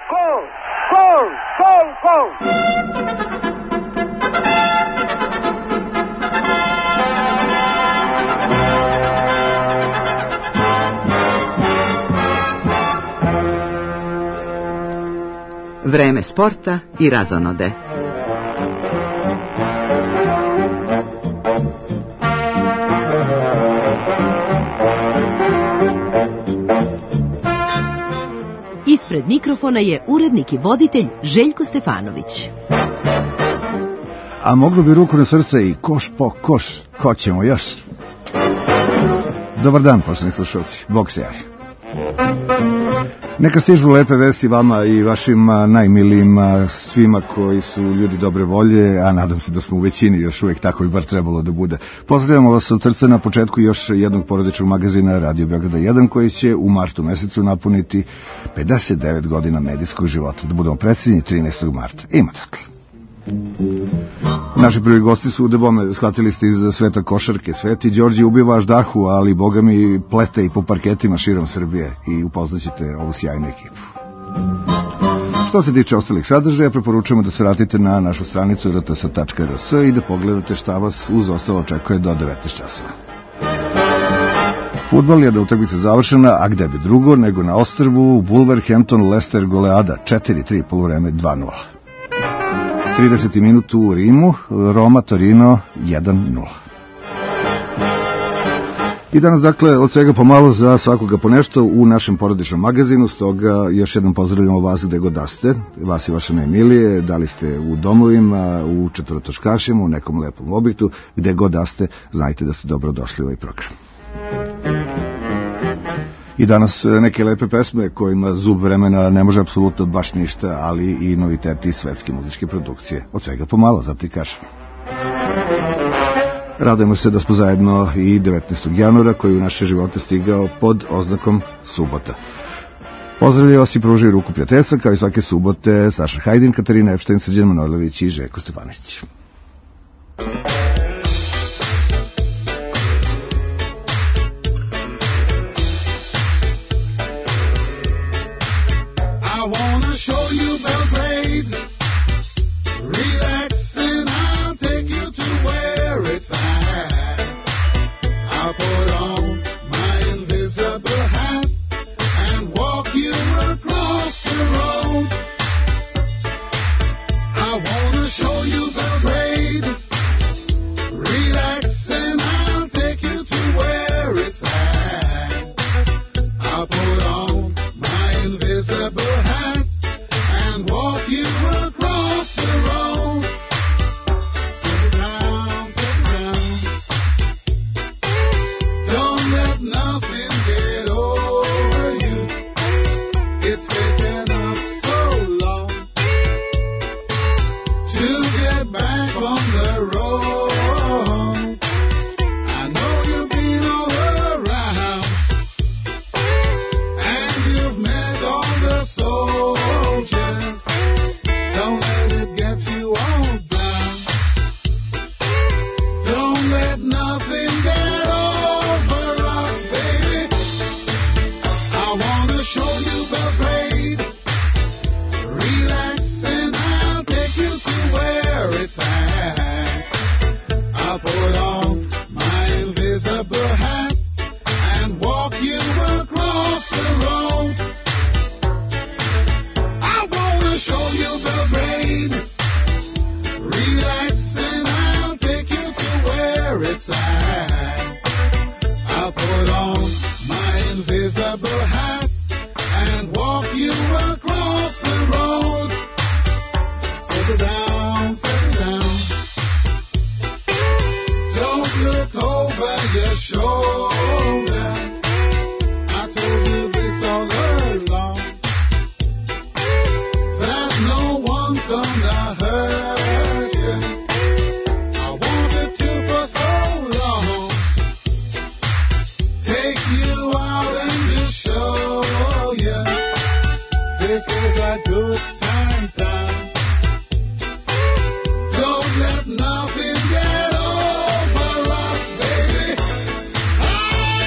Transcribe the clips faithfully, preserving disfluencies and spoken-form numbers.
Gol! Gol! Gol! Gol! Vreme sporta i razonode. Ispred mikrofona je urednik i voditelj Željko Stefanović. A moglo bi ruku na srce i koš po koš, ko ćemo još? Dobar dan, poštovani slušalci, Bog se javi. Neka stižu lepe vesti vama i vašim najmilijim, svima koji su ljudi dobre volje, a nadam se da smo u većini još uvijek, tako bi bar trebalo da bude. Pozdravljamo vas od srca na početku još jednog porodičnog magazina Radio Beograda jedan, koji će u martu mesecu napuniti pedeset devet godina medijskog života. Da budemo precizni, trinaestog marta. Ima dakle. Naši prvi gosti su, da bome, shvatili ste iz sveta košarke. Sveti Đorđe ubiva ždahu, ali boga mi plete i po parketima širom Srbije i upoznaćete ovu sjajnu ekipu. Što se tiče ostalih sadržaja, preporučujemo da se vratite na našu stranicu r t s tačka r s i da pogledate šta vas uz ostalo očekuje do devetnaest časova. Fudbal je da utakmica završena, a gde bi drugo nego na ostrvu Wolverhampton Leicester goleada četiri tri, poluvreme dva nula. trideseti minut u Rimu, Roma Torino jedan nula. I danas, dakle, od svega pomalo za svakoga po nešto u našem porodičnom magazinu, stoga još jednom pozdravljamo vas gde god da ste, vas i vaše najmilije, da li ste u domovima, u četvorotočkašima, u nekom lepom objektu, gde god da ste, znajte da ste dobro došli u ovaj program. I danas neke lepe pesme kojima zub vremena ne može apsolutno baš ništa, ali i noviteti svetske muzičke produkcije. Od svega pomalo, zato ti kažem. Radujemo se da smo zajedno i devetnaestog januara, koji u naše živote stigao pod oznakom subota. Pozdravljaju vas i pružaju ruku prijateljstva, kao i svake subote, Saša Hajdin, Katarina Epštajn, Srđan Manojlović i Željko Stefanović.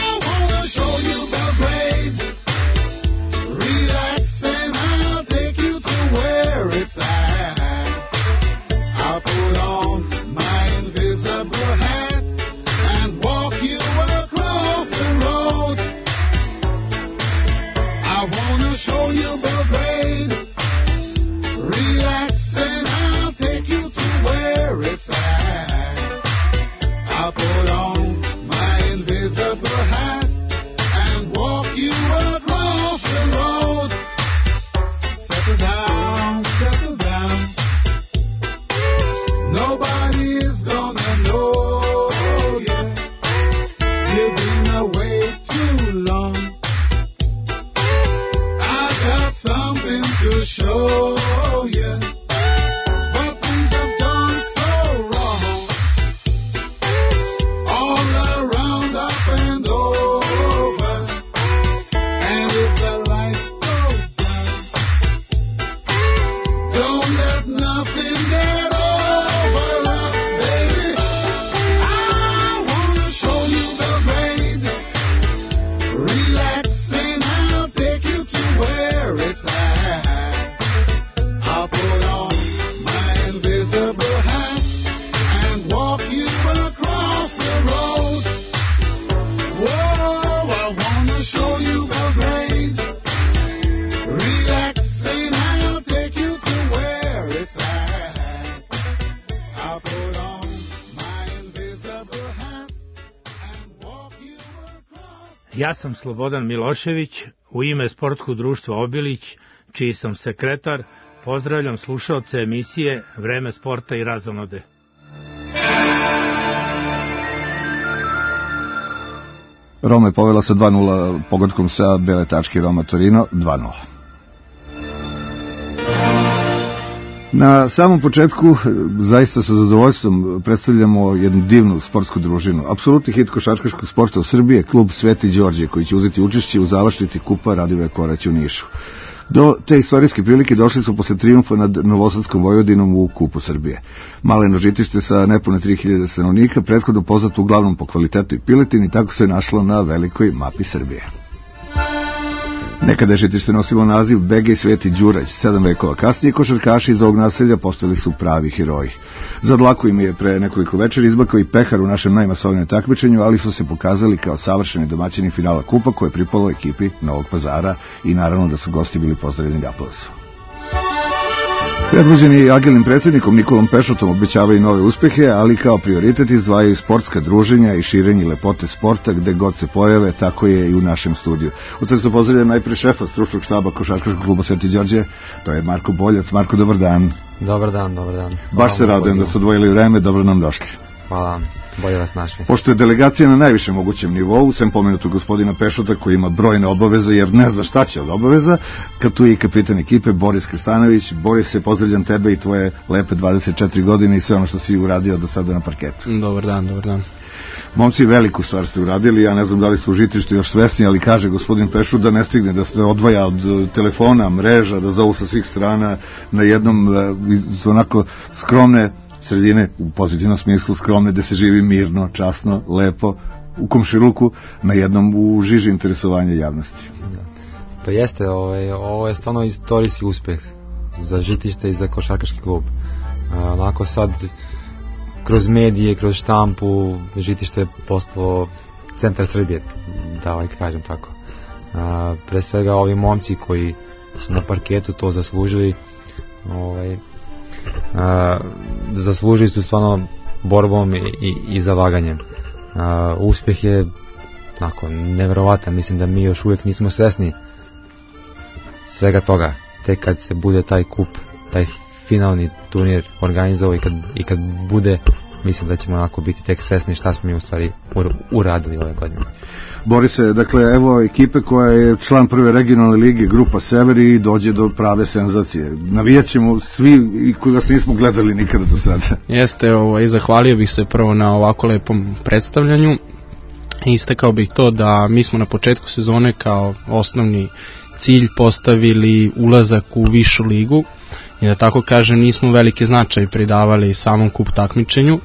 Take you Ja sam Slobodan Milošević, u ime Sportskog društva Obilić, čiji sam sekretar, pozdravljam slušaoce emisije Vreme sporta i razonode. Roma je povela sa dva nula pogodkom sa bele tačke Roma Torino dva nula. Na samom početku zaista sa zadovoljstvom predstavljamo jednu divnu sportsku družinu. Apsolutni hit košarkaškog sporta u Srbiji je klub Sveti Đorđe, koji će uzeti učešće u završnici kupa Radivoja Koraća u Nišu. Do te istorijske prilike došli su posle trijumfa nad Novosadskom Vojvodinom u Kupu Srbije. Maleno Žitište sa nepune tri hiljade stanovnika, prethodno poznato uglavnom po kvalitetu i piletini, i tako se našlo na velikoj mapi Srbije. Nekada je Žitište nosilo naziv Begej Sveti Đurać. Sedam vekova kasnije košarkaši iz ovog naselja postali su pravi heroji. Za dlaku im je pre nekoliko večeri izbakao i pehar u našem najmasovnijem takmičenju, ali su se pokazali kao savršeni domaćini finala kupa koje je pripalo ekipi Novog Pazara i naravno da su gosti bili pozdravljeni aplauzom. Predvođeni agilnim predsjednikom Nikolom Pešotom obećavaju nove uspehe, ali kao prioritet izdvajaju sportska druženja i širenje lepote sporta gde god se pojave, tako je i u našem studiju. U to se pozdravljam najpre šefa stručnog štaba košarkaškog kluba Sveti Đorđe, to je Marko Boljac. Marko, dobar dan. Dobar dan, dobar dan. Baš se radujem da ste odvojili vreme, dobro nam došli. Hvala vam, bolje vas našli. Pošto je delegacija na najvišem mogućem nivou, sem pomenutu gospodina Pešota koji ima brojne obaveze jer ne zna šta će od obaveza, kad tu je i kapitan ekipe Boris Krstanović. Boris, se pozdravljam tebe i tvoje lepe dvadeset četiri godine i sve ono što si uradio do sada na parketu. Dobar dan, dobar dan. Momci, veliku stvar ste uradili, ja ne znam da li su u Žitištu još svesni, ali kaže gospodin Pešut da ne stigne, da se odvaja od telefona, mreža, da zovu sa svih strana na jednom iz onako skromne sredine, u pozitivnom smislu skromne, gde se živi mirno, časno, lepo, u komšiluku, na jednom u žiži interesovanja javnosti. Pa jeste, ovaj, ovo je stvarno istorijski uspeh za Žitište i za košarkaški klub. Onako sad, kroz medije, kroz štampu, Žitište je postalo centar Srbije, da ovaj kažem tako. A, pre svega ovi momci koji su na parketu to zaslužili, ovaj, a, zaslužili su stvarno borbom i, i, i zalaganjem. A, uspjeh je onako neverovatan, mislim da mi još uvijek nismo svesni svega toga. Tek kad se bude taj kup, taj finalni turnir organizovao i kad, i kad bude, mislim da ćemo onako biti tek svesni šta smo mi u stvari uradili ove godine. Borise, dakle, evo ekipe koja je član prve regionalne lige, Grupa Sever, i dođe do prave senzacije. Navijat ćemo svi i koji vas nismo gledali nikada do sada. Jeste, ovo, i zahvalio bih se prvo na ovako lepom predstavljanju. Istakao bih to da mi smo na početku sezone kao osnovni cilj postavili ulazak u višu ligu i da tako kažem nismo veliki značaj pridavali samom kup takmičenju.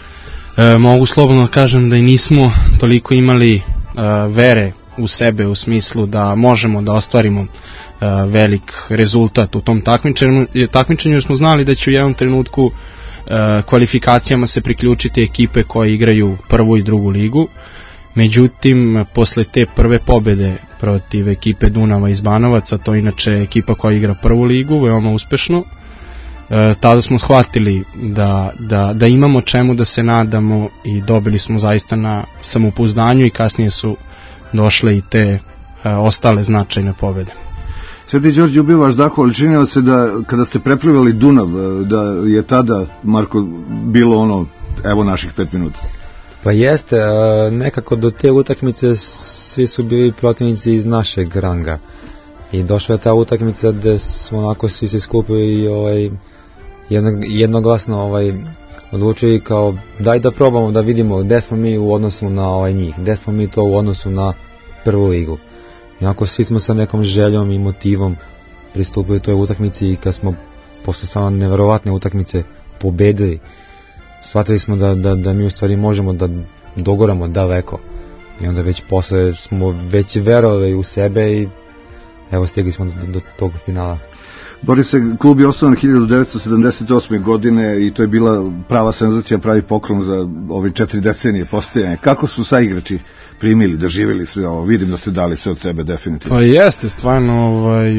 E, mogu slobodno kažem da i nismo toliko imali e, vere u sebe u smislu da možemo da ostvarimo e, velik rezultat u tom takmičenju, takmičenju jer smo znali da će u jednom trenutku e, kvalifikacijama se priključiti ekipe koje igraju prvu i drugu ligu. Međutim, posle te prve pobede protiv ekipe Dunava iz Banovaca, to je inače ekipa koja igra prvu ligu, veoma uspešno, e, tada smo shvatili da, da, da imamo čemu da se nadamo i dobili smo zaista na samopouzdanju i kasnije su došle i te e, ostale značajne pobede. Sveti Đorđe ubiva vaš dahu, ali činilo se da kada ste preplivali Dunav, da je tada, Marko, bilo ono, evo naših pet minuta. Pa jeste, nekako do te utakmice svi su bili protivnici iz našeg ranga i došla je ta utakmica gde smo onako svi se skupili i ovaj, jednoglasno ovaj, odlučili kao daj da probamo da vidimo gde smo mi u odnosu na ovaj njih, gde smo mi to u odnosu na prvu ligu. I onako svi smo sa nekom željom i motivom pristupili toj utakmici i kad smo posle stvarno neverovatne utakmice pobedili, shvatili smo da, da, da mi u stvari možemo da dogoramo daleko i onda već posle smo već verovali u sebe i evo stigli smo do, do tog finala. Borise, klub je osnovan hiljadu devetsto sedamdeset osme. godine i to je bila prava senzacija, pravi poklon za ove četiri decenije postojanja. Kako su saigrači primili, doživjeli sve ovo? Vidim da ste dali sve od sebe definitivno. Pa jeste, stvarno, ovaj,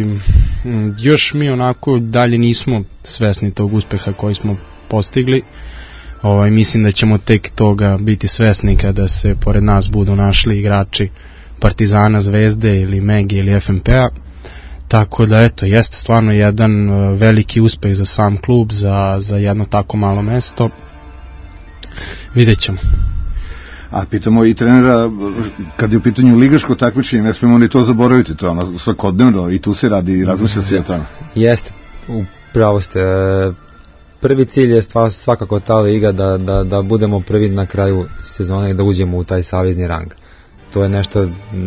još mi onako dalje nismo svesni tog uspeha koji smo postigli. Ovaj, mislim da ćemo tek toga biti svesni kada se pored nas budu našli igrači Partizana, Zvezde ili Mege ili F M P-a. Tako da, eto, jeste stvarno jedan veliki uspeh za sam klub, za, za jedno tako malo mesto. Vidjet ćemo. A pitamo i trenera, kad je u pitanju ligaško takmičenje, ne smemo ni to zaboraviti, to je ono svakodnevno i tu se radi i razmišlja se o tome. Jeste, upravo ste. Prvi cilj je svakako ta liga, da, da, da budemo prvi na kraju sezone i da uđemo u taj savezni rang. To je nešto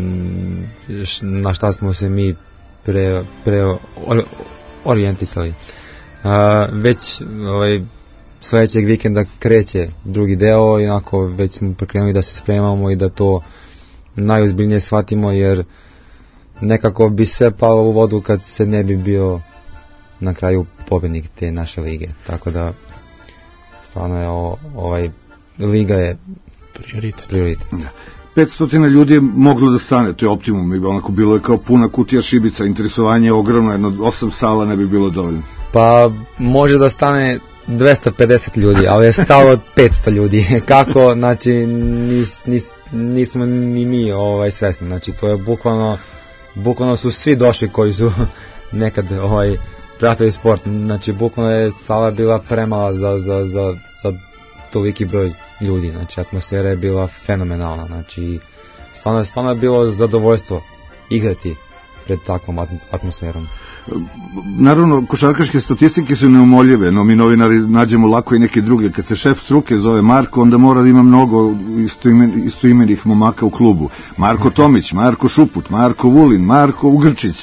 na šta smo se mi pre, pre orijentisali. A, već ovaj, sledećeg vikenda kreće drugi deo i onako već smo prekrenuli da se spremamo i da to najozbiljnije shvatimo, jer nekako bi sve palo u vodu kad se ne bi bio na kraju pobednik te naše lige. Tako da stvarno je o, ovaj liga je prioritet. prioritet. Da. petsto ljudi je moglo da stane, to je optimum, i onako bilo je kao puna kutija šibica, interesovanje je ogromno, jedno osam sala ne bi bilo dovoljno. Pa može da stane dvesta pedeset ljudi, ali je stalo petsto ljudi. Kako, znači nis, nis, nismo ni mi ovaj, svesni, znači to je bukvalno, bukvalno su svi došli koji su nekad ovaj, pratili sport, znači bukvalno je sala bila premala za, za, za, za toliki broj ljudi, znači atmosfera je bila fenomenalna, znači stvarno, stvarno je bilo zadovoljstvo igrati pred takvom atmosferom. Naravno, košarkaške statistike su neumoljive, no mi novinari nađemo lako i neke druge. Kad se šef struke zove Marko, onda mora da ima mnogo istoimen, istoimenih momaka u klubu. Marko Tomić, Marko Šuput, Marko Vulin, Marko Ugrčić.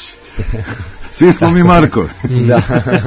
Svi smo mi Marko. Da,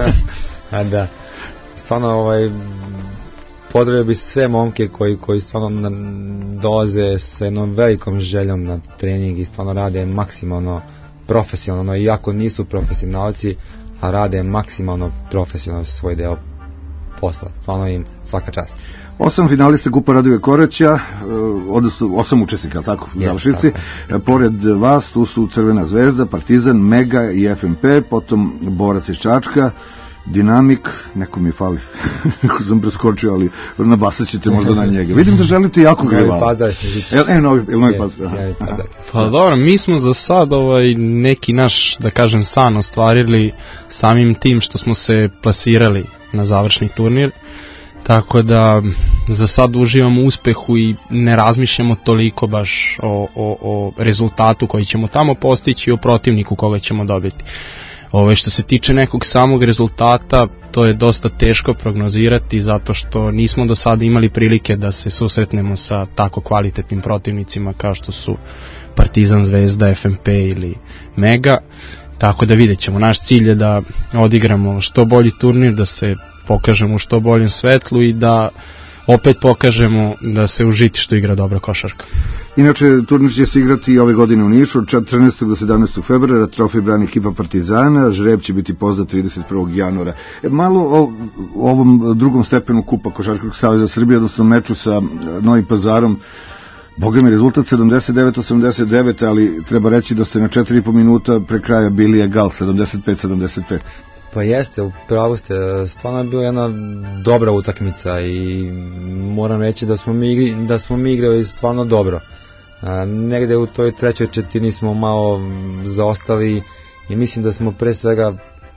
a da. Stvarno, ovaj, pozdravio bi sve momke koji, koji stvarno dolaze sa jednom velikom željom na trening i stvarno rade maksimalno profesionalno, iako nisu profesionalci, a rade maksimalno profesionalno svoj deo posla. Stvarno im svaka čast. Osam finalista Kupa Radivoj Koraća, odnosno osam učesnika, tako, u završnici. Pored vas tu su Crvena zvezda, Partizan, Mega i F M P, potom Borac iz Čačka, Dinamik, neko mi fali, neko sam preskočio, ali nabasat ćete možda na njega. Vidim da želite jako ga rivala. E, Novi, Novi Pazar. Pa dobro, mi smo za sad ovaj, neki naš, da kažem, san ostvarili samim tim što smo se plasirali na završni turnir, tako da za sad uživamo u uspehu i ne razmišljamo toliko baš o, o, o rezultatu koji ćemo tamo postići i o protivniku koga ćemo dobiti. Ove, što se tiče nekog samog rezultata, to je dosta teško prognozirati zato što nismo do sada imali prilike da se susretnemo sa tako kvalitetnim protivnicima kao što su Partizan, Zvezda, F M P ili Mega, tako da vidjet ćemo. Naš cilj je da odigramo što bolji turnir, da se pokažemo u što boljem svetlu i da opet pokažemo da se u Žitištu igra dobra košarka. Inače, turnir će se igrati i ove godine u Nišu od četrnaestog do sedamnaestog februara, trofej brani ekipa Partizana, žreb će biti poznat trideset prvog januara. E, malo o, o ovom drugom stepenu Kupa Košarkaškog saveza Srbije, odnosno meču sa Novim Pazarom. Boga mi, rezultat sedamdeset devet osamdeset devet, ali treba reći da ste na četiri i po minuta pre kraja bili egal, sedamdeset pet sedamdeset pet. Pa jeste, upravo ste, stvarno je bila jedna dobra utakmica i moram reći da smo mi, da smo mi igrali stvarno dobro. A, negde u toj trećoj četvrtini smo malo zaostali i mislim da smo pre svega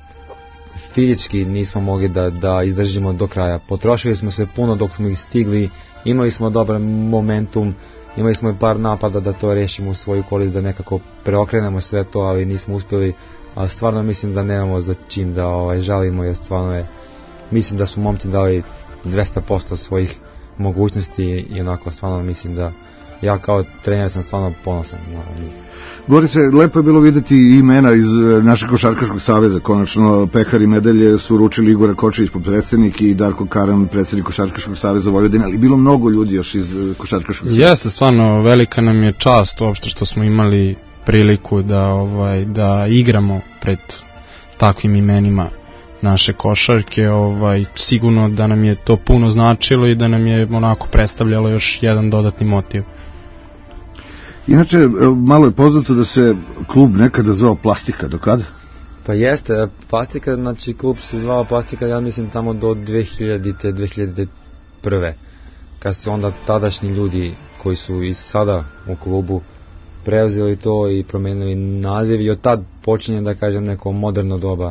fizički nismo mogli da, da izdržimo do kraja. Potrošili smo se puno dok smo ih stigli, imali smo dobar momentum, imali smo i par napada da to rešimo u svoju korist, da nekako preokrenemo sve to, ali nismo uspjeli. Ali stvarno mislim da nemamo za čim da ovaj, žalimo, jer stvarno je, mislim da su momci dali dvesta posto svojih mogućnosti i onako stvarno mislim da ja kao trener sam stvarno ponosan na njih. Borice, lepo je bilo videti imena iz našeg košarkaškog saveza, konačno pehar i medalje su uručili Igor Kočević, predsednik, i Darko Karan, predsednik košarkaškog saveza Vojvodine, ali bilo mnogo ljudi još iz košarkaškog saveza. Jeste, stvarno velika nam je čast uopšte što smo imali priliku da ovaj da igramo pred takvim imenima naše košarke, ovaj sigurno da nam je to puno značilo i da nam je onako predstavljalo još jedan dodatni motiv. Inače, malo je poznato da se klub nekada zvao Plastika, do kada? Pa jeste, Plastika, znači klub se zvao Plastika, ja mislim tamo do dve hiljadite dve hiljade prve, kad su onda tadašnji ljudi koji su i sada u klubu preuzeli to i promenili naziv i od tad počinje, da kažem, neko moderno doba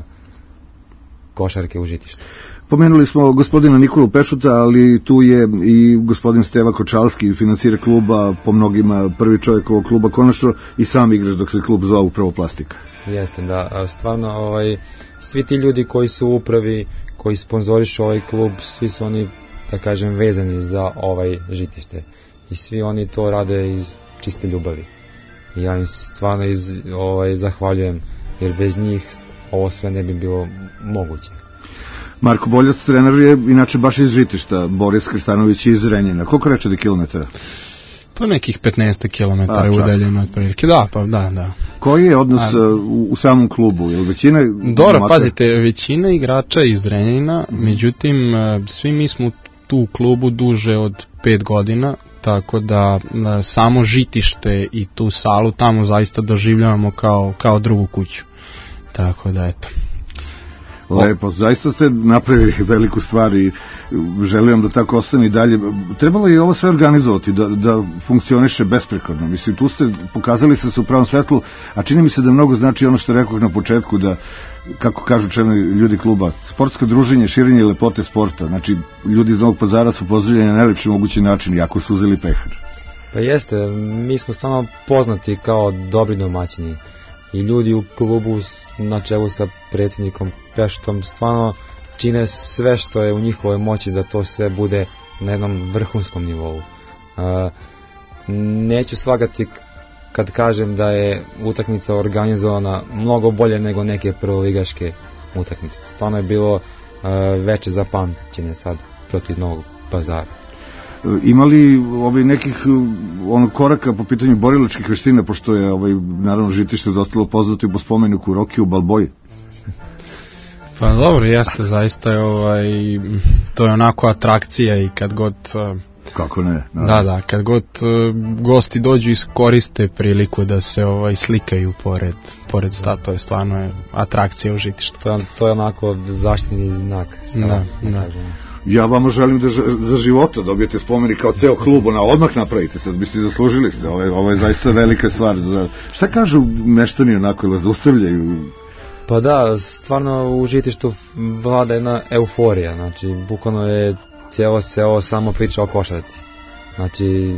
košarke u Žitištu. Pomenuli smo gospodina Nikolu Pešuta, ali tu je i gospodin Steva Kočalski, financijer kluba, po mnogima prvi čovjek ovog kluba, konačno i sam igraš dok se klub zvao upravo Plastika. Jeste, da, stvarno ovaj, svi ti ljudi koji su u upravi, koji sponzorišu ovaj klub, svi su oni, da kažem, vezani za ovaj Žitište i svi oni to rade iz čiste ljubavi i ja im stvarno iz, ovaj, zahvaljujem, jer bez njih ovo sve ne bi bilo moguće. Marko Boljac, trener je inače baš iz Žitišta, Boris Krstanović iz Renjina. Koliko reče da kilometara? Pa nekih petnaest kilometara udaljeno otprilike. Da, pa da, da. Koji je odnos A, u, u samom klubu? Je li većina... Dobro, mate... pazite, većina igrača iz Renjina, međutim, svi mi smo tu u klubu duže od pet godina, tako da samo Žitište i tu salu tamo zaista doživljavamo kao, kao drugu kuću. Tako da, eto. Lepo, zaista ste napravili veliku stvar i želim da tako ostane i dalje. Trebalo je ovo sve organizovati, da, da funkcioniše besprekorno. Mislim, tu ste pokazali se u pravom svetlu, a čini mi se da mnogo znači ono što rekao na početku, da, kako kažu čelni ljudi kluba, sportsko druženje, širenje lepote sporta. Znači, ljudi iz Novog Pazara su pozdravljeni na najlepši mogući način, jako su uzeli pehar. Pa jeste, mi smo stvarno poznati kao dobri domaćini. I ljudi u klubu na čelu sa predsjednikom Pešutom stvarno čine sve što je u njihovoj moći da to sve bude na jednom vrhunskom nivou. Uh, neću slagati kad kažem da je utakmica organizovana mnogo bolje nego neke prvoligaške utakmice. Stvarno je bilo uh, veće za pamćenje sad protiv Novog Pazara. Imali ovaj nekih onog koraka po pitanju borilačkih veština, pošto je ovaj naravno Žitište dostalo poznato i po spomeniku Rokiju Balboji? Pa dobro, jeste, zaista je ovaj, to je onako atrakcija i kad god... Kako ne? Naravno. Da, da, kad god gosti dođu iskoriste priliku da se ovaj slikaju pored, pored sta, to je stvarno je atrakcija u Žitištu. To je, to je onako zaštitni znak. Da, da. Ja vama želim da za života dobijete spomenik kao ceo klub, ona odmah napravite, sad bi si zaslužili se, ovo je, ovo je zaista velika stvar. Za... Šta kažu meštani onako, ili zaustavljaju? Pa da, stvarno u Žitištu vlada jedna euforija, znači bukvalno je cijelo selo samo priča o košarci. Znači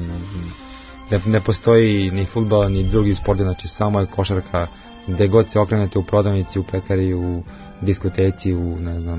ne, ne postoji ni fudbal ni drugi sport, znači samo je košarka, gde god se okrenete, u prodavnici, u pekari, u diskoteci, u ne znam,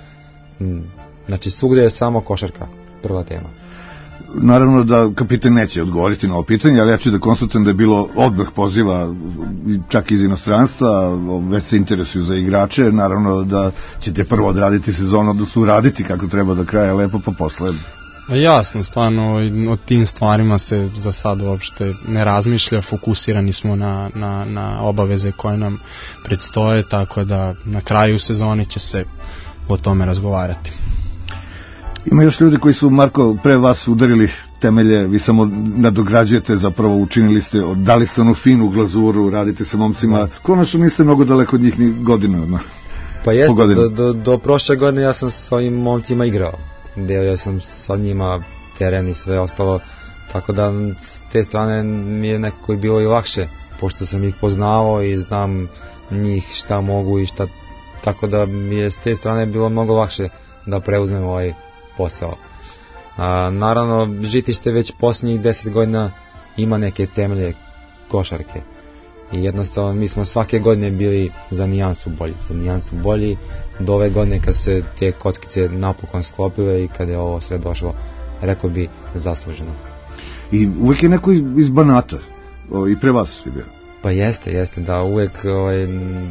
znači svugde je samo košarka prva tema. Naravno da kapitan neće odgovoriti na ovo pitanje, ali ja ću da konstatujem da je bilo odmah poziva čak iz inostranstva, već se interesuju za igrače, naravno da ćete prvo odraditi sezonu, odnosno uraditi kako treba do kraja lepo, pa posle. Jasno, stvarno o tim stvarima se za sad uopšte ne razmišlja, fokusirani smo na, na, na obaveze koje nam predstoje, tako da na kraju sezone će se o tome razgovarati. Ima još ljudi koji su, Marko, pre vas udarili temelje, vi samo nadograđujete, zapravo učinili ste, dali ste onu finu glazuru, radite sa momcima, konačno niste mnogo daleko od njih ni godina. No. Pa jeste, do, do, do prošle godine ja sam sa ovim momcima igrao, delio sam sa njima teren i sve ostalo, tako da s te strane mi je nekako i bilo i lakše, pošto sam ih poznao i znam njih šta mogu i šta, tako da mi je s te strane bilo mnogo lakše da preuzmem ovaj posao. A, naravno, Žitište već posljednjih deset godina ima neke temelje košarke i jednostavno mi smo svake godine bili za nijansu bolji, za nijansu bolji do ove godine kad se te kockice napokon sklopile i kad je ovo sve došlo, rekao bi, zasluženo. I uvek je neko iz, iz Banata, o, i pre vas je bio? Pa jeste, jeste, da, uvek ovaj,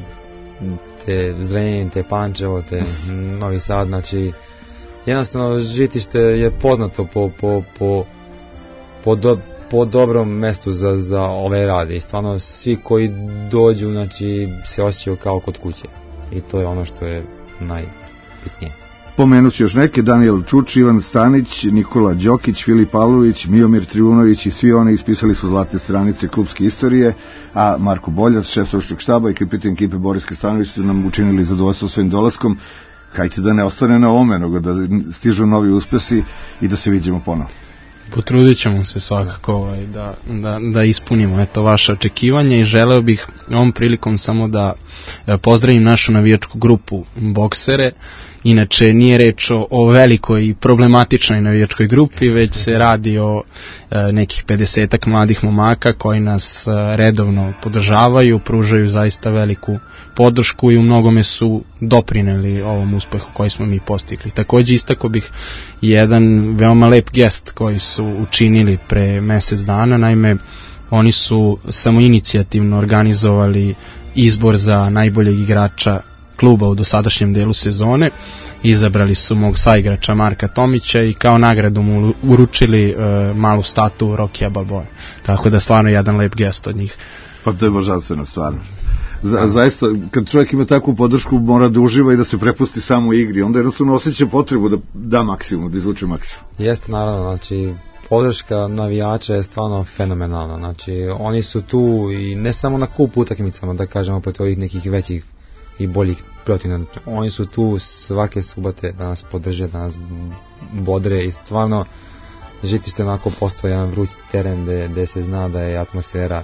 te Zrenjanin, te Pančevo, te Novi Sad, znači jednostavno Žitište je poznato po, po, po, po, do, po dobrom mestu za, za ove rade i stvarno svi koji dođu, znači, se osjećaju kao kod kuće i to je ono što je najbitnije. Pomenući još neke, Daniel Čuč, Ivan Stanić, Nikola Đokić, Filip Pavlović, Miomir Trivunović i svi oni ispisali su zlatne stranice klubske istorije, a Marko Boljac, šef stručnog štaba i kapitan ekipe Boris Krstanović su nam učinili zadovoljstvo svojim dolaskom. Hajde da ne ostane na ovome, nego da stižu novi uspesi i da se vidimo ponovo. Potrudit ćemo se svakako ovaj, da, da, da ispunimo eto vaše očekivanje i želeo bih ovom prilikom samo da pozdravim našu navijačku grupu Boksere. Inače nije reč o, o velikoj i problematičnoj navijačkoj grupi, već se radi o e, nekih pedesetak mladih momaka koji nas e, redovno podržavaju, pružaju zaista veliku podršku i u mnogome su doprineli ovom uspehu koji smo mi postigli. Takođe istako bih jedan veoma lep gest koji su učinili pre mesec dana, naime oni su samoinicijativno organizovali izbor za najboljeg igrača kluba u dosadašnjem delu sezone, izabrali su mog saigrača Marka Tomića i kao nagradu mu uručili e, malu statu Rokija Balboe. Tako da stvarno jedan lep gest od njih. Pa to je božanstveno stvarno. Za, zaista, kad čovjek ima takvu podršku, mora da uživa i da se prepusti samo u igri. Onda jednostavno osjeća potrebu da da maksimum, da izvuče maksimum. Jeste, naravno, znači podrška navijača je stvarno fenomenalna. Znači, oni su tu i ne samo na kup utakmicama, da kažemo, opet ovih nekih većih i boljih protivnika. Oni su tu svake subote da nas podrže, da nas bodre i stvarno Žitište onako postoje jedan vruć teren gde, gde se zna da je atmosfera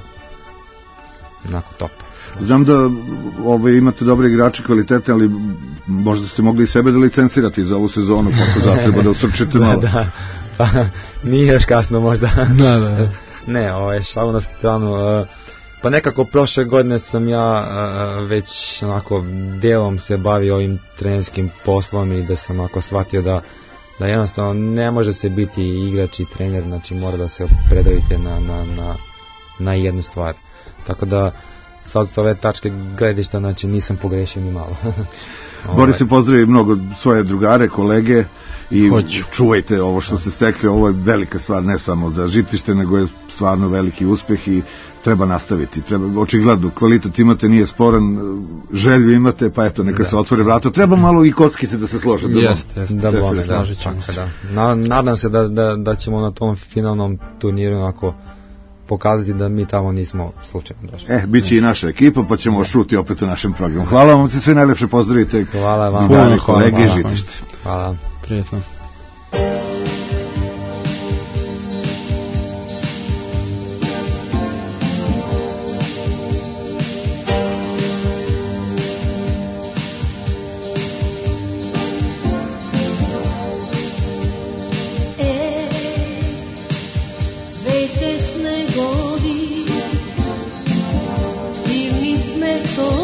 onako top. Znam da ove, imate dobre igrače, kvalitete, ali možda ste mogli i sebe da licencirati za ovu sezonu, kako zatreba da utrčite malo. Da, da, pa nije još kasno možda. Da, da. Ne, ovo je šalu na stranu. Pa nekako prošle godine sam ja već onako delom se bavio ovim trenerskim poslom i da sam onako shvatio da da jednostavno ne može se biti igrač i trener, znači mora da se predavite na, na, na, na jednu stvar. Tako da sad s ove tačke gledišta, znači nisam pogrešio ni malo. Boris se pozdravi mnogo svoje drugare, kolege i Hoću. Čuvajte ovo što ste stekli, ovo je velika stvar ne samo za Žitište, nego je stvarno veliki uspeh i treba nastaviti. Treba, očigledno, kvalitet imate, nije sporan, želju imate, pa eto, neka da. se otvore vrata. Treba malo i kockice da se slože. Jeste, jeste. Da, bome, da, da. Na, nadam se da, da, da ćemo na tom finalnom turniru onako pokazati da mi tamo nismo slučajno došli. Eh, bit će i naša ekipa, pa ćemo šuti opet u našem programu. Hvala vam, sve najlepše pozdravite. Hvala vam. Hvala, kolege iz Žitište. Hvala. Prijetno.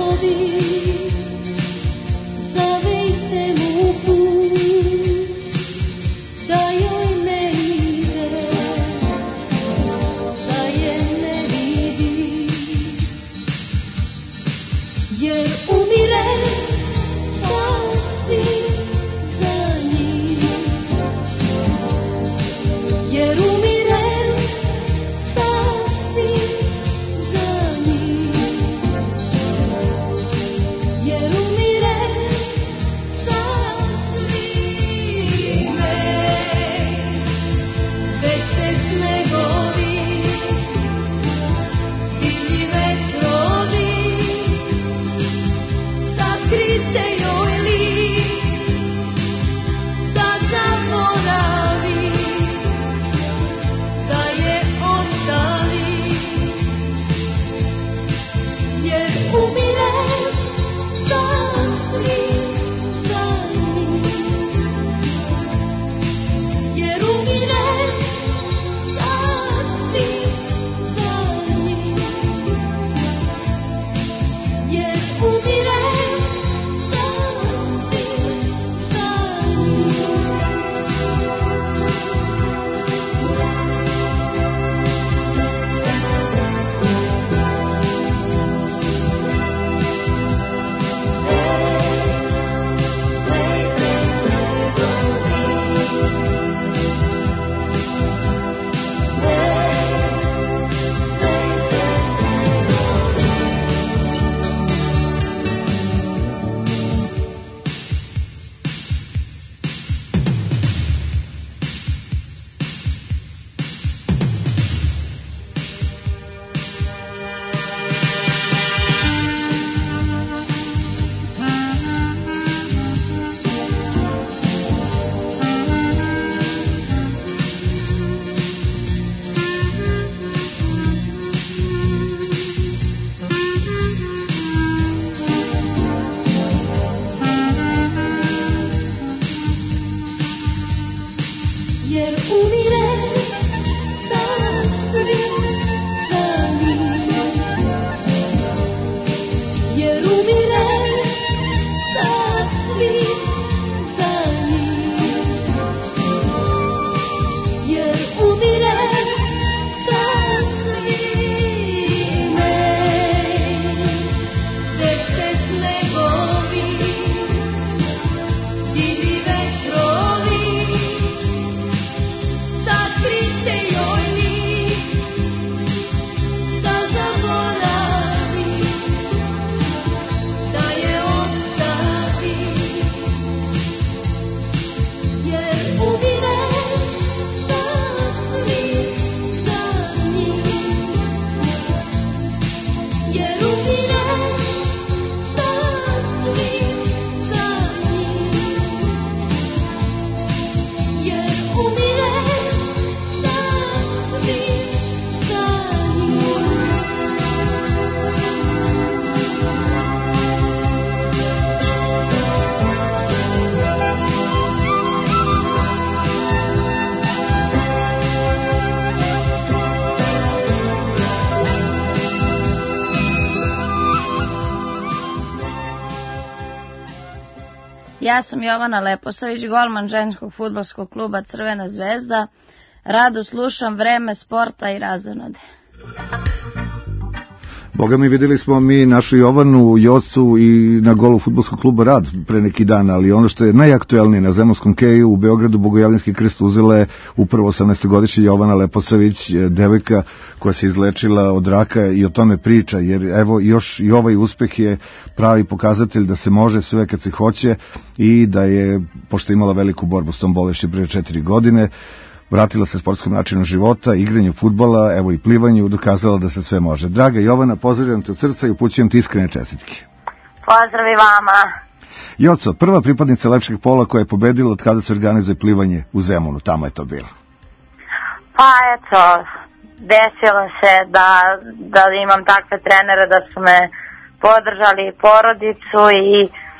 Zavejte mu put Ja sam Jovana Leposavić, golman ženskog fudbalskog kluba Crvena zvezda. Rado slušam Vreme sporta i razonode. Boga mi, videli smo mi našu Jovanu, Jocu i na golu fudbalskog kluba Rad pre neki dan, ali ono što je najaktuelnije na Zemunskom keju u Beogradu, Bogojavljanski krst uzela je upravo osamnaestogodišnja Jovana Leposavić, devojka koja se izlečila od raka i o tome priča, jer evo još i ovaj uspeh je pravi pokazatelj da se može sve kad se hoće i da je, pošto je imala veliku borbu s tom bolešću pre četiri godine, vratila se sportskom načinu života, igranju fudbala, evo i plivanju, dokazala da se sve može. Draga Jovana, pozdravljam te od srca i upućujem ti iskrene čestitke. Pozdrav i vama. Joco, prva pripadnica lepšeg pola koja je pobedila od kada se organizuje plivanje u Zemunu, tamo je to bilo. Pa eto, desilo se da, da imam takve trenere da su me podržali porodicu i,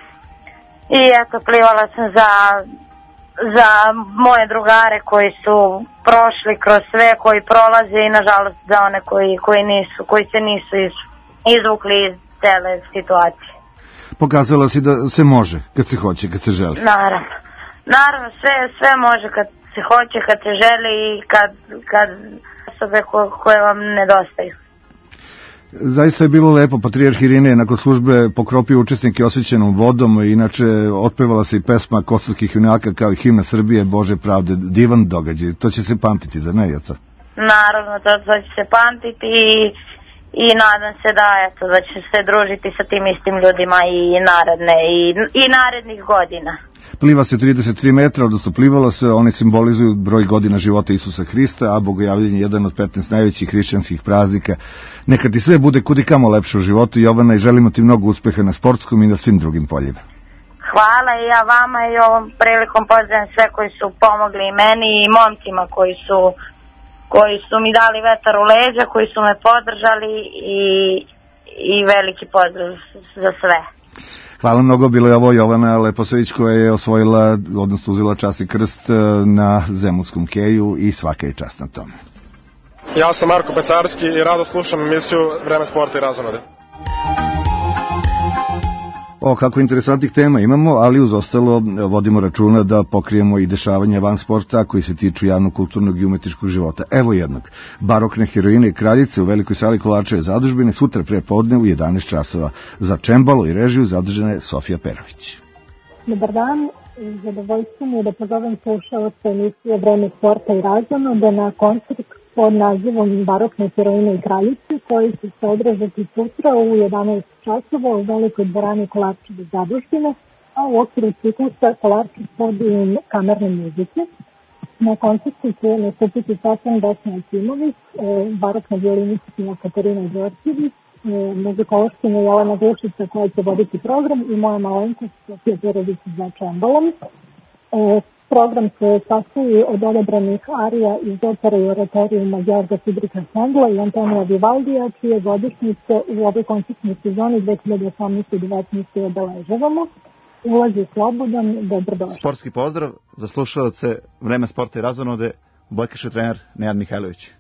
i eto, plivala sam za... za moje drugare koji su prošli kroz sve, koji prolaze i nažalost za one koji, koji, nisu, koji se nisu iz, izvukli iz cele situacije. Pokazala si da se može, kad se hoće, kad se želi. Naravno. Naravno, sve, sve može kad se hoće, kad se želi i kad, kad osobe ko, koje vam nedostaju. Zaista je bilo lepo, patrijarh Irinej nakon službe pokropio učesnike osvećenom vodom, inače otpevala se i pesma kosovskih junaka kao i himna Srbije, Bože pravde, divan događaj. To će se pamtiti, za ne, Joca? Naravno, to, to će se pamtiti i, i nadam se da, eto, da će se družiti sa tim istim ljudima i naredne i, i narednih godina. Pliva se trideset tri metra, odnosno plivalo se, oni simbolizuju broj godina života Isusa Hrista, a Bogojavljenje je jedan od petnaest najvećih hrišćanskih praznika. Neka ti sve bude kudikamo lepše u životu, Jovana, i želimo ti mnogo uspeha na sportskom i na svim drugim poljima. Hvala i ja vama i ovom prilikom pozdravljam sve koji su pomogli i meni i momcima koji su, koji su mi dali vetar u leđa, koji su me podržali i, i veliki pozdrav za sve. Hvala mnogo, bilo je ovo Jovana Leposavić koja je osvojila, odnosno uzela čast i krst na Zemunskom keju i svaka je čast na tome. Ja sam Marko Pecarski i rado slušam emisiju Vreme sporta i razonode. O, kako interesantnih tema imamo, ali uz ostalo vodimo računa da pokrijemo i dešavanja van sporta koji se tiču javnog, kulturnog i umetničkog života. Evo jednog. Barokne heroine i kraljice u Velikoj sali Kolarčeve zadužbine sutra pre podne u jedanaest časova. Za čembalo i režiju zadužena je Sofija Perović. Dobar dan, zadovoljstvo mi je da pozovem slušalce emisije Vreme sporta i razonode na koncert pod nazivom Barokne heroine i kraljice, koji će se održati sutra u jedanaest časova u Velikoj dvorani Kolarčeve zadužbine, a u okviru ciklusa Kolarčev podijum kamerne muzike. Na koncertu će nastupiti sasvim Vesna Simović, barokna violinistica Katarina Đorđević, muzikološkinja Jelena Glušica koja će voditi program i moja malenkost Sofija Perović za čembalom. Program se sastoji od odabranih arija iz opere i oratorijuma Georga Friedricha Händela i Antonija Vivaldija, čije godišnjice u ovoj koncertnoj sezoni dve hiljade osamnaeste devetnaeste obeležavamo. Ulaz je slobodan, dobrodošli. Sportski pozdrav za slušalce Vreme sporta i razonode, bojkaški trener Nenad Mihajlović.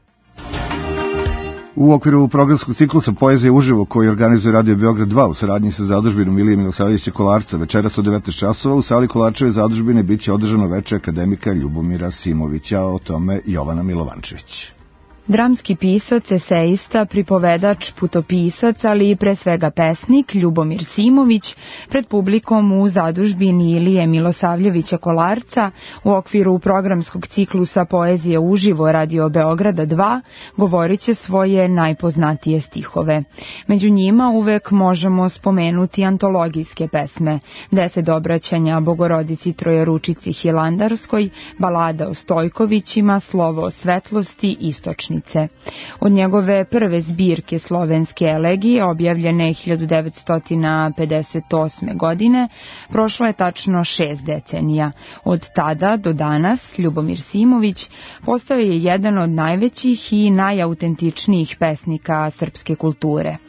U okviru programskog ciklusa Poezije uživo koji organizuje Radio Beograd dva u saradnji sa zadužbinom Ilije Milosavljevića Kolarca večeras od devetnaest časova u sali Kolarčeve zadužbine biće održano veče akademika Ljubomira Simovića, o tome Jovana Milovančević. Dramski pisac, eseista, pripovedač, putopisac, ali i pre svega pesnik Ljubomir Simović pred publikom u zadužbini Ilije Milosavljevića Kolarca u okviru programskog ciklusa Poezije uživo Radio Beograda dva govorit će svoje najpoznatije stihove. Među njima uvek možemo spomenuti antologijske pesme, deset obraćanja Bogorodici Trojeručici Hilandarskoj, balada o Stojkovićima, slovo o svetlosti, istočni. Od njegove prve zbirke slovenske elegije, objavljene hiljadu devetsto pedeset osme. godine, prošlo je tačno šest decenija. Od tada do danas Ljubomir Simović postao je jedan od najvećih i najautentičnijih pesnika srpske kulture.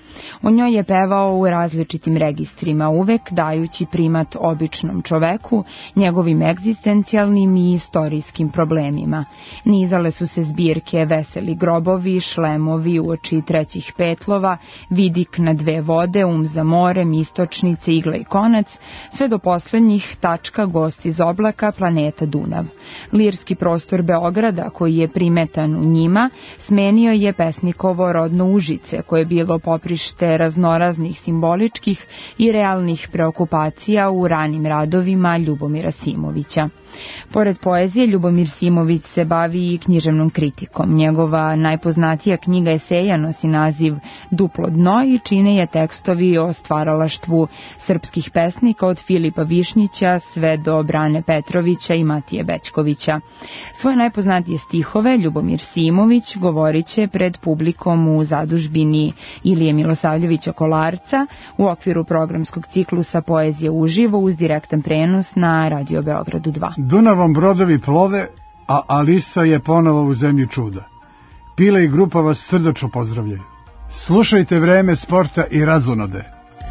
U njoj je pevao u različitim registrima, uvek dajući primat običnom čoveku, njegovim egzistencijalnim i istorijskim problemima. Nizale su se zbirke Veseli grobovi, Šlemovi uoči trećih petlova, Vidik na dve vode, Um za morem, Istočnice, Igla i konac, sve do poslednjih tačka Gost iz oblaka, Planeta Dunav. Lirski prostor Beograda, koji je primetan u njima, smenio je pesnikovo rodno Užice, koje je bilo poprište raznoraznih simboličkih i realnih preokupacija u ranim radovima Ljubomira Simovića. Pored poezije, Ljubomir Simović se bavi i književnom kritikom. Njegova najpoznatija knjiga eseja nosi naziv Duplo dno i čine je tekstovi o stvaralaštvu srpskih pesnika od Filipa Višnjića sve do Brane Petrovića i Matije Bećkovića. Svoje najpoznatije stihove Ljubomir Simović govorit će pred publikom u zadužbini Ilije Milosavljevića Kolarca u okviru programskog ciklusa Poezije uživo uz direktan prenos na Radio Beogradu dva. Dunavom brodovi plove, a Alisa je ponovo u zemlji čuda. Pile i grupa vas srdačno pozdravljaju. Slušajte Vreme sporta i razonode.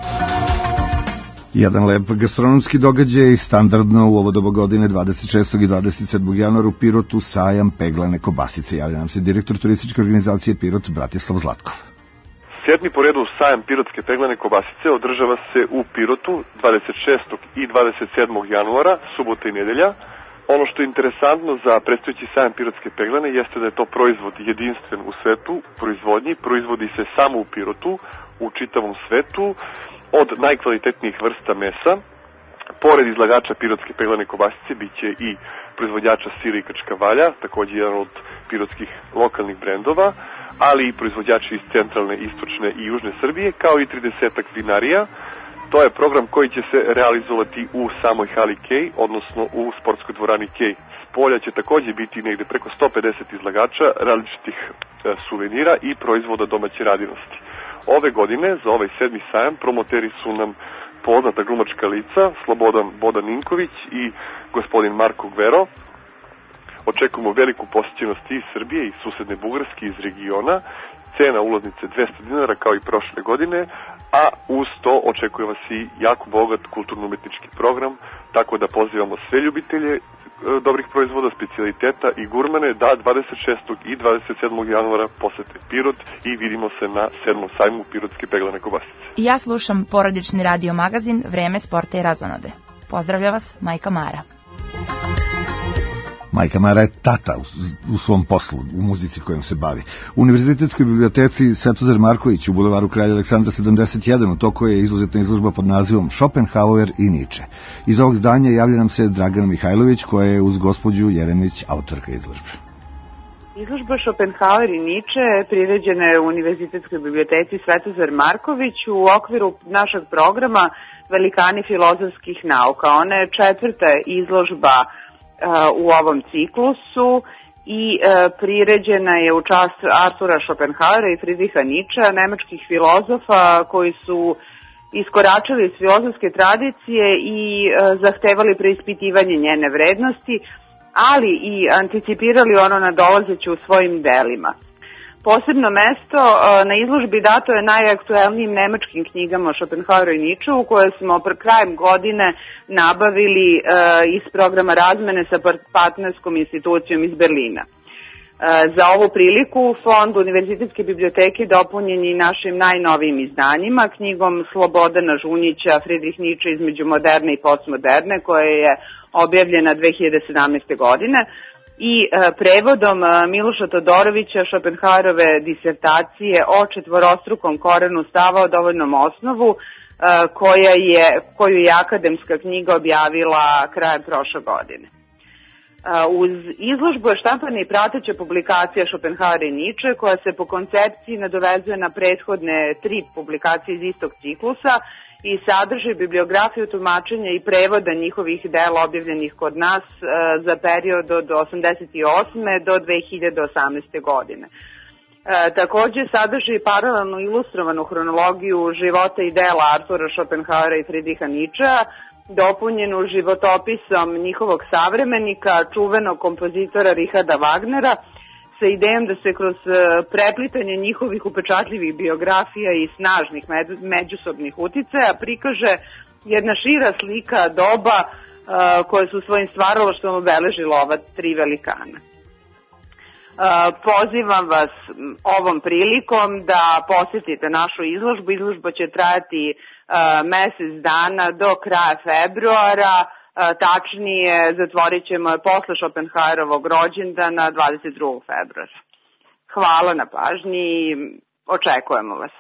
Jedan lep gastronomski događaj, standardno u ovo doba godine dvadeset šestog i dvadeset sedmog januara u Pirotu sajam peglane kobasice. Javlja nam se direktor turističke organizacije Pirot Bratislav Zlatkov. Sedmi po redu sajam pirotske peglane kobasice održava se u Pirotu dvadeset šestog i dvadeset sedmog januara, subota i nedelja. Ono što je interesantno za predstojeći sajam pirotske peglane jeste da je to proizvod jedinstven u svetu, proizvodnji, proizvodi se samo u Pirotu, u čitavom svetu, od najkvalitetnijih vrsta mesa. Pored izlagača pirotske peglane kobasice biće i proizvođača sira i krčkavalja, takođe jedan od pirotskih lokalnih brendova, ali i proizvođači iz centralne, istočne i južne Srbije, kao i tridesetak vinarija. To je program koji će se realizovati u samoj hali Kej, odnosno u sportskoj dvorani Kej. S polja će takođe biti negde preko sto pedeset izlagača različitih e, suvenira i proizvoda domaće radinosti. Ove godine, za ovaj sedmi sajam, promoteri su nam poznata glumačka lica, Slobodan Bodan Ninković i gospodin Marko Gvero. Očekujemo veliku posjećenost iz Srbije, iz susedne Bugarske, iz regiona. Cena ulaznice dvesta dinara kao i prošle godine, a uz to očekuje vas i jako bogat kulturno-umetnički program, tako da pozivamo sve ljubitelje e, dobrih proizvoda, specijaliteta i gurmane da dvadeset šestog i dvadeset sedmog januara posete Pirot i vidimo se na sedmom sajmu pirotske peglane kobasice. Ja slušam porodični radio magazin Vreme sporta i razonode. Pozdravlja vas Majka Mara. Majka Mara je tata u, u svom poslu, u muzici kojom se bavi. U Univerzitetskoj biblioteci Svetozar Marković u bulevaru Kralja Aleksandra sedamdeset jedan u toku je izuzetna izložba pod nazivom Schopenhauer i Nietzsche. Iz ovog zdanja javlja nam se Dragana Mihajlović, koja je uz gospođu Jeremić autorka izložbe. Izložba Schopenhauer i Nietzsche priređena je u Univerzitetskoj biblioteci Svetozar Marković u okviru našeg programa Velikani filozofskih nauka. Ona je četvrta izložba u ovom ciklusu i e, priređena je u čast Artura Schopenhauera i Friedricha Nietzschea, nemačkih filozofa koji su iskoračili iz filozofske tradicije i e, zahtevali preispitivanje njene vrednosti, ali i anticipirali ono nadolazeće u svojim delima. Posebno mesto na izložbi dato je najaktuelnijim nemačkim knjigama Schopenhaueru i Nietzscheu, koje smo krajem godine nabavili iz programa razmene sa partnerskom institucijom iz Berlina. Za ovu priliku Fond Univerzitetske biblioteke dopunjen je našim najnovijim izdanjima, knjigom Slobodana Žunjića Friedrich Nietzsche između moderne i postmoderne, koja je objavljena dve hiljade sedamnaeste. godine, i prevodom Miloša Todorovića Schopenhauerove disertacije o četvorostrukom korenu stava o dovoljnom osnovu, koja je, koju je akademska knjiga objavila krajem prošle godine. Uz izložbu je štampana i prateća publikacija Schopenhauer i Nietzsche, koja se po koncepciji nadovezuje na prethodne tri publikacije iz istog ciklusa i sadrži bibliografiju, tumačenja i prevoda njihovih dela objavljenih kod nas e, za period od osamdeset osme do dve hiljade osamnaeste. godine. E, takođe sadrži paralelnu ilustrovanu hronologiju života i dela Artura Schopenhauera i Friedricha Nietzschea, dopunjenu životopisom njihovog savremenika, čuvenog kompozitora Richarda Wagnera, sa idejom da se kroz preplitanje njihovih upečatljivih biografija i snažnih međusobnih uticaja prikaže jedna šira slika doba koje su svojim stvaralaštvom obeležila ova tri velikana. Pozivam vas ovom prilikom da posjetite našu izložbu. Izložba će trajati mesec dana do kraja februara, tačnije zatvorit ćemo je posle Schopenhauerovog rođendana dvadeset drugog februara. Hvala na pažnji i očekujemo vas.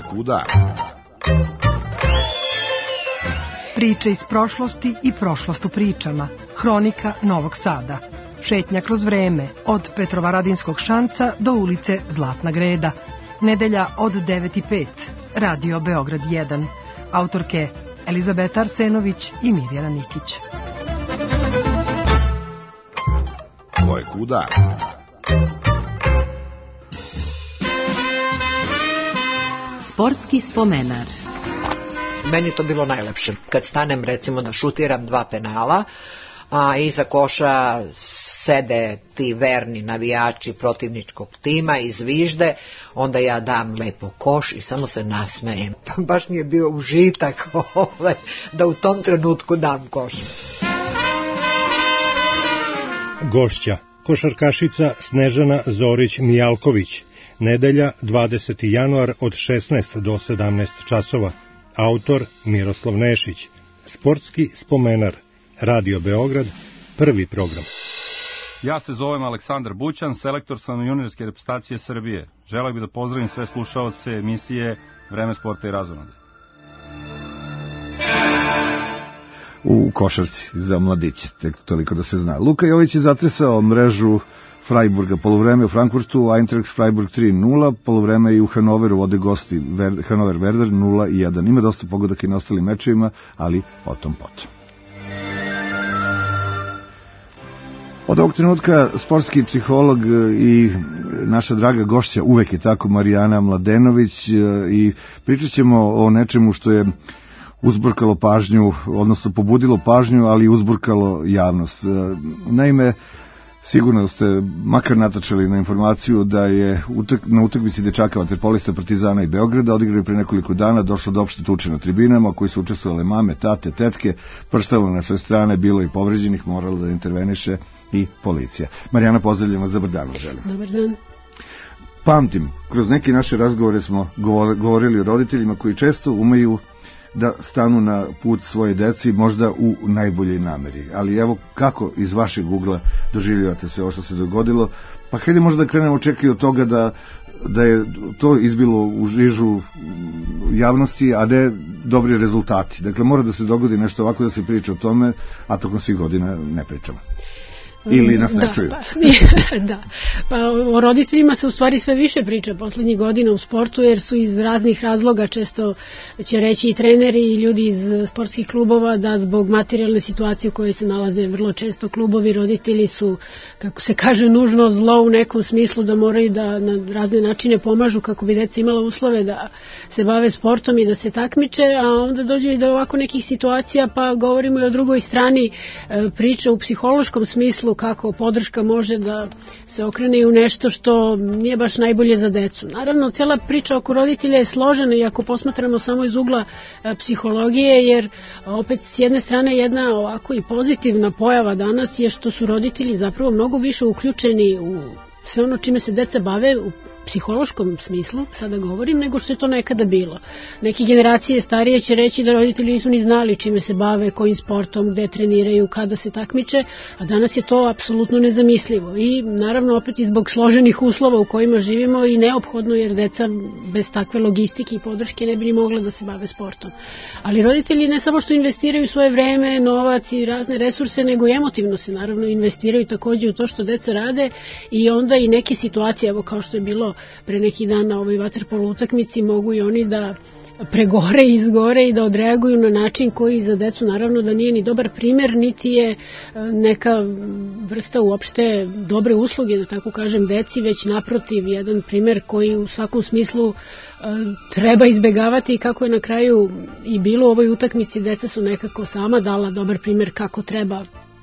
kuda? Priče iz prošlosti i prošlost u pričama. Hronika Novog Sada. Šetnja kroz vreme od Petrovaradinskog šanca do ulice Zlatna Greda. Nedelja od devet i pet. Radio Beograd jedan. Autorke Elizabeta Arsenović i Mirjana Nikić. Ko je kuda? Sportski spomenar. Meni to bilo najlepše. Kad stanem recimo da šutiram dva penala, a iza koša sede ti verni navijači protivničkog tima i zvižde, onda ja dam lepo koš i samo se nasmejem. Baš mi je bio užitak ovaj, da u tom trenutku dam koš. Gošća, košarkašica Snežana Zorić-Mijalković. Nedelja, dvadeseti januar od šesnaest do sedamnaest časova. Autor Miroslav Nešić. Sportski spomenar. Radio Beograd, prvi program. Ja se zovem Aleksandar Bućan, selektor sam juniorske reprezentacije Srbije. Želeo bih da pozdravim sve slušaoce emisije Vreme sporta i razonode. U košarci za mladiće, tek toliko da se zna. Luka Jović je zatresao mrežu Freiburga, poluvreme u Frankfurtu, Eintracht Freiburg tri nula, poluvreme i u Hanoveru vode gosti Hanover Werder nula jedan. Ima dosta pogodaka i na ostalim mečevima, ali o tom potom. Od ovog trenutka sportski psiholog i naša draga gošća, uvek je tako, Marijana Mladenović, i pričat ćemo o nečemu što je uzburkalo pažnju, odnosno pobudilo pažnju, ali i uzburkalo javnost. Naime, sigurno ste makar natačali na informaciju da je na utakmici dečaka vaterpolista Partizana i Beograda, odigrali pre nekoliko dana, došlo do opšte tuče na tribinama, koji su učestvovale mame, tate, tetke, prštalo na sve strane, bilo i povređenih, moralo da interveniše i policija. Marijana, pozdravljamo, dobar dan, želim. Dobar dan. Pamtim, kroz neke naše razgovore smo govorili o roditeljima koji često umeju da stanu na put svoje deci, možda u najboljoj nameri. Ali evo, kako iz vašeg ugla doživljavate se ovo što se dogodilo? Pa hajde možda da krenemo čekaj od toga da, da je to izbilo u žižu javnosti, a ne dobri rezultati. Dakle, mora da se dogodi nešto ovako, da se priča o tome, a tokom svih godina ne pričamo. Ili nas ne da, čuju. Pa, da, pa o roditeljima se u stvari sve više priča poslednjih godina u sportu, jer su iz raznih razloga, često će reći i treneri i ljudi iz sportskih klubova, da zbog materijalne situacije u kojoj se nalaze vrlo često klubovi, roditelji su, kako se kaže, nužno zlo u nekom smislu, da moraju da na razne načine pomažu kako bi deca imala uslove da se bave sportom i da se takmiče, a onda dođe i do ovako nekih situacija, pa govorimo i o drugoj strani priče u psihološkom smislu, kako podrška može da se okrene i u nešto što nije baš najbolje za decu. Naravno, cijela priča oko roditelja je složena i ako posmatramo samo iz ugla e, psihologije, jer opet s jedne strane jedna ovako i pozitivna pojava danas je što su roditelji zapravo mnogo više uključeni u sve ono čime se deca bave u psihološkom smislu, sada govorim, nego što je to nekada bilo. Neki generacije starije će reći da roditelji nisu ni znali čime se bave, kojim sportom, gde treniraju, kada se takmiče, a danas je to apsolutno nezamislivo. I naravno opet i zbog složenih uslova u kojima živimo i neophodno, jer deca bez takve logistike i podrške ne bi ni mogla da se bave sportom. Ali roditelji ne samo što investiraju svoje vreme, novac i razne resurse, nego i emotivno se naravno investiraju takođe u to što deca rade i onda i neke situacije, evo kao što je bilo pre neki dan na ovoj vaterpolo utakmici, mogu i oni da pregore i izgore i da odreaguju na način koji za decu naravno da nije ni dobar primer, niti je neka vrsta uopšte dobre usluge, da tako kažem, deci, već naprotiv jedan primer koji u svakom smislu treba izbegavati i kako je na kraju i bilo u ovoj utakmici, deca su nekako sama dala dobar primer kako treba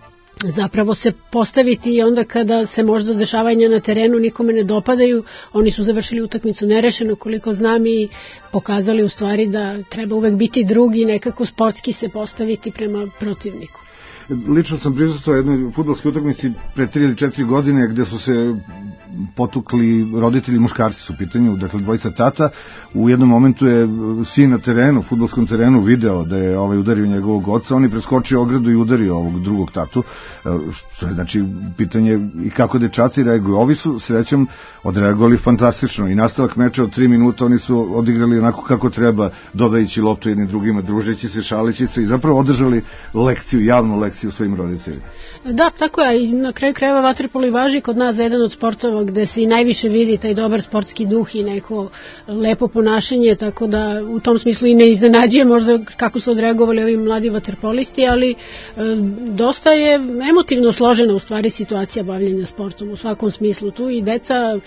zapravo se postaviti i onda kada se možda dešavanja na terenu nikome ne dopadaju, oni su završili utakmicu nerešeno, koliko znam, i pokazali u stvari da treba uvek biti drugi i nekako sportski se postaviti prema protivniku. Lično sam prisustvovao jednoj fudbalskoj utakmici pre tri ili četiri godine gde su se potukli roditelji, muškarci su u pitanju, dakle dvojica tata. U jednom momentu je sin na terenu, fudbalskom terenu, video da je ovaj udario njegovog oca, on je preskočio ogradu i udario ovog drugog tatu, što je znači pitanje i kako dečaci reaguju. Ovi su srećom odreagovali fantastično i nastavak meča od tri minuta oni su odigrali onako kako treba, dodajući loptu jednim drugima, družeći se, šalići se i zapravo održali lekciju, javnu lekciju svojim roditeljima. Da, tako je, i na kraju krajeva vaterpolo i važi kod nas za jedan od sportova gde se i najviše vidi taj dobar sportski duh i neko lepo ponašanje, tako da u tom smislu i ne iznenađuje možda kako su odreagovali ovi mladi vaterpolisti, ali e, dosta je emotivno složena u stvari situacija bavljenja sportom u svakom smislu. Tu i deca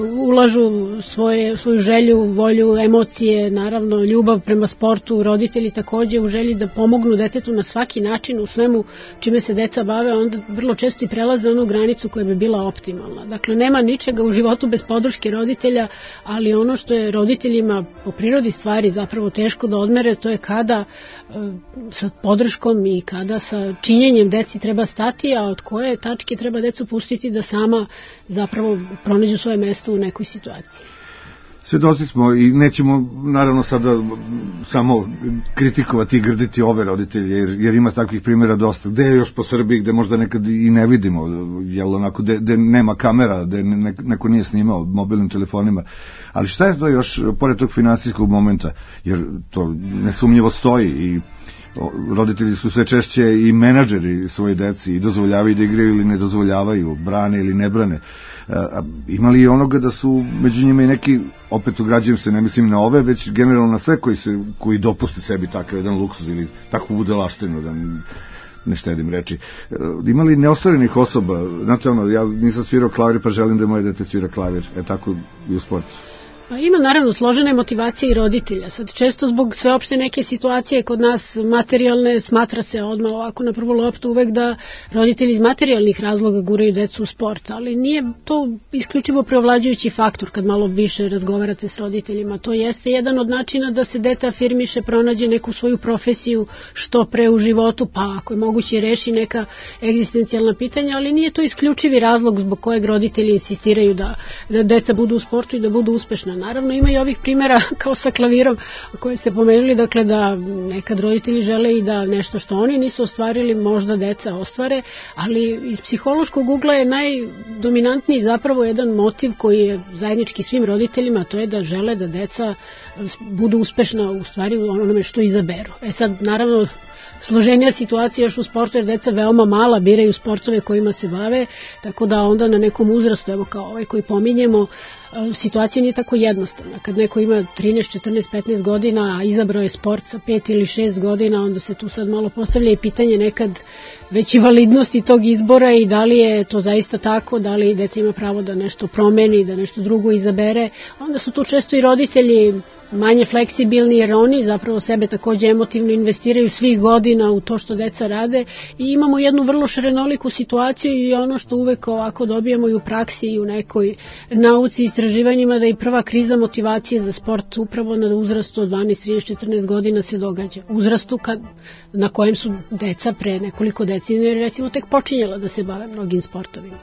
ulažu svoje, svoju želju, volju, emocije, naravno ljubav prema sportu, roditelji takođe u želji da pomognu detetu na svaki način u svemu čime se deca bave, onda vrlo često i prelaze onu granicu koja bi bila optimalna. Dakle, nema ničega u životu bez podrške roditelja, ali ono što je roditeljima po prirodi stvari zapravo teško da odmere, to je kada e, sa podrškom i kada sa činjenjem deci treba stati, a od koje tačke treba decu pustiti da sama zapravo pronađu svoje mesto u nekoj situaciji. Svedoci smo i nećemo naravno sada samo kritikovati i grditi ove roditelje, jer, jer ima takvih primjera dosta. Gde je još po Srbiji, gde možda nekad i ne vidimo, jel onako, gde, gde nema kamera, gde ne, neko nije snimao mobilnim telefonima. Ali šta je to još, pored tog finansijskog momenta, jer to nesumnjivo stoji i roditelji su sve češće i menadžeri svoje deci i dozvoljavaju da igraju ili ne dozvoljavaju, brane ili ne brane. A, ima li onoga da su među njima i neki, opet ugrađujem se, ne mislim na ove, već generalno na sve koji, se, koji dopuste sebi takav jedan luksuz ili takvu budalaštinu, da ne štedim reči. Ima li neostvarenih osoba? Znate ono, ja nisam svirao klavir pa želim da moje dete svira klavir, e tako i u sportu. Pa ima naravno složene motivacije i roditelja. Sad često zbog sveopšte neke situacije kod nas materijalne smatra se odmah ovako na prvu loptu uvek da roditelji iz materijalnih razloga guraju decu u sport, ali nije to isključivo preovlađujući faktor kad malo više razgovarate s roditeljima. To jeste jedan od načina da se dete afirmiše, pronađe neku svoju profesiju što pre u životu, pa ako je moguće reši neka egzistencijalna pitanja, ali nije to isključivi razlog zbog kojeg roditelji insistiraju da, da deca budu u sportu i da budu uspešna. Naravno ima i ovih primjera kao sa klavirom koje ste pomenuli, dakle da nekad roditelji žele i da nešto što oni nisu ostvarili možda deca ostvare, ali iz psihološkog ugla je najdominantniji zapravo jedan motiv koji je zajednički svim roditeljima, to je da žele da deca budu uspešna u stvari u onome što izaberu. E sad naravno složenija situacija još u sportu jer deca veoma mala biraju sportove kojima se bave, tako da onda na nekom uzrastu, evo kao ovaj koji pominjemo, situacija nije tako jednostavna. Kad neko ima trinaest, četrnaest, petnaest godina, a izabrao je sport sa pet ili šest godina, onda se tu sad malo postavlja i pitanje nekad već i validnosti tog izbora i da li je to zaista tako, da li deca ima pravo da nešto promeni, da nešto drugo izabere. Onda su tu često i roditelji manje fleksibilni jer oni zapravo sebe takođe emotivno investiraju svih godina u to što deca rade i imamo jednu vrlo šarenoliku situaciju i ono što uvek ovako dobijamo i u praksi i u nekoj nauci i istraživanjima da i prva kriza motivacije za sport upravo na uzrastu od dvanaest, trinaest, četrnaest godina se događa. Uzrastu kad, na kojem su deca pre nekoliko decenija recimo tek počinjela da se bave mnogim sportovima.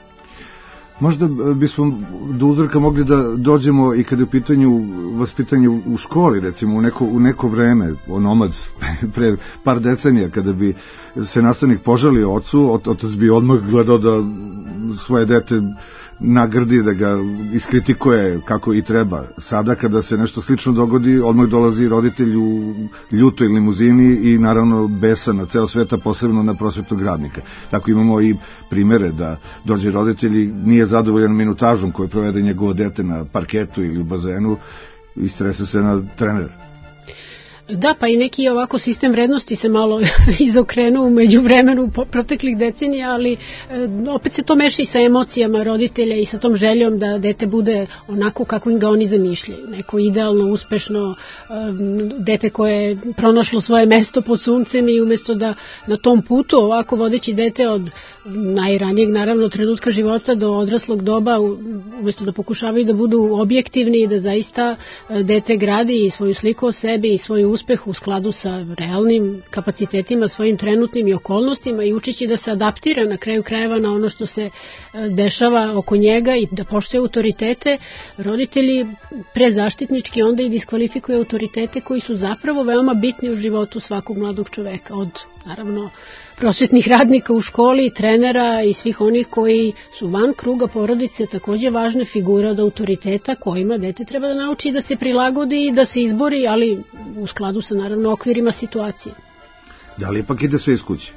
Možda bismo do uzorka mogli da dođemo i kada je u pitanju vaspitanje u školi, recimo u neko, u neko vreme, onomad pre par decenija, kada bi se nastavnik požalio ocu, otac bi odmah gledao da svoje dete nagrdi, da ga iskritikuje kako i treba. Sada kada se nešto slično dogodi, odmah dolazi roditelj u ljutoj limuzini i naravno besa na ceo sveta, posebno na prosvetnog radnika. Tako imamo i primere da dođe roditelj i nije zadovoljan minutažom koju provede njegovo dete na parketu ili u bazenu i strese se na trenera. Da, pa i neki ovako sistem vrednosti se malo izokrenuo umeđu vremenu proteklih decenija, ali e, opet se to meša i sa emocijama roditelja i sa tom željom da dete bude onako kako im ga oni zamišljaju. Neko idealno, uspešno e, dete koje je pronašlo svoje mesto pod suncem i umjesto da na tom putu ovako vodeći dete od najranijeg naravno trenutka života do odraslog doba, umjesto da pokušavaju da budu objektivni i da zaista dete gradi i svoju sliku o sebi i svoju uspeh u skladu sa realnim kapacitetima, svojim trenutnim i okolnostima i učeći da se adaptira na kraju krajeva na ono što se dešava oko njega i da poštuje autoritete, roditelji prezaštitnički onda i diskvalifikuju autoritete koji su zapravo veoma bitni u životu svakog mladog čoveka, od naravno prosvetnih radnika u školi, trenera i svih onih koji su van kruga porodice takođe važne figure od autoriteta kojima dete treba da nauči da se prilagodi i da se izbori, ali u skladu sa naravno okvirima situacije. Da li ipak ide sve iz kuće?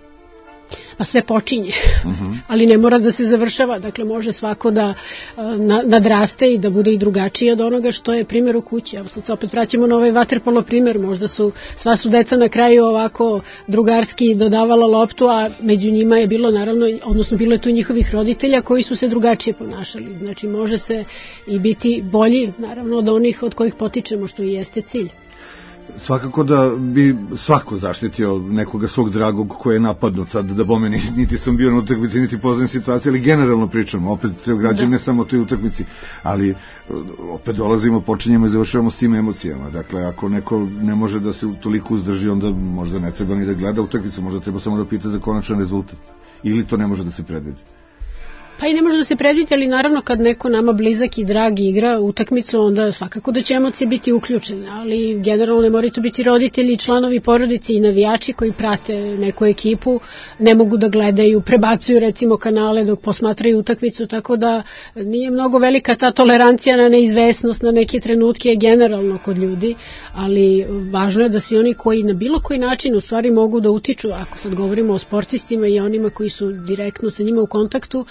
Pa sve počinje, uh-huh. ali ne mora da se završava, dakle može svako da na, nadraste i da bude i drugačiji od onoga što je primjer u kući. Evo sad se opet vraćamo na ovaj vaterpolo primjer, možda su sva su deca na kraju ovako drugarski dodavala loptu, a među njima je bilo naravno, odnosno bilo je tu njihovih roditelja koji su se drugačije ponašali, znači može se i biti bolji naravno od onih od kojih potičemo, što i jeste cilj. Svakako da bi svako zaštitio nekoga svog dragog koji je napadnut, sad da bome niti sam bio na utakmici, niti poznajem situaciju, ali generalno pričamo, opet se ograđujem ne samo o toj utakmici, ali opet dolazimo, počinjemo i završavamo s tim emocijama. Dakle, ako neko ne može da se toliko uzdrži, onda možda ne treba ni da gleda utakmicu, možda treba samo da pita za konačan rezultat. Ili to ne može da se predvidi. Pa i ne može da se predvidi, ali naravno kad neko nama blizak i drag igra utakmicu, onda svakako da će emocije biti uključene, ali generalno ne moraju to biti roditelji, članovi porodice i navijači koji prate neku ekipu, ne mogu da gledaju, prebacuju recimo kanale dok posmatraju utakmicu, tako da nije mnogo velika ta tolerancija na neizvesnost, na neke trenutke generalno kod ljudi, ali važno je da svi oni koji na bilo koji način u stvari mogu da utiču, ako sad govorimo o sportistima i onima koji su direktno sa njima u kontaktu,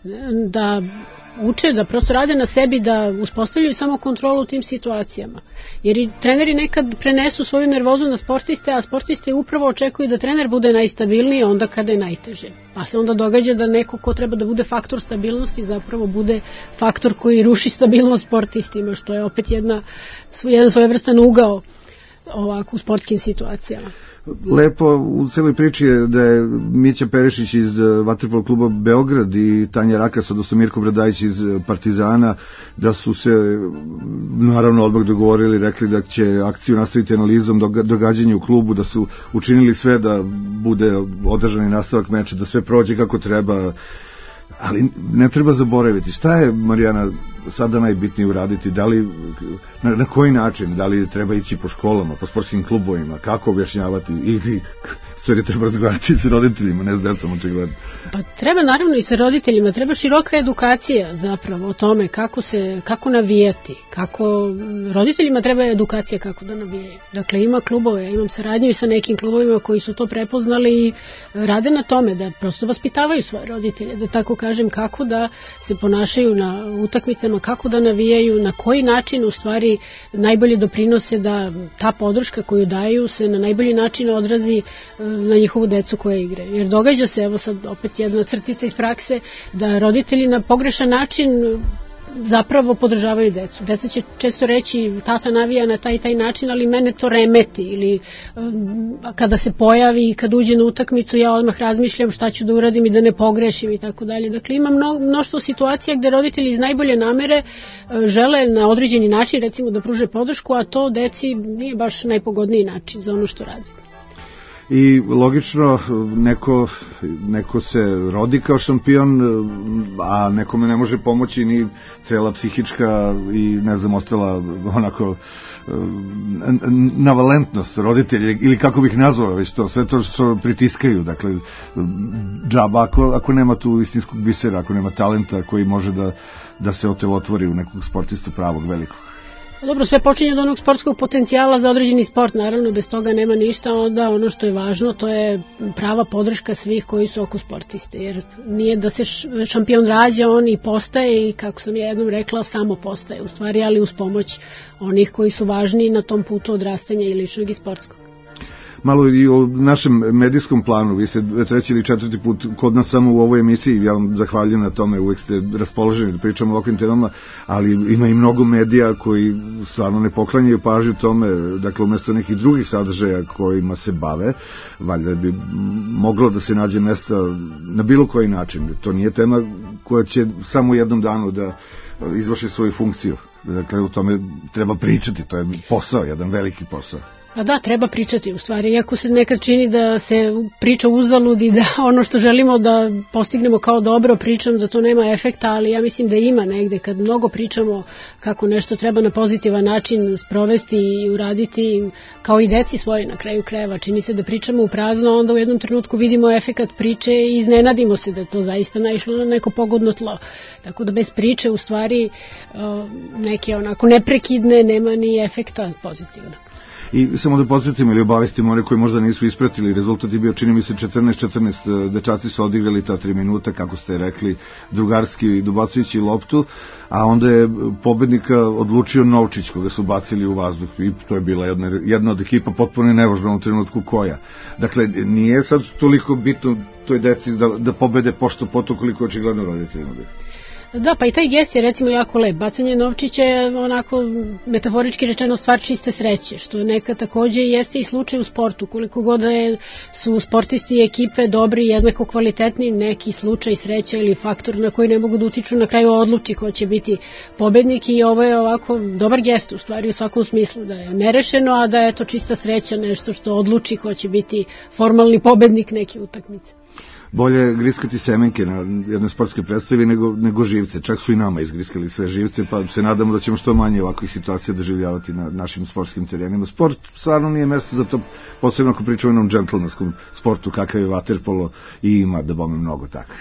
da uče, da prosto rade na sebi, da uspostavljaju samo kontrolu u tim situacijama. Jer i treneri nekad prenesu svoju nervozu na sportiste, a sportiste upravo očekuju da trener bude najstabilniji onda kada je najteže. Pa se onda događa da neko ko treba da bude faktor stabilnosti zapravo bude faktor koji ruši stabilnost sportistima, što je opet jedna, jedan svojevrstan ugao ovako u sportskim situacijama. Lepo u celoj priči je da je Mića Perišić iz vaterpolo kluba Beograd i Tanja Rakas, odnosno Mirko Bradajić iz Partizana, da su se naravno odmah dogovorili, rekli da će akciju nastaviti analizom događanja u klubu, da su učinili sve da bude održani nastavak meča, da sve prođe kako treba, ali ne treba zaboraviti. Šta je, Marijana, sada najbitnije uraditi? Da li, na, na koji način? Da li treba ići po školama, po sportskim klubovima? Kako objašnjavati? Ili stvari treba razgovarati sa roditeljima, ne s decom očigledno? Pa treba naravno i sa roditeljima. Treba široka edukacija zapravo o tome kako se, kako navijati. Kako, roditeljima treba edukacija kako da navijaju. Dakle, ima klubove, imam saradnju i sa nekim klubovima koji su to prepoznali i rade na tome da prosto vaspitavaju svoje roditelje, da tako kažem, kako da se ponašaju na utakmicama, kako da navijaju, na koji način u stvari najbolje doprinose da ta podrška koju daju se na najbolji način odrazi na njihovu decu koja igraju. Jer događa se, evo sad opet jedna crtica iz prakse, da roditelji na pogrešan način zapravo podržavaju decu. Deca će često reći tata navija na taj i taj način, ali mene to remeti, ili um, kada se pojavi i kad uđe na utakmicu ja odmah razmišljam šta ću da uradim i da ne pogrešim i tako dalje. Dakle, ima mno, mnoštvo situacija gde roditelji iz najbolje namere uh, žele na određeni način recimo da pruže podršku, a to deci nije baš najpogodniji način za ono što radi. I logično neko, neko se rodi kao šampion, a nekome ne može pomoći ni cela psihička i ne znam ostala onako navalentnost roditelja ili kako bih nazvao već to, sve to što pritiskaju, dakle džaba ako, ako nema tu istinskog bisera, ako nema talenta koji može da, da se otelotvori u nekog sportistu pravog velikog. Dobro, sve počinje od onog sportskog potencijala za određeni sport, naravno bez toga nema ništa, onda ono što je važno to je prava podrška svih koji su oko sportiste, jer nije da se šampion rađa, on i postaje i kako sam ja jednom rekla, samo postaje u stvari, ali uz pomoć onih koji su važni na tom putu odrastanja i ličnog i sportskog. Malo i o našem medijskom planu, vi ste treći ili četvrti put kod nas samo u ovoj emisiji, ja vam zahvaljujem na tome, uvek ste raspoloženi da pričamo o ovakvim temama, ali ima i mnogo medija koji stvarno ne poklanjaju pažnju tome, dakle umjesto nekih drugih sadržaja kojima se bave, valjda bi moglo da se nađe mesta na bilo koji način. To nije tema koja će samo u jednom danu da izvrši svoju funkciju, dakle u tome treba pričati, to je posao, jedan veliki posao. A da, treba pričati u stvari, iako se nekad čini da se priča uzaludi, da ono što želimo da postignemo kao dobro pričam, da to nema efekta, ali ja mislim da ima negde, kad mnogo pričamo kako nešto treba na pozitivan način sprovesti i uraditi, kao i deci svoje na kraju krajeva, čini se da pričamo u prazno, onda u jednom trenutku vidimo efekat priče i iznenadimo se da je to zaista naišlo na neko pogodno tlo. Tako da bez priče u stvari neke onako neprekidne nema ni efekta pozitivnog. I samo da podsjetimo ili obavestimo one koji možda nisu ispratili, rezultat je bio, čini mi se, četrnaest četrnaest, dečaci su odigrali ta tri minuta, kako ste rekli, drugarski dobacujući loptu, a onda je pobednika odlučio Novčić, koga su bacili u vazduh, i to je bila jedna, jedna od ekipa potpuno nevažna u trenutku koja. Dakle, nije sad toliko bitno toj deci da, da pobede pošto poto koliko očigledno roditeljima biti. Da, pa i taj gest je recimo jako lep. Bacanje novčića je onako metaforički rečeno stvar čiste sreće, što neka takođe jeste i slučaj u sportu. Koliko god je, su sportisti i ekipe dobri, jednako kvalitetni, neki slučaj sreća ili faktor na koji ne mogu da utiču na kraju odluči ko će biti pobednik, i ovo je ovako dobar gest u stvari u svakom smislu, da je nerešeno, a da je to čista sreća, nešto što odluči ko će biti formalni pobednik neke utakmice. Bolje griskati semenke na jednoj sportskoj predstavi nego, nego živce. Čak su i nama izgriskali sve živce, pa se nadamo da ćemo što manje ovakvih situacija doživljavati na našim sportskim terenima. Sport stvarno nije mesto za to, posebno ako pričamo o jednom džentlmenskom sportu kakav je vaterpolo, i ima da bome mnogo takvih.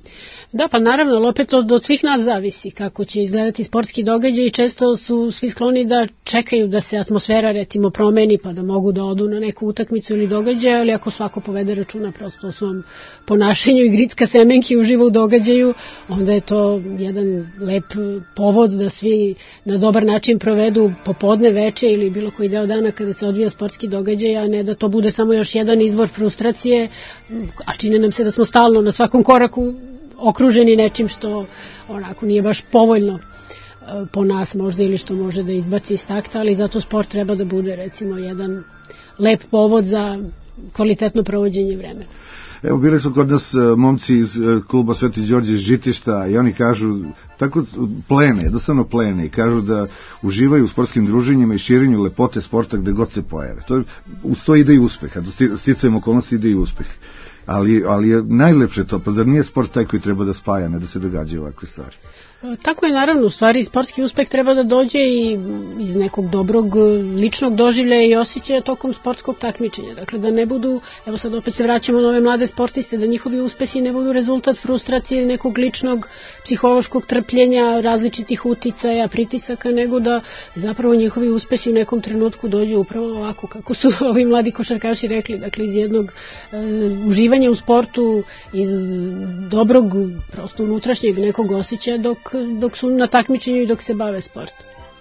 Da, pa naravno, ali opet od, od svih nas zavisi kako će izgledati sportski događaj, i često su svi skloni da čekaju da se atmosfera recimo promeni pa da mogu da odu na neku utakmicu ili događaj, ali ako svako povede računa prosto o svom ponašanju i gricka semenki uživa u događaju, onda je to jedan lep povod da svi na dobar način provedu popodne, veče ili bilo koji deo dana kada se odvija sportski događaj, a ne da to bude samo još jedan izvor frustracije, a čini nam se da smo stalno na svakom koraku okruženi nečim što onako nije baš povoljno po nas možda, ili što može da izbaci iz takta, ali zato sport treba da bude recimo jedan lep povod za kvalitetno provođenje vremena. Evo, bili su kod nas momci iz kluba Sveti Đorđe iz Žitišta i oni kažu, tako plene, jednostavno plene, i kažu da uživaju u sportskim druženjima i širenju lepote sporta gde god se pojave. To, uz to ide i uspeh, a do sticajem okolnosti ide i uspeh. Ali, ali je najlepše to, pa zar nije sport taj koji treba da spaja, ne da se događaju ovakve stvari? Tako je, naravno, u stvari sportski uspeh treba da dođe i iz nekog dobrog ličnog doživljaja i osjećaja tokom sportskog takmičenja. Dakle, da ne budu, evo sad opet se vraćamo na ove mlade sportiste, da njihovi uspesi ne budu rezultat frustracije, nekog ličnog psihološkog trpljenja, različitih uticaja, pritisaka, nego da zapravo njihovi uspesi u nekom trenutku dođu upravo ovako kako su ovi mladi košarkaši rekli, dakle iz jednog e, uživanja u sportu, iz dobrog, prosto unutrašnjeg nekog osjećaja dok dok su na takmičenju i dok se bave sportom.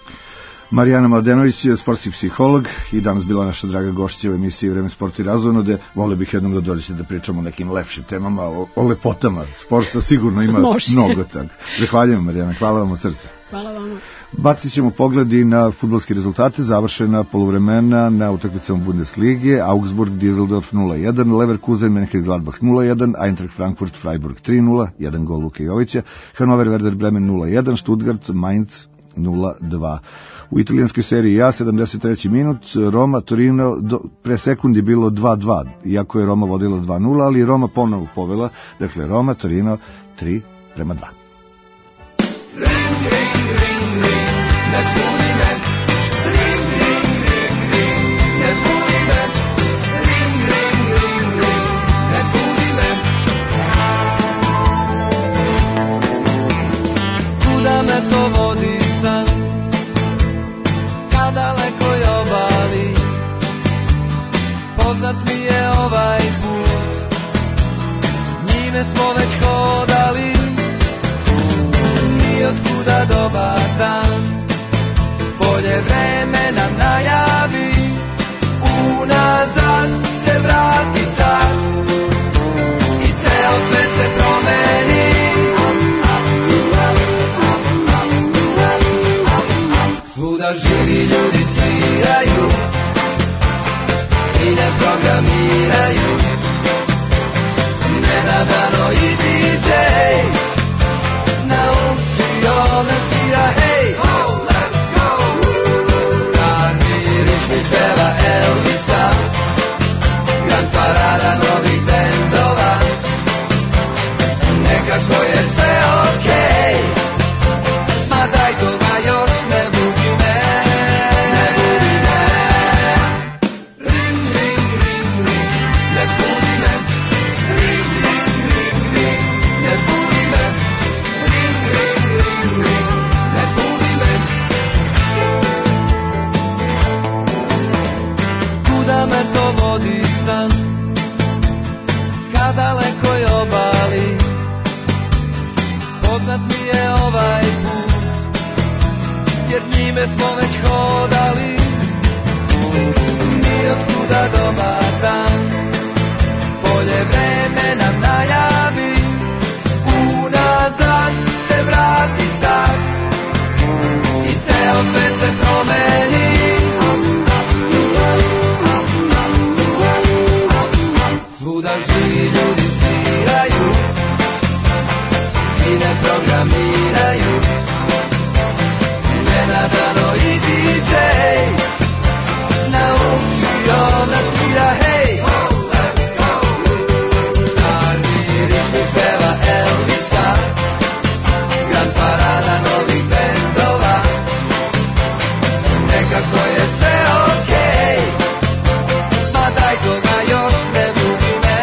Marijana Mladenović je sportski psiholog i danas bila naša draga gošća u emisiji Vreme sporta i razonode. Vole bih jednom da dođete da pričamo o nekim lepšim temama, o, o lepotama sporta, sigurno ima mnogo tako. Zahvaljujem, Marijana, hvala vam od srca. Hvala vam. Bacit ćemo pogledi na fudbalske rezultate, završena poluvremena na utakmicama Bundeslige, Augsburg, Düsseldorf nula jedan, Leverkusen, Mönchengladbach nula jedan, Eintracht Frankfurt, Freiburg tri nula, jedan gol Luke Jovića, Hannover, Werder Bremen nula jedan, Stuttgart, Mainz nula dva. U italijanskoj seriji A, sedamdeset treći minut, Roma, Torino, do, pre sekundi bilo dva dva, iako je Roma vodila dva nula, ali Roma ponovo povela, dakle Roma, Torino tri prema dva. Poznat mi je ovaj put, njime smo već hodali, ni otkuda dobar dan, bolje vreme nam najavi, unazad se vrati sad, i ceo svet se promeni, svuda živi ljudi sviraju, i ne programiraju, nenadano idi Njime smo već hodali, ni od kuda dobar dan. Bolje vreme nam najavi, unazad se vrati sad i ceo svet se promeni. Svuda živi ljudi sviraju i ne programiraju, nenadano i D J naučio da svira, hej. Star mirišni peva Elvisa, grand parada novih bendova, nekako je sve okej, ma daj toga još ne budi me.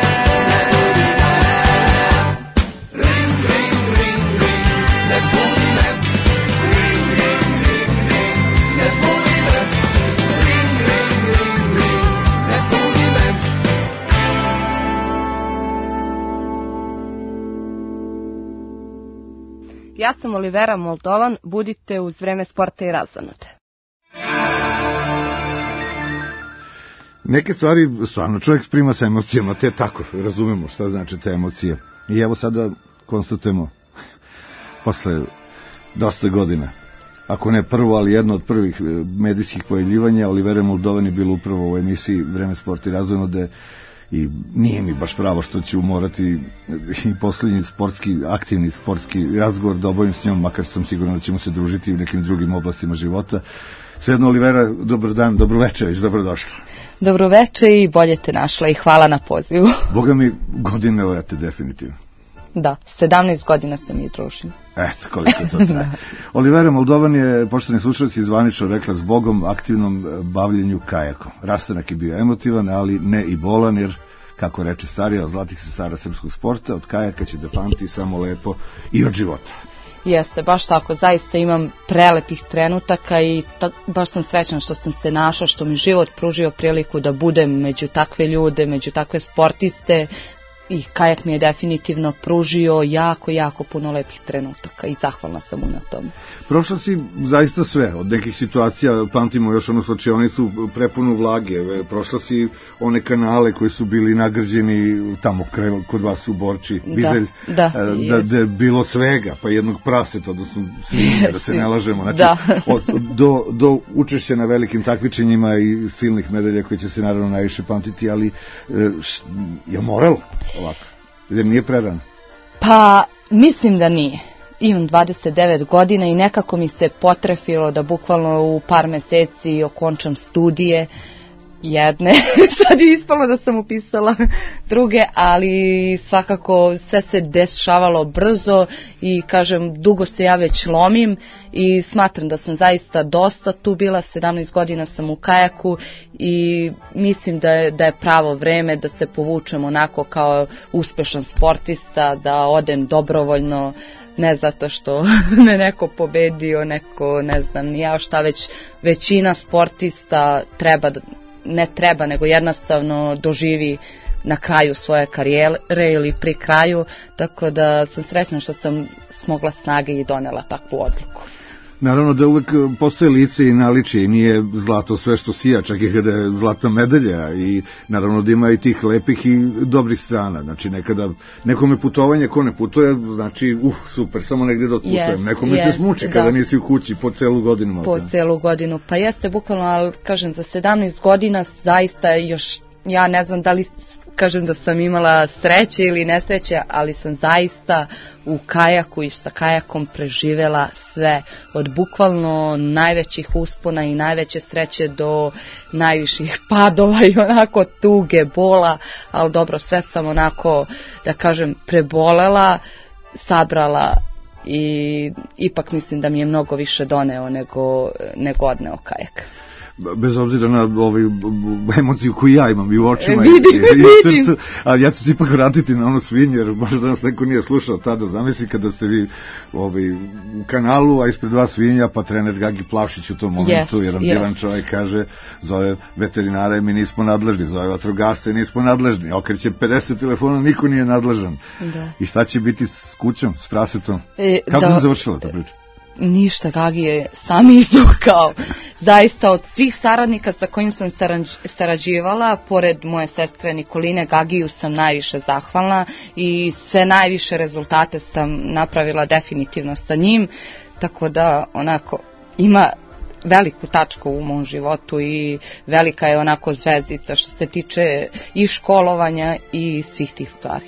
Ring, ring, ring, ring, ne budi me. Ring, ring, ring, ring, ne budi me. Ring, ring, ring, ring, ne budi me. Ja sam Olivera Moldovan, budite uz Vreme sporta i razonode. Neke stvari stvarno čovjek sprima sa emocijama, te tako, razumemo šta znači te emocije. I evo sada konstatujemo, posle dosta godina, ako ne prvo, ali jedno od prvih medijskih pojavljivanja, Olivera Moldovan je bilo upravo u emisiji Vreme sporta i razonode, i nije mi baš pravo što ću morati i poslednji sportski, aktivni sportski razgovor da obavim s njom, makar sam siguran da ćemo se družiti u nekim drugim oblastima života. Svejedno, Olivera, dobar dan, dobro večer, već dobrodošla. Dobro večer i bolje te našla i hvala na pozivu. Boga mi, godine lete definitivno. Da, sedamnaest godina se mi družimo. Eto, koliko to traje. Olivera Moldovan je, poštovani slušalci, zvanično rekla s Bogom aktivnom bavljenju kajakom. Rastanak je bio emotivan, ali ne i bolan, jer, kako reče starija od zlatih sestara srpskog sporta, od kajaka će da pamti samo lepo i od života. Jeste, baš tako, zaista imam prelepih trenutaka i ta, baš sam srećna što sam se našla, što mi život pružio priliku da budem među takve ljude, među takve sportiste, i kajak mi je definitivno pružio jako, jako puno lepih trenutaka i zahvalna sam mu na tome. Prošla si zaista sve, od nekih situacija, pamtimo još onu slačionicu prepunu vlage, prošla si one kanale koji su bili nagrađeni tamo kod vas u Borči, Bizelj, da, da, da, da je bilo svega, pa jednog praseta, odnosno svinje, da se ne lažemo, znači, da. od, do, do učešća na velikim takmičenjima i silnih medalja koji će se naravno najviše pamtiti, ali š, je moral ovako, jer nije prerano? Pa, mislim da nije. Imam dvadeset devet godina i nekako mi se potrefilo da bukvalno u par meseci okončam studije jedne. Sad je ispalo da sam upisala druge, ali svakako sve se dešavalo brzo i kažem, dugo se ja već lomim i smatram da sam zaista dosta tu bila, sedamnaest godina sam u kajaku i mislim da je, da je pravo vreme da se povučem onako kao uspešan sportista, da odem dobrovoljno, ne zato što me neko pobedio, neko ne znam ni ja šta, već većina sportista treba da, ne treba, nego jednostavno doživi na kraju svoje karijere ili pri kraju, tako da sam srećna što sam smogla snage i donela takvu odluku. Naravno da uvek postoje lice i naličje i nije zlato sve što sija, čak i kada je zlatna medalja, i naravno da ima i tih lepih i dobrih strana. Znači nekada nekome putovanje, ko ne putuje, znači uh, super, samo negdje da otputujem. Yes, nekome yes, se smuči kada da. Nisi u kući po celu godinu. Po celu godinu, pa jeste bukvalno, ali kažem za sedamnaest godina zaista još, ja ne znam da li kažem da sam imala sreće ili nesreće, ali sam zaista u kajaku i sa kajakom preživela sve, od bukvalno najvećih uspona i najveće sreće do najviših padova i onako tuge, bola, ali dobro, sve sam onako, da kažem, prebolela, sabrala i ipak mislim da mi je mnogo više doneo nego, nego odneo kajak. Bez obzira na ovaj emociju koju ja imam i u očima vidim, i, i u vidim. srcu, ali ja ću se ipak vratiti na ono svinje, jer možda nas neko nije slušao tada. Zamisli kada ste vi ovaj, u kanalu, a ispred vas svinja, pa trener Gagi Plavšić u tom momentu, yes, jedan yes. divan čovjek kaže, zove veterinare, mi nismo nadležni, zove vatrogasce, nismo nadležni, okreće pedeset telefona, niko nije nadležan. Da. I šta će biti s kućom, s prasetom? E, Kako da, se završila ta priča? Ništa, Gagi je sam izvukao. Zaista od svih saradnika sa kojim sam sarađivala, pored moje sestre Nikoline, Gagiju sam najviše zahvalna i sve najviše rezultate sam napravila definitivno sa njim, tako da onako ima veliku tačku u mom životu i velika je onako zvezdica što se tiče i školovanja i svih tih stvari.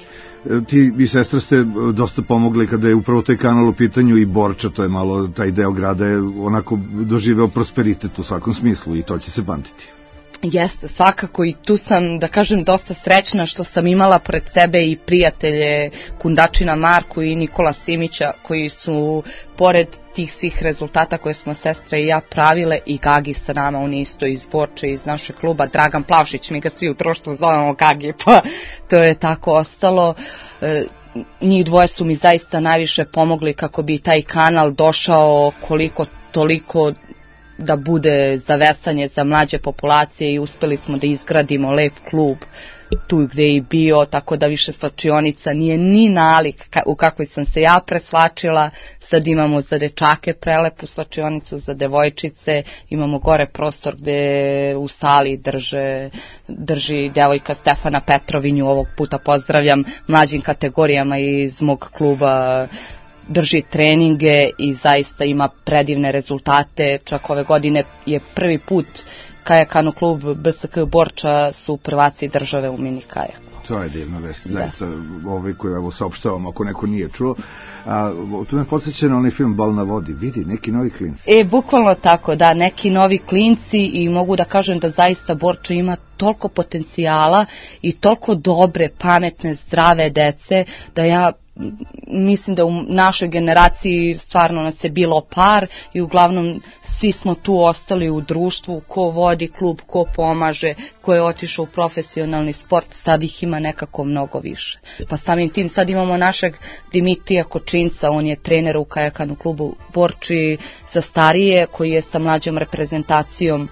Ti i sestra ste dosta pomogli kada je upravo taj kanal u pitanju i Borča, to je malo, taj deo grada je onako doživeo prosperitet u svakom smislu i to će se pamtiti. Jeste, svakako, i tu sam, da kažem, dosta srećna što sam imala pred sebe i prijatelje Kundačina Marku i Nikola Simića, koji su pored tih svih rezultata koje smo sestra i ja pravile, i Gagi sa nama, on je isto iz Borče, iz našeg kluba, Dragan Plavšić, mi ga svi u društvu zovemo Gagi, pa to je tako ostalo. E, njih dvoje su mi zaista najviše pomogli kako bi taj kanal došao koliko toliko da bude za vesanje za mlađe populacije i uspeli smo da izgradimo lep klub tu gde je i bio, tako da više slačionica nije ni nalik u kakvoj sam se ja preslačila. Sad imamo za dečake prelepu slačionicu, za devojčice imamo gore prostor gde u sali drže, drži devojka Stefana Petrovinju, ovog puta pozdravljam, mlađim kategorijama iz mog kluba, drži treninge i zaista ima predivne rezultate. Čak ove godine je prvi put kajakanu klub B S K Borča su prvaci države u mini kajaku. To je divna vest, zaista, ovaj koji evo saopštavam, ako neko nije čuo. A, tu me podsjeća na onaj film Bal na vodi, vidi, neki novi klinci. E, bukvalno tako, da, neki novi klinci, i mogu da kažem da zaista Borča ima toliko potencijala i toliko dobre, pametne, zdrave dece, da ja mislim da u našoj generaciji stvarno nas je bilo par i uglavnom svi smo tu ostali u društvu, ko vodi klub, ko pomaže, ko je otišao u profesionalni sport, sad ih ima nekako mnogo više. Pa samim tim sad imamo našeg Dimitrija Kočinca, on je trener u kajakanu klubu Borči za starije, koji je sa mlađom reprezentacijom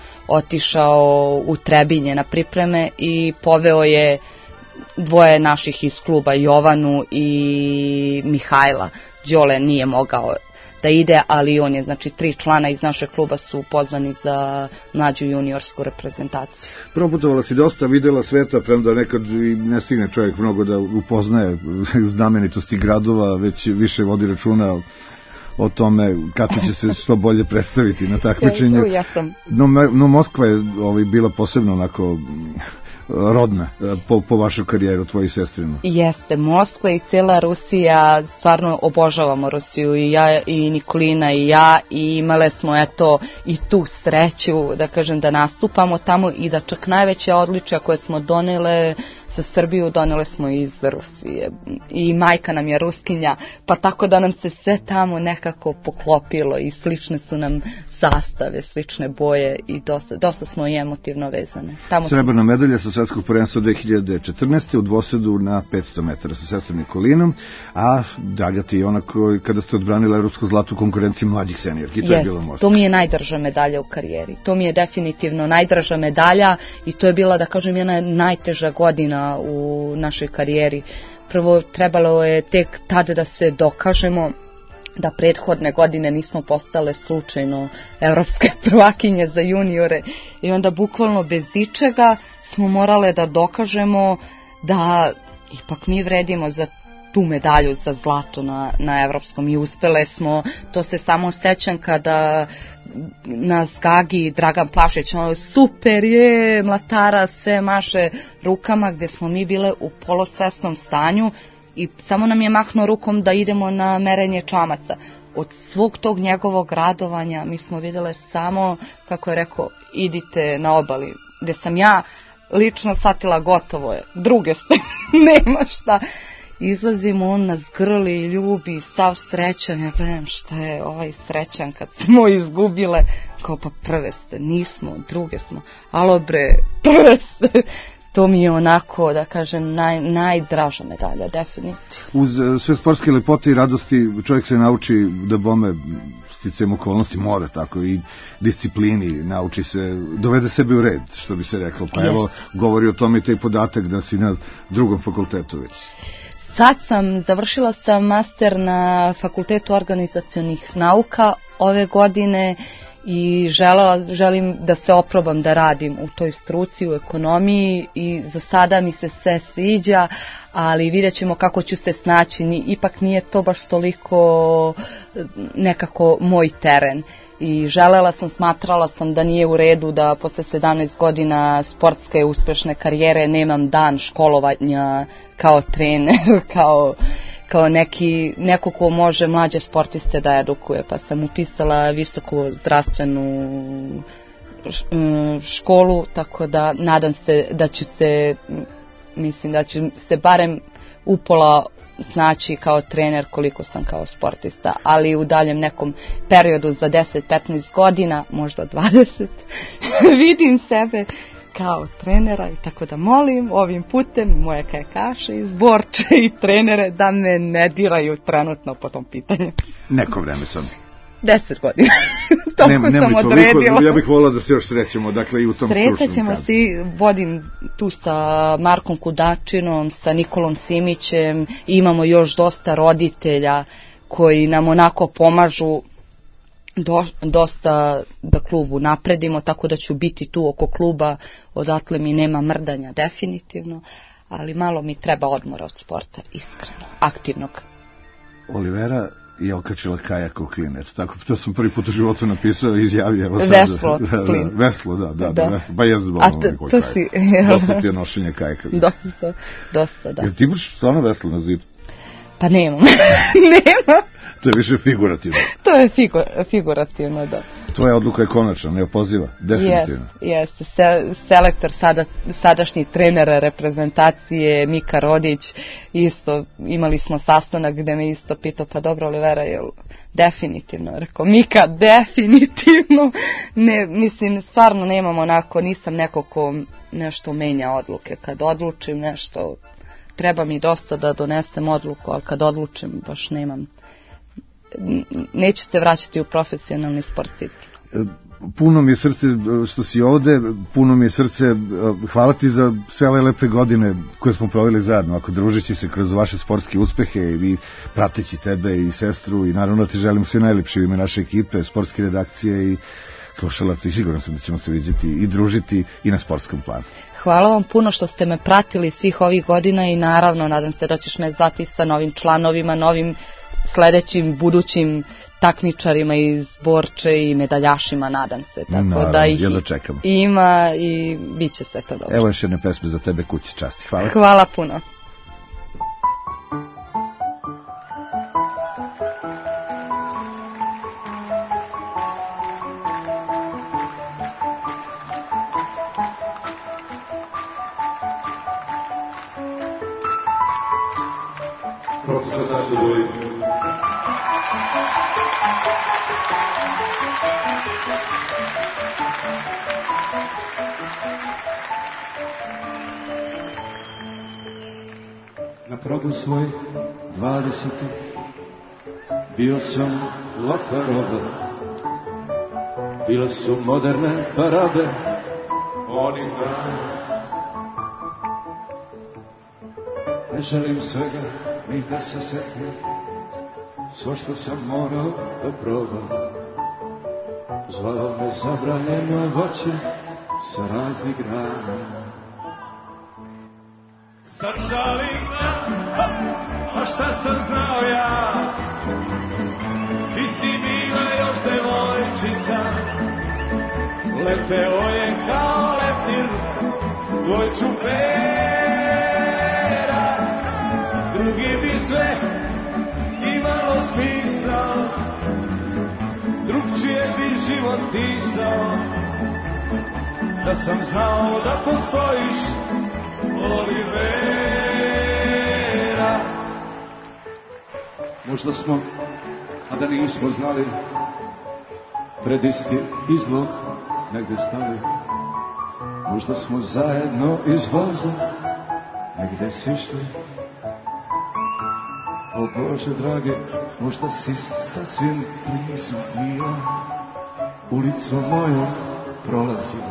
otišao u Trebinje na pripreme i poveo je dvoje naših iz kluba, Jovanu i Mihajla. Đole nije mogao da ide, ali on je, znači, tri člana iz našeg kluba su pozvani za mlađu juniorsku reprezentaciju. Proputovala si dosta, videla sveta, premda nekad i ne stigne čovjek mnogo da upoznaje znamenitosti gradova, već više vodi računa o tome kako će se što bolje predstaviti na takmičenju. Ja sam. No, no Moskva je ovaj, bila posebno onako rodna po, po vašu karijeru, tvoji sestrinu. Jeste, Moskva i cela Rusija, stvarno obožavamo Rusiju, i ja i Nikolina i ja, i imale smo eto i tu sreću da kažem da nastupamo tamo i da čak najveće odličja koje smo donele za Srbiju donele smo iz Rusije i majka nam je Ruskinja, pa tako da nam se sve tamo nekako poklopilo i slične su nam zastave, slične boje i dosta, dosta smo i emotivno vezane. Tamo Srebrna smo... medalja sa svetskog prvenstva dve hiljade četrnaeste. u dvosedu na petsto metara sa sestrom Nikolinom, a dalja ti je ona koji, kada ste odbranila evropsko zlato u konkurenciji mlađih seniorki, to yes, je bilo Moskva. To mi je najdraža medalja u karijeri, to mi je definitivno najdraža medalja i to je bila, da kažem, jedna najteža godina u našoj karijeri. Prvo, trebalo je tek tada da se dokažemo da prethodne godine nismo postale slučajno evropske prvakinje za juniore i onda bukvalno bez ičega smo morale da dokažemo da ipak mi vredimo za tu medalju za zlato na, na evropskom i uspele smo. To se samo sećam kada nas Gagi i Dragan Plavšić, ono, super je, mlatara, sve maše rukama, gde smo mi bile u polosvesnom stanju i samo nam je mahnuo rukom da idemo na merenje čamaca. Od svog tog njegovog radovanja mi smo vidjele samo, kako je rekao, idite na obali, gde sam ja lično shvatila gotovo je, druge ste, nema šta. Izlazimo, on nas grli, ljubi, sav srećan, ja gledam šta je ovaj srećan kad smo izgubile, kao pa prve ste, nismo, druge smo, alo bre, prve ste. To mi je onako, da kažem, naj, najdraža medalja, definitivno. Uz sve sportske lepote i radosti čovjek se nauči da bome sticajem okolnosti, mora tako, i disciplini, nauči se, dovede sebe u red, što bi se reklo. Pa evo, govori o tome i taj podatak da si na drugom fakultetu već. Sad sam, završila sam master na Fakultetu organizacionih nauka ove godine i želela, želim da se oprobam da radim u toj struci, u ekonomiji i za sada mi se sve sviđa, ali vidjet ćemo kako ću se snaći. Ni, ipak nije to baš toliko nekako moj teren. I želela sam, smatrala sam da nije u redu da posle sedamnaest godina sportske uspešne karijere nemam dan školovanja kao trener, kao, kao neki, neko ko može mlađe sportiste da edukuje. Pa sam upisala visoku zdravstvenu školu, tako da nadam se da ću se, mislim da ću se barem upola snaći kao trener koliko sam kao sportista, ali u daljem nekom periodu za deset do petnaest godina, možda dvadeset, vidim sebe kao trenera i tako da molim ovim putem moje kajakaše iz Borče i trenere da me ne diraju trenutno po tom pitanju. Neko vreme sam. Deset godina. To Nema, sam toliko, odredila. Ja bih volila da se još srećemo, dakle i u tom stručnom Sretat ćemo se, vodim tu sa Markom Kudačinom, sa Nikolom Simićem, imamo još dosta roditelja koji nam onako pomažu do, dosta da klubu napredimo, tako da ću biti tu oko kluba, odatle mi nema mrdanja definitivno, ali malo mi treba odmora od sporta, iskreno, aktivnog. Olivera je okačila kajak u klin, eto tako, to sam prvi put u životu napisao i izjavio, evo sad. Veslo, klin. Veslo, da, da, da. Veslo, ba je zbog ovog nekoj kajak. Si... Dosta ti je nošenje kajaka. Dosta, dosta, da. Jel ti imaš stvarno veslo na zidu? Pa nemam, nemam. To je više figurativno. To je figu, figurativno, da. Tvoja odluka je konačna, ne opoziva, definitivno. Jes, yes, Se, selektor, sada, sadašnji trener reprezentacije, Mika Rodić, isto imali smo sastanak gde me isto pitao, pa dobro Olivera, jel definitivno? Rekao, Mika, definitivno. Ne, mislim, stvarno nemam onako, nisam neko ko nešto menja odluke. Kad odlučim nešto, treba mi dosta da donesem odluku, ali kad odlučim, baš nemam. Neću te vraćati u profesionalni sport sigurno. Puno mi je srce što si ovde, puno mi je srce, hvala ti za sve ove lepe godine koje smo proveli zajedno, ako družeći se kroz vaše sportske uspehe i vi prateći tebe i sestru i naravno ti želim sve najlepše u ime naše ekipe, sportske redakcije i slušalaca i sigurno sam da ćemo se vidjeti i družiti i na sportskom planu. Hvala vam puno što ste me pratili svih ovih godina i naravno nadam se da ćeš me zvati sa novim članovima, novim sledećim budućim takmičarima iz Borče i medaljašima, nadam se. Tako naravno, da ih jedno čekamo. Ima i bit će sve to dobro. Evo još jedne pesme za tebe, kući časti. Hvala. Hvala puno. Profesor Sašo Dulin. Na pragu svojih dvadesetih bio sam laka roba, bile su moderne parade onih dana. Ne želim svega ni da se setim, svo što sam morao da probam. Zvao me zabranjeno voće sa raznih grana. Sad žalim da, a šta sam znao ja, ti si bila još devojčica, leteo je kao leptir tvoj čupera, drugi bi sve imalo smisao, drugčije bi život tisao, da sam znao da postojiš, Olivera. Možda smo, a da nismo znali, pred isti izlog negde stali. Možda smo zajedno iz voza negde sišli. O Bože dragi, možda si sasvim blizu bila, ulicu moju prolazila.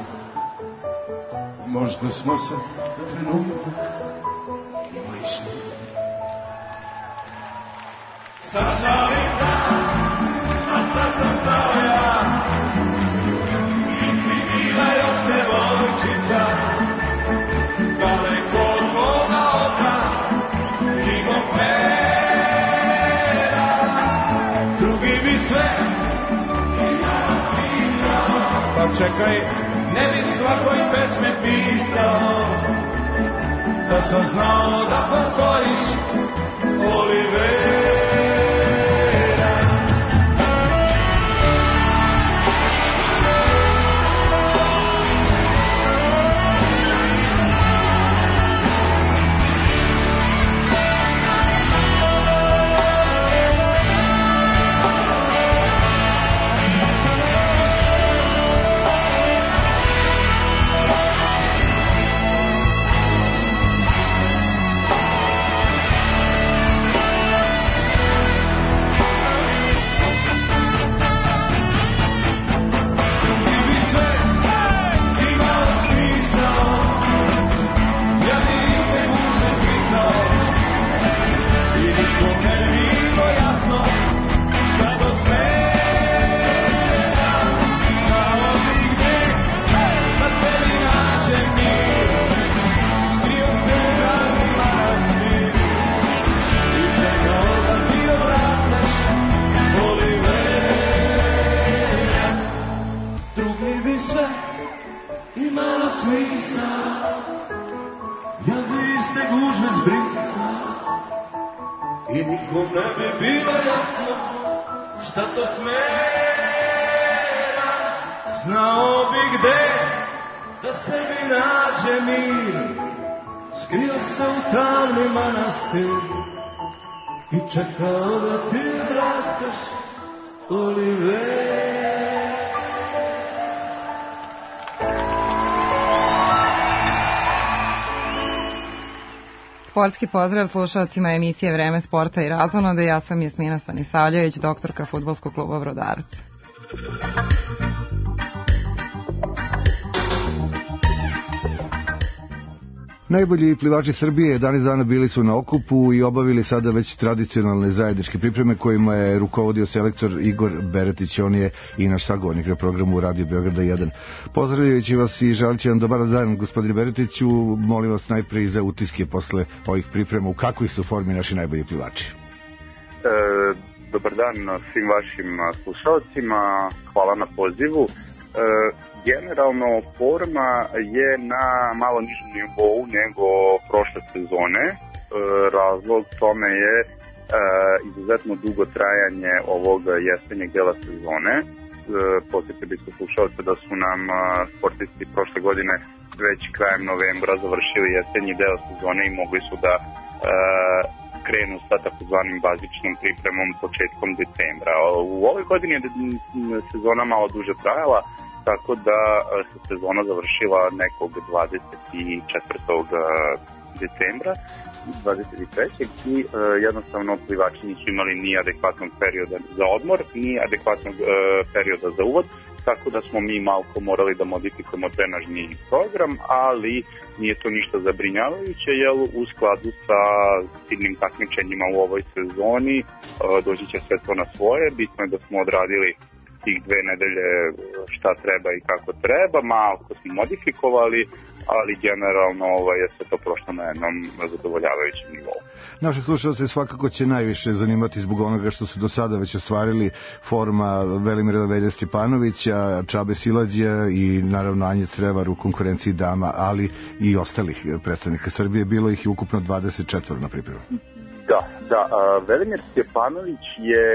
Možda smo se trenutak išli. Sad žalim dan, a šta sam sad Pa čekaj, ne bi svakoj pesme pisao da sam znao da postojiš, Olivera. Čekao da ti odrastaš, Olivera. Sportski pozdrav slušalcima emisije Vreme sporta i razonode. Ja sam Jasmina Stanisavljević, doktorka Fudbalskog kluba Brodarac. Najbolji plivači Srbije jedanaest dana bili su na okupu i obavili sada već tradicionalne zajedničke pripreme kojima je rukovodio selektor Igor Beretić. On je i naš sagovornik na programu Radio Beograda jedan. Pozdravljajući vas i želim vam dobar dan, gospodine Beretiću. Molim vas najprej za utiske posle ovih priprema. U kakvoj su formi naši najbolji plivači? E, dobar dan svim vašim slušalcima. Hvala na pozivu. E, Generalno, forma je na malo nižem nivou nego prošle sezone. E, razlog tome je e, izuzetno dugo trajanje ovog jesenjeg dela sezone. E, Posjetio bih se slušalce da su nam a, sportisti prošle godine već krajem novembra završili jesenji deo sezone i mogli su da e, krenu sa takozvanim bazičnom pripremom početkom decembra. U ovoj godini je sezona malo duže trajala, tako da se sezona završila nekog dvadeset četvrtog decembra dvadeset trećeg i e, jednostavno plivači nisu imali ni adekvatnog perioda za odmor, ni adekvatnog e, perioda za uvod, tako da smo mi malko morali da modifikujemo trenažni program, ali nije to ništa zabrinjavajuće, jer u skladu sa ciljnim takmičenjima u ovoj sezoni e, doći će sve to na svoje. Bitno je da smo odradili tih dve nedelje šta treba i kako treba, malo smo modifikovali, ali generalno ovaj, je sve to prošlo na jednom zadovoljavajućem nivou. Naši slušalci svakako će najviše zanimati zbog onoga što su do sada već ostvarili forma Velimira Velje Stjepanovića, Čabe Silađija i naravno Anje Crevar u konkurenciji dama, ali i ostalih predstavnika Srbije. Bilo ih je ukupno dvadeset četiri na pripremu. Da, da, Velimir Stjepanović je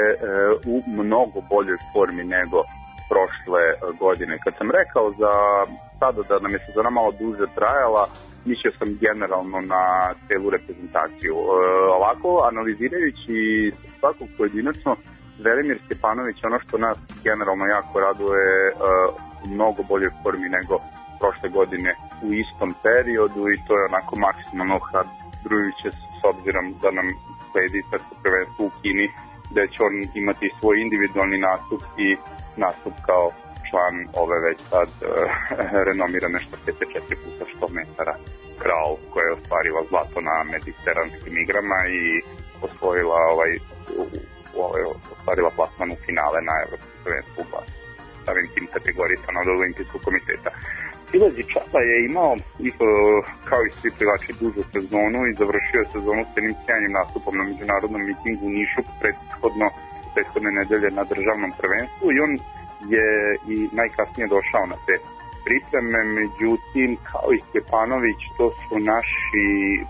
u mnogo boljoj formi nego prošle godine. Kad sam rekao za sada da nam je sezona malo duže trajala, mislio sam generalno na celu reprezentaciju. Ovako, analizirajući svakog pojedinačno, Velimir Stjepanović, ono što nas generalno jako raduje, u mnogo boljoj formi nego prošle godine u istom periodu i to je onako maksimalno ohrabrujuće s obzirom da nam sledi svetsko prvenstvo u Kini, gde će on imati svoj individualni nastup i nastup kao član ove već sad uh, renomirane štafete četiri puta sto metara Kral, koja je ostvarila zlato na mediteranskim igrama i osvojila ovaj, ovaj, ostvarila plasman u finale na Evropskom prvenstvu u samim tim kategorijama od Olimpijskog komiteta. Silađi Čaba je imao, kao i svi plivači, dužu sezonu i završio sezonu s jednim sjajnim nastupom na međunarodnom mitingu u Nišu prethodno, prethodne nedelje na državnom prvenstvu i on je i najkasnije došao na te pripreme, međutim, kao i Stjepanović, to su naši,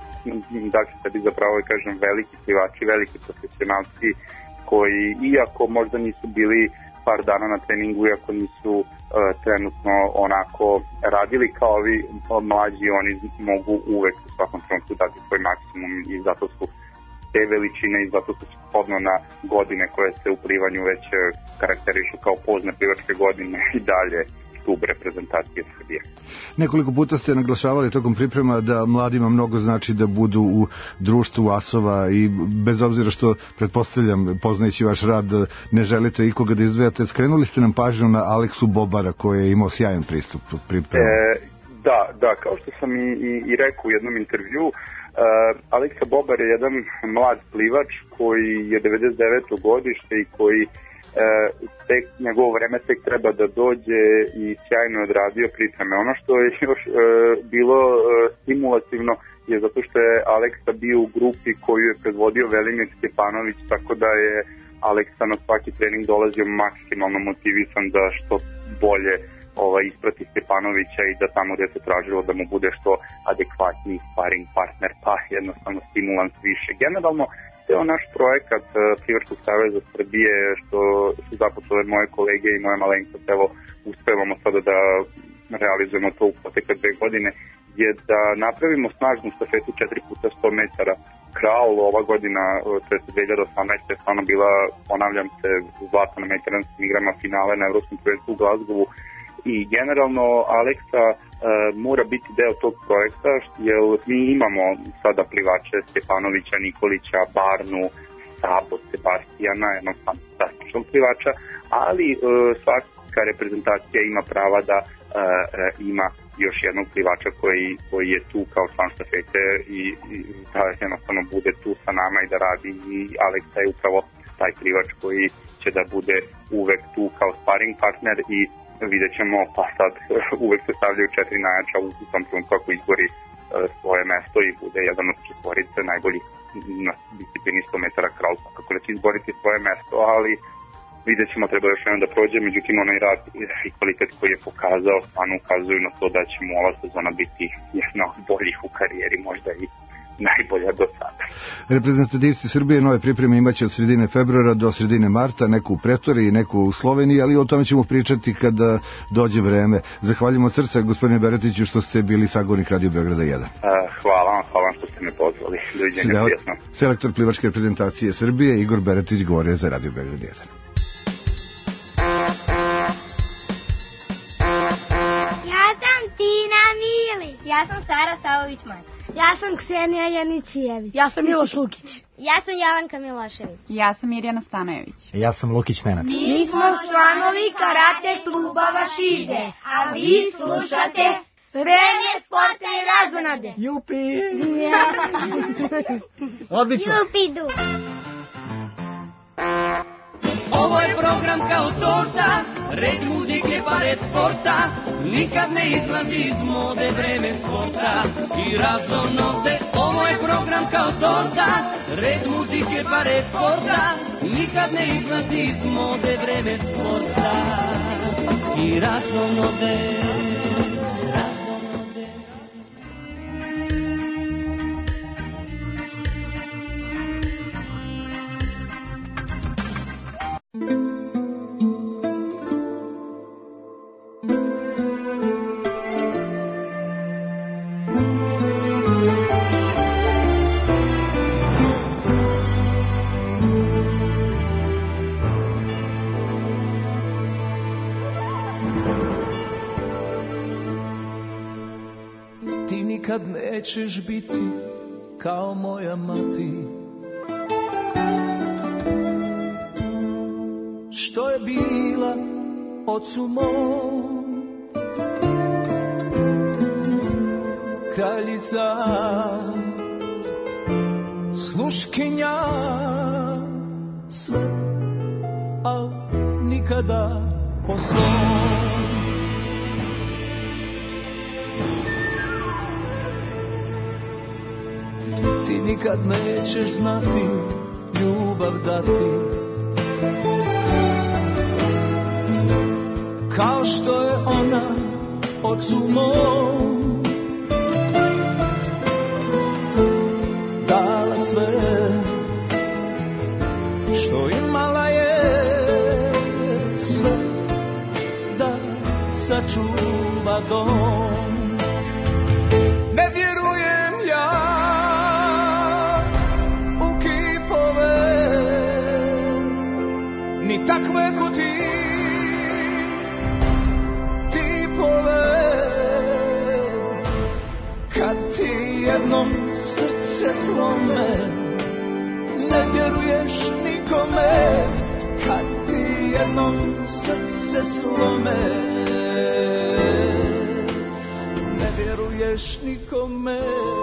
da ću sebi zapravo kažem, veliki plivači, veliki profesionalci, koji, iako možda nisu bili par dana na treningu, iako nisu uh, trenutno onako radili kao ovi mlađi, oni mogu uvek u svakom trenutku dati svoj maksimum i zato su te veličine i zato su shodno na godine koje se u plivanju već karakterišu kao pozne plivačke godine i dalje stub reprezentacije Srbije. Nekoliko puta ste naglašavali tokom priprema da mladima mnogo znači da budu u društvu asova i bez obzira što, pretpostavljam, poznajući vaš rad, ne želite ikoga da izdvajate, skrenuli ste nam pažnju na Aleksu Bobara koji je imao sjajan pristup priprema. E, da, da, kao što sam i, i, i rekao u jednom intervju, uh, Aleksa Bobar je jedan mlad plivač koji je devedeset deveto godište i koji E, tek, njegovo vreme tek treba da dođe i sjajno odradio pripreme. Ono što je još e, bilo e, stimulativno je zato što je Aleksa bio u grupi koju je predvodio Velimir Stjepanović, tako da je Aleksa na svaki trening dolazio maksimalno motivisan da što bolje ovaj, isprati Stjepanovića i da tamo gde se tražilo da mu bude što adekvatniji sparing partner, pa jednostavno stimulans više. Generalno, ceo naš projekat Plivačkog saveza Srbije, što su započele moje kolege i moja malenkost, evo uspevamo sada da realizujemo to u protekle dve godine, je da napravimo snažnu stafetu četiri puta sto metara kraul. Ova godina, to je dve hiljade osamnaeste. je stvarno bila, ponavljam se, zlata na mediteranskim igrama, finale na Evropskom prvenstvu u Glazgovu. I generalno Aleksa e, mora biti deo tog projekta, jer mi imamo sada plivače Stjepanovića, Nikolića, Barnu, Sabo, Sebastijana, jednog fantastičnog plivača, ali e, svaka reprezentacija ima prava da e, e, ima još jednog plivača koji, koji je tu kao član štafete i, i da jednostavno bude tu sa nama i da radi. I Aleksa je upravo taj plivač koji će da bude uvek tu kao sparing partner i vidjet ćemo, pa sad uvek se stavljaju četiri najjača u tom trenutku ako izbori e, svoje mesto i bude jedan od četvorice najboljih na disciplini sto metara kraul, kako da će izboriti svoje mesto, ali vidjet ćemo, treba još jedno da prođe, međutim onaj rad i kvalitet koji je pokazao stvarno ukazuju na to da će mu ova sezona biti jedna od boljih u karijeri, možda i najbolja do sada. Reprezentativci Srbije nove pripreme imaće od sredine februara do sredine marta, neku u Pretoriji, neku u Sloveniji, ali o tome ćemo pričati kada dođe vreme. Zahvaljujemo od srca, gospodine Beretiću, što ste bili sagovornik Radio Beograda jedan. Hvala vam, hvala vam što ste me pozvali. Doviđenja, prijetno. Selektor plivačke reprezentacije Srbije, Igor Beretić, govorio za Radio Beograd jedan. Ja sam Tina Mili. Ja sam Sara Savović-Mać. Ja sam Ksenija Janicijević. Ja sam Miloš Lukić. Ja sam Javanka Milošević. Ja sam Mirjana Stanojević. Ja sam Lukić Nenad. Mi smo članovi karate kluba Vašide, a vi slušate Vreme sporta i razonade. Jupi! Odlično. Jupidu. Ovo je program kao torta, red muzike pa red sporta, nikad ne izlazi iz mode vreme sporta i razonode. Ovo je program kao torta, red muzike pa red sporta, nikad ne izlazi iz mode vreme sporta i razonode. Nikad nećeš biti kao moja mati, što je bila ocu mom, kraljica, sluškinja, sve, al nikada po svom. Nikad nećeš znati ljubav dati, ocu mom dala sve što imala je, sve da sačuva dom. Ne vjerujem ja u kipove, ni takve ko ti, tipove. Kad ti jednom srce slome, ne vjeruješ nikome. Kad ti jednom srce slome, ne vjeruješ nikome.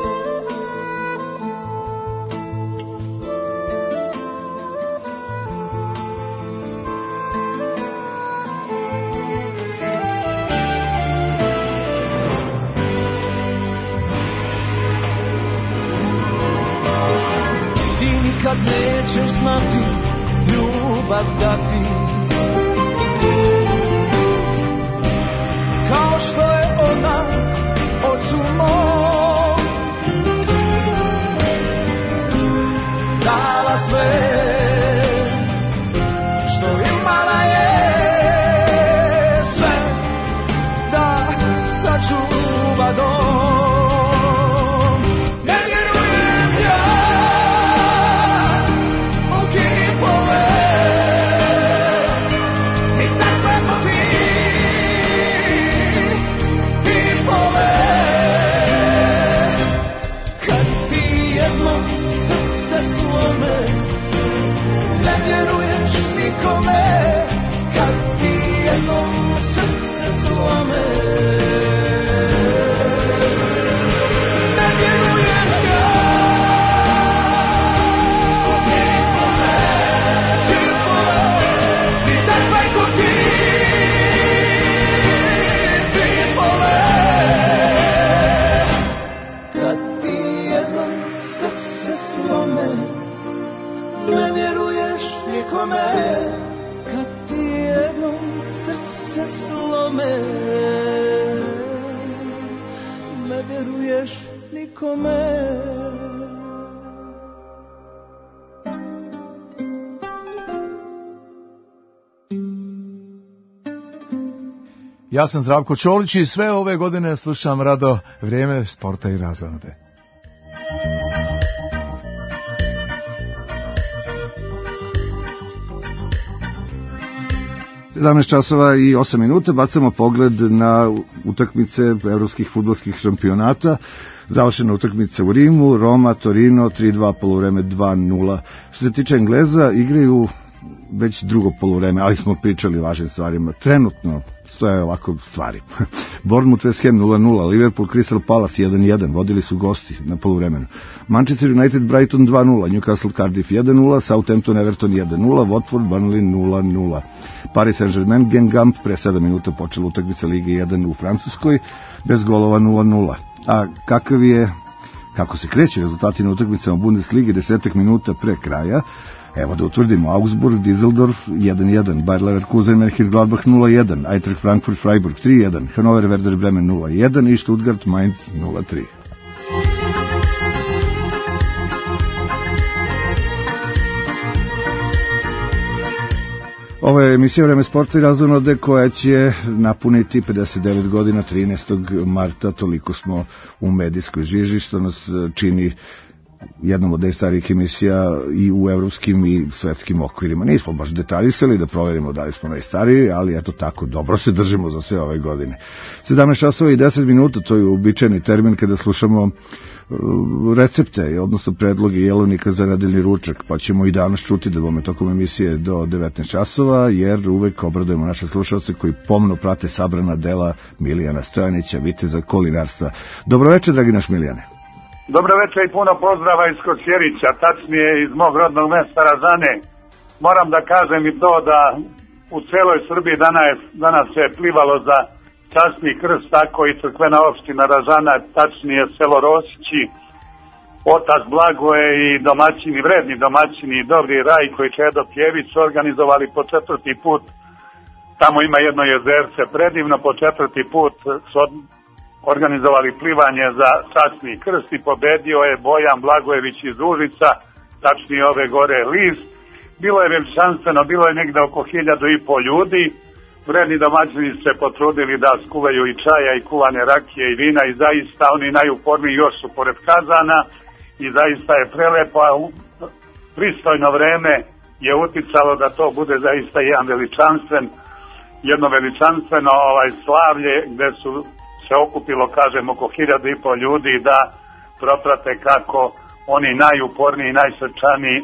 Ti nikad nećeš znati ljubav dati, kao što je ona ocu mom dala sve što imala je, sve da sačuva dom. Ne vjerujem ja u kipove, ni takve ko ti, tipove. Kad ti jednom srce slome, ne vjeruješ nikome. Kad ti jednom srce slome, ne vjerujem ja u kipove, tipove, ni takve ko ti, tipove. Kad ti jednom srce slome, ne vjeruješ nikome. Kad ti jednom srce slome, ne vjeruješ nikome. Ja sam Zdravko Čolić i sve ove godine slušam rado Vrijeme sporta i razonode. sedamnaest časova i osam minuta, bacamo pogled na utakmice evropskih fudbalskih šampionata. Završena utakmica u Rimu, Roma, Torino, tri dva, poluvreme dva nula. Što se tiče Engleza, igraju već drugo poluvreme, ali smo pričali o važnim stvarima. Trenutno stoje ovako stvari. Bournemouth West Ham nula nula, Liverpool Crystal Palace jedan jedan, vodili su gosti na poluvremenu. Manchester United Brighton dva nula, Newcastle Cardiff jedan nula, Southampton Everton jedan nula, Watford Burnley nula nula. Paris Saint-Germain Gengamp, pre sedam minuta počela utakmica Lige jedan u Francuskoj, bez golova nula nula. A kakav je, kako se kreće rezultati na utakmicama Bundeslige desetak minuta pre kraja? Evo da utvrdimo: Augsburg, Düsseldorf jedan jedan, Bayer Leverkusen, Mönchengladbach nula jedan, Eintracht Frankfurt, Freiburg tri jedan, Hannover, Werder Bremen nula jedan i Stuttgart, Mainz nula tri. Ovo je emisija Vreme sporta i razonode koja će napuniti pedeset devet godina trinaestog marta, toliko smo u medijskoj žiži, što nas čini jednom od najstarijih emisija i u evropskim i svetskim okvirima. Nismo baš detaljisali da proverimo da li smo najstariji, ali eto tako, dobro se držimo za sve ove godine. sedamnaest časova i deset minuta, to je uobičajeni termin kada slušamo recepte, odnosno predloge jelovnika za nedeljni ručak, pa ćemo i danas čuti da bome tokom emisije do devetnaest časova, jer uvek obradujemo naše slušalce koji pomno prate sabrana dela Milijana Stojanića, viteza kulinarstva. Dobro večer, dragi naš Milijane. Dobro večer i puno pozdrava iz Kosjerića, tačnije iz mog rodnog mesta Razane. Moram da kažem i to da u celoj Srbiji danas, danas se plivalo za časni krst, tako i crkvena opština Ražana, tačnije selo Rosići, otac Blagoje i domaćini, vredni domaćini i dobri Rajko i Čedo Pjević su organizovali po četvrti put Tamo ima jedno jezerce predivno, po četvrti put su organizovali plivanje za časni krst i pobedio je Bojan Blagojević iz Užica, tačnije ove gore Lis. Bilo je veličanstveno, bilo je negde oko hiljadu i po ljudi. Vredni domaćini se potrudili da skuvaju i čaja i kuvane rakije i vina i zaista oni najuporniji još su pored kazana i zaista je prelepo, a pristojno vreme je uticalo da to bude zaista jedan veličanstven, jedno veličanstveno ovaj, slavlje gde su se okupilo, kažem, oko hiljadu i po ljudi da proprate kako oni najuporniji, najsrčaniji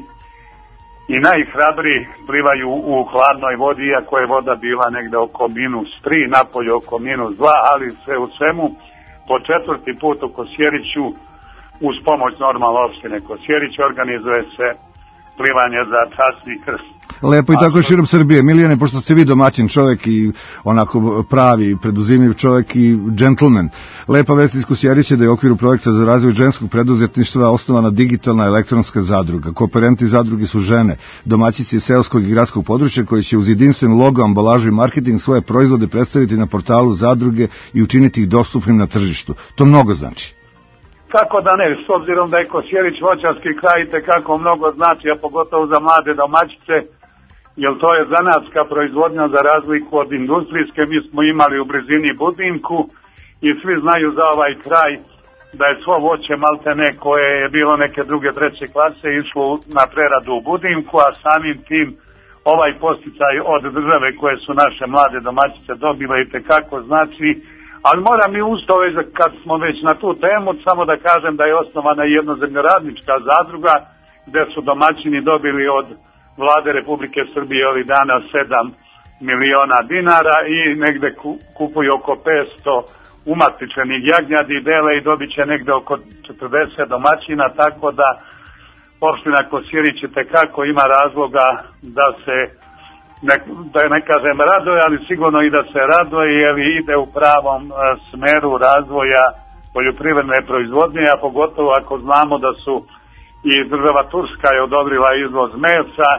i najhrabriji plivaju u hladnoj vodi, iako je voda bila negde oko minus tri, napolje oko minus dva, ali sve u svemu po četvrti put u Kosjeriću uz pomoć normalno opštine Kosjerić organizuje se plivanje za časni krst. Lepo i tako širom Srbije. Milijane, pošto ste vi domaćin čovek i onako pravi, preduzimljiv čovek i džentlmen, lepa vest iz Kosjerića da je u okviru projekta za razvoj ženskog preduzetništva osnovana digitalna elektronska zadruga. Kooperenti zadruge su žene, domaćici seoskog i gradskog područja koji će uz jedinstven logo, ambalažu i marketing svoje proizvode predstaviti na portalu zadruge i učiniti ih dostupnim na tržištu. To mnogo znači. Kako da ne, s obzirom da je Kosjerić voćarski kraj tekako mnogo znači, a pogotovo za mlade domaćice, jer to je zanatska proizvodnja za razliku od industrijske. Mi smo imali u blizini Budimku i svi znaju za ovaj kraj da je svo voće maltene koje je bilo neke druge, treće klase išlo na preradu u Budimku, a samim tim ovaj posticaj od države koje su naše mlade domaćice dobile i tekako znači. Ali moram i uz to, kad smo već na tu temu, samo da kažem da je osnovana jedna zemljoradnička zadruga gde su domaćini dobili od Vlade Republike Srbije ovih dana sedam miliona dinara i negde kupuju oko petsto umatičenih jagnjadi i dele i dobit će negde oko četrdeset domaćina, tako da opština Kosjerić tekako ima razloga da se, ne, da ne kažem raduje, ali sigurno i da se raduje jer ide u pravom smeru razvoja poljoprivredne proizvodnje, a pogotovo ako znamo da su i država Turska je odobrila izvoz mesa.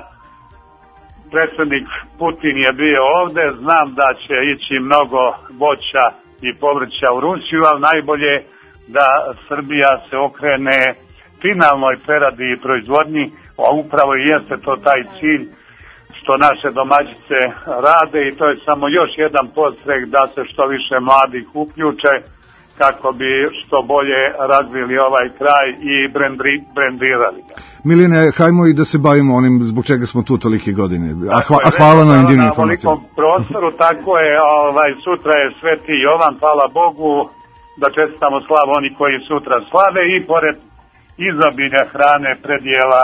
Predsjednik Putin je bio ovde, znam da će ići mnogo voća i povrća u Rusiju, ali najbolje da Srbija se okrene finalnoj preradi i proizvodnji, a upravo i jeste to taj cilj što naše domaćice rade i to je samo još jedan podstrek da se što više mladih uključe kako bi što bolje razvili ovaj kraj i brendri, brendirali ga. Milijane, hajmo i da se bavimo onim zbog čega smo tu tolike godine. A, hva, a hvala na divnim informacijama. Na prostoru, tako je, ovaj, sutra je Sveti Jovan, hvala Bogu, da čestitamo slavu oni koji sutra slave i pored izobilja hrane, predjela,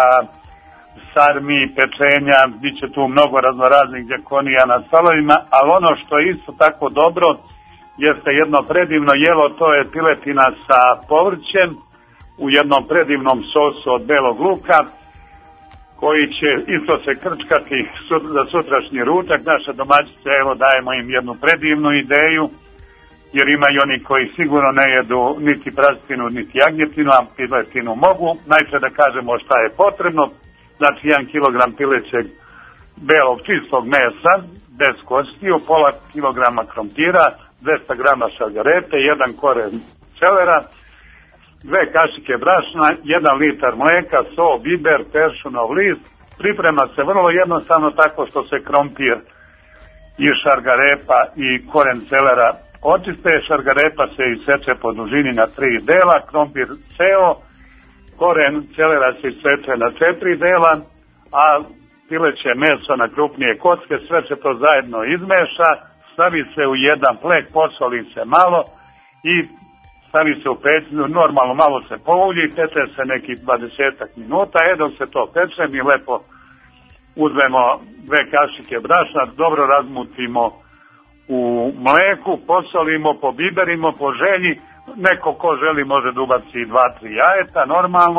sarmi, pečenja, bit će tu mnogo raznoraznih djekonija na stolovima, ali ono što je isto tako dobro, jeste jedno predivno jelo, to je piletina sa povrćem u jednom predivnom sosu od belog luka, koji će isto se krčkati za sutrašnji ručak. Naše domaćice, evo dajemo im jednu predivnu ideju, jer ima i oni koji sigurno ne jedu niti prastinu, niti jagnjetinu, a piletinu mogu. Najprije da kažemo šta je potrebno, znači jedan kilogram pilećeg belog čistog mesa, bez kostiju, pola kilograma krompira, dvesta grama šargarepe, jedan koren celera, dve kašike brašna, jedan litar mleka, so, biber, peršunov list. Priprema se vrlo jednostavno tako što se krompir i šargarepa i koren celera očiste, šargarepa se iseče po dužini na tri dela, krompir ceo, koren celera se iseče na četiri dela, a pileće meso na krupnije kocke, sve se to zajedno izmeša, stavi se u jedan plek, posoli se malo i stavi se u pećinu, normalno malo se poulji, peče se nekih dvadesetak minuta, e dok se to peče mi lepo uzmemo dve kašike brašna, dobro razmutimo u mleku, posolimo, pobiberimo po želji, neko ko želi može da ubaci dva, tri jajeta, normalno,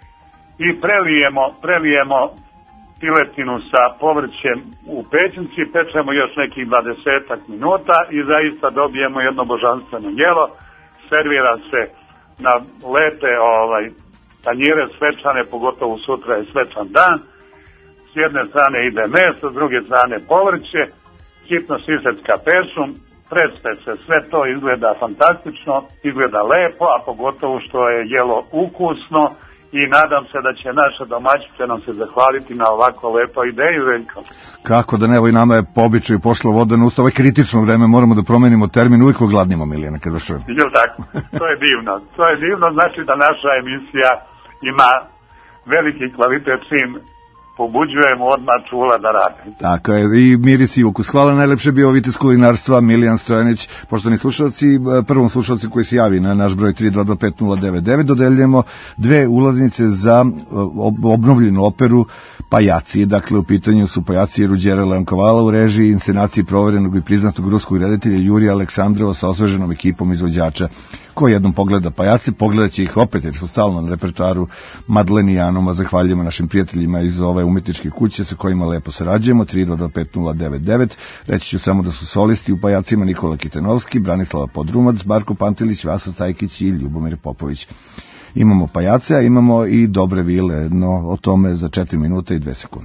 i prelijemo, prelijemo piletinu sa povrćem u pećnici, pečemo još nekih dvadesetak minuta i zaista dobijemo jedno božanstveno jelo. Servira se na lepe ovaj, tanjire svečane, pogotovo sutra je svečan dan. S jedne strane ide meso, s druge strane povrće hitno Sisecka pesum, predstav se, sve to izgleda fantastično, izgleda lepo, a pogotovo što je jelo ukusno i nadam se da će naša domaćica nam se zahvaliti na ovako lepo ideju, Veljko. Kako da ne, evo i nama je po običaju pošla voda na usta, ovo je kritično vreme, moramo da promenimo termin, uvijek ogladnimo, Milijana, kad vas čujem. Jel tako? To je divno. To je divno, znači da naša emisija ima veliki kvalitet, čim pobuđujemo odmah čula da rade. Tako je, i miris i ukus. Hvala, najlepše bio Vitez kulinarstva, Milijan Stojanić. Poštovani slušalci, prvom slušalci koji se javi na naš broj tri dva dva pet nula devet devet dodeljujemo dve ulaznice za obnovljenu operu Pajaci. Dakle, u pitanju su Pajaci Ruđera Leonkovala u režiji i inscenaciji proverenog i priznatog ruskog reditelja Jurija Aleksandrova sa osveženom ekipom izvođača. Ko jednom pogleda Pajaci, pogledat će ih opet jer su stalno na repertoaru Madleni Janoma. Zahvaljujemo našim prijateljima iz ove umetničke kuće sa kojima lepo sarađujemo, tri dva dva pet nula devet devet. Reći ću samo da su solisti u Pajacima Nikola Kitenovski, Branislava Podrumac, Marko Pantelić, Vasa Cajkić i Ljubomir Popović. Imamo Pajace, a imamo i dobre vile, no o tome za četiri minuta i dve sekunde.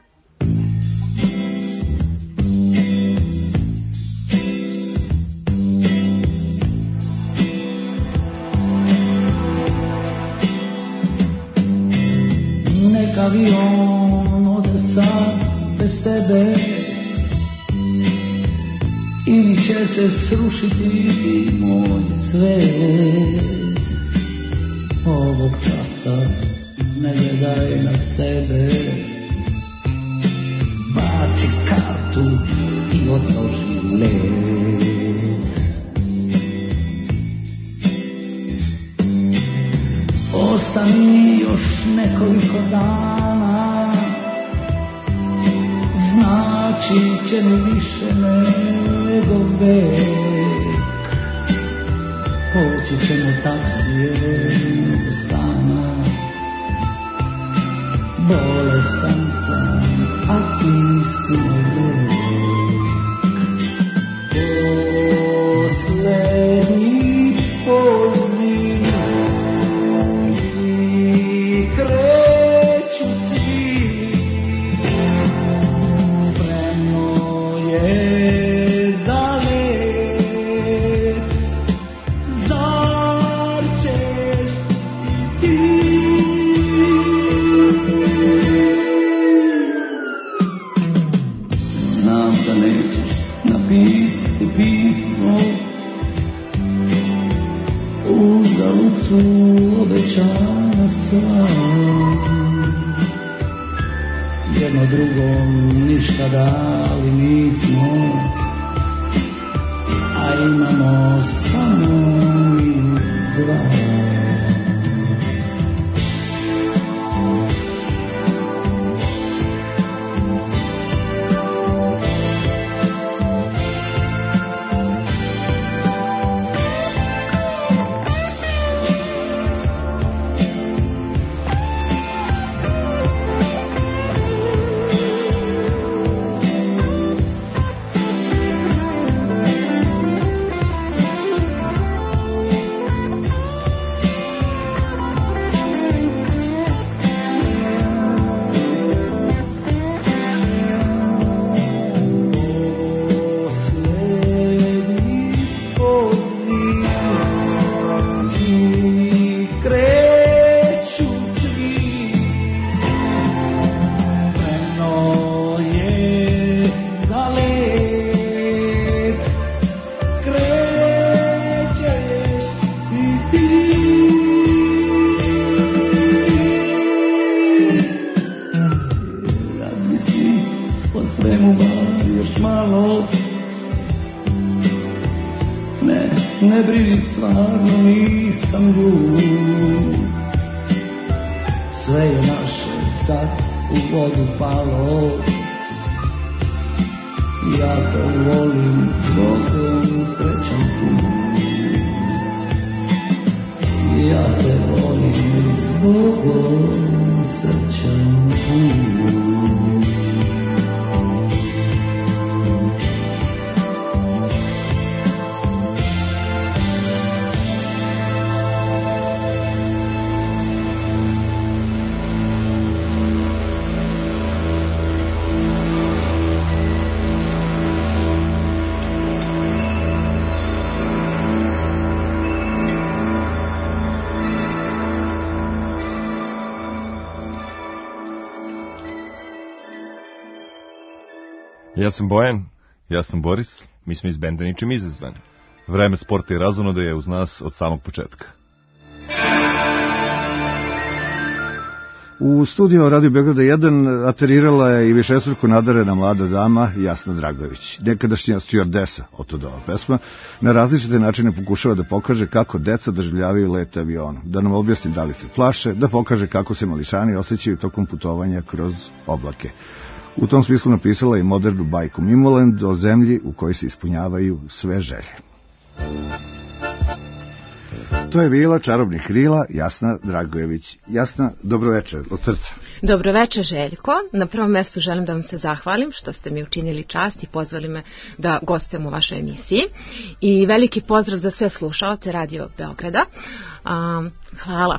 Nek avion ode sad bez tebe, ili će se srušiti moj svet. Ovog časa ne gledaj na sebe, baci kartu i odloži let. Ostani još nekoliko dana, znači će mi više nego vek. Poći ćemo taksijem do stana, bolestan sam, a ti si moj lek. Poslednji poziv i kreću svi, spremno je za let. Zar ćeš i ti? Znam da nećeš napisati pismo, uzalud su obećanja sva, jedno drugom ništa dali nismo, a imamo samo mi dva. Ja sam Bojan. Ja sam Boris. Mi smo iz benda Ničim izazvani. Vreme sporta i razonode je uz nas od samog početka. U studiju Radio Beograda jedan aterirala je i višestruko nadarena mlada dama Jasna Dragojević, nekadašnja stjuardesa, otuda ova pesma, na različite načine pokušava da pokaže kako deca doživljavaju let avionom, da nam objasni da li se plaše, da pokaže kako se mališani osjećaju tokom putovanja kroz oblake. U tom smislu napisala i modernu bajku Mimoland o zemlji u kojoj se ispunjavaju sve želje. To je vila čarobnih krila, Jasna Dragojević. Jasna, dobroveče, od srca. Dobroveče, Željko. Na prvom mjestu želim da vam se zahvalim što ste mi učinili čast i pozvali me da gostujem u vašoj emisiji. I veliki pozdrav za sve slušaoce Radio Beograda. Um, hvala.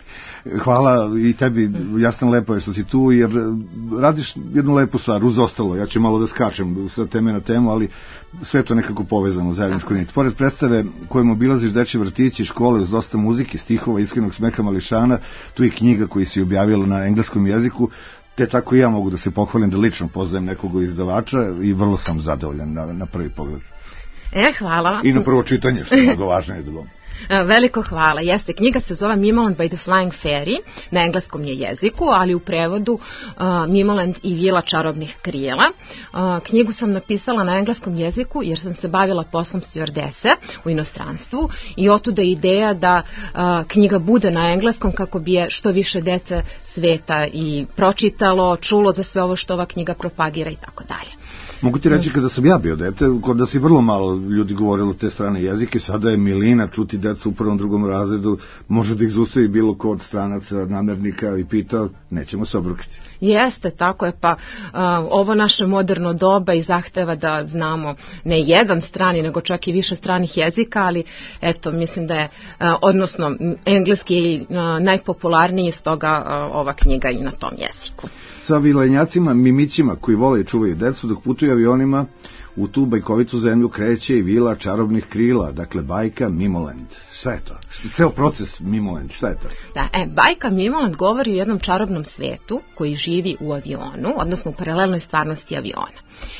Hvala i tebi, Jasna, lepo je što si tu, jer radiš jednu lepu stvar, uz ostalo, ja ću malo da skačem sa teme na temu, ali sve to nekako povezano, zajedničko nit. Pored predstave kojom obilaziš dečje vrtići, škole uz dosta muzike, stihova, iskrenog smeha mališana, tu je knjiga koju si objavila na engleskom jeziku, te tako i ja mogu da se pohvalim da lično poznajem nekog izdavača i vrlo sam zadovoljan na, na prvi pogled. E, hvala. I na prvo čitanje, što je mnogo važno je da bom. Veliko hvala. Jeste, knjiga se zove Mimoland by the Flying Fairy, na engleskom je jeziku, ali u prevodu uh, Mimoland i vila čarobnih krila. Uh, knjigu sam napisala na engleskom jeziku jer sam se bavila poslom stjuardese u inostranstvu i otuda je ideja da uh, knjiga bude na engleskom kako bi je što više dece sveta i pročitalo, čulo za sve ovo što ova knjiga propagira i tako dalje. Mogu ti reći, kada sam ja bio dete, kada si vrlo malo ljudi govorilo te strane jezike, sada je milina čuti deca u prvom, drugom razredu, može da ih zustavi bilo ko od stranaca, namernika i pita, nećemo se obrukiti. Jeste, tako je, pa uh, ovo naše moderno doba i zahteva da znamo ne jedan strani, nego čak i više stranih jezika, ali eto, mislim da je, uh, odnosno, engleski je uh, najpopularniji, stoga uh, ova knjiga i na tom jeziku. Sa vilenjacima, mimićima koji vole i čuvaju decu, dok putuju avionima u tu bajkovitu zemlju kreće i vila čarobnih krila, dakle bajka Mimoland. Šta je to? Ceo proces Mimoland, šta je to? Da, e, bajka Mimoland govori o jednom čarobnom svetu koji živi u avionu, odnosno u paralelnoj stvarnosti aviona.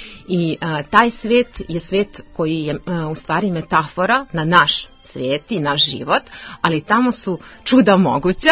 I a, taj svet je svet koji je a, u stvari metafora na naš svijet i naš život, ali tamo su čuda moguća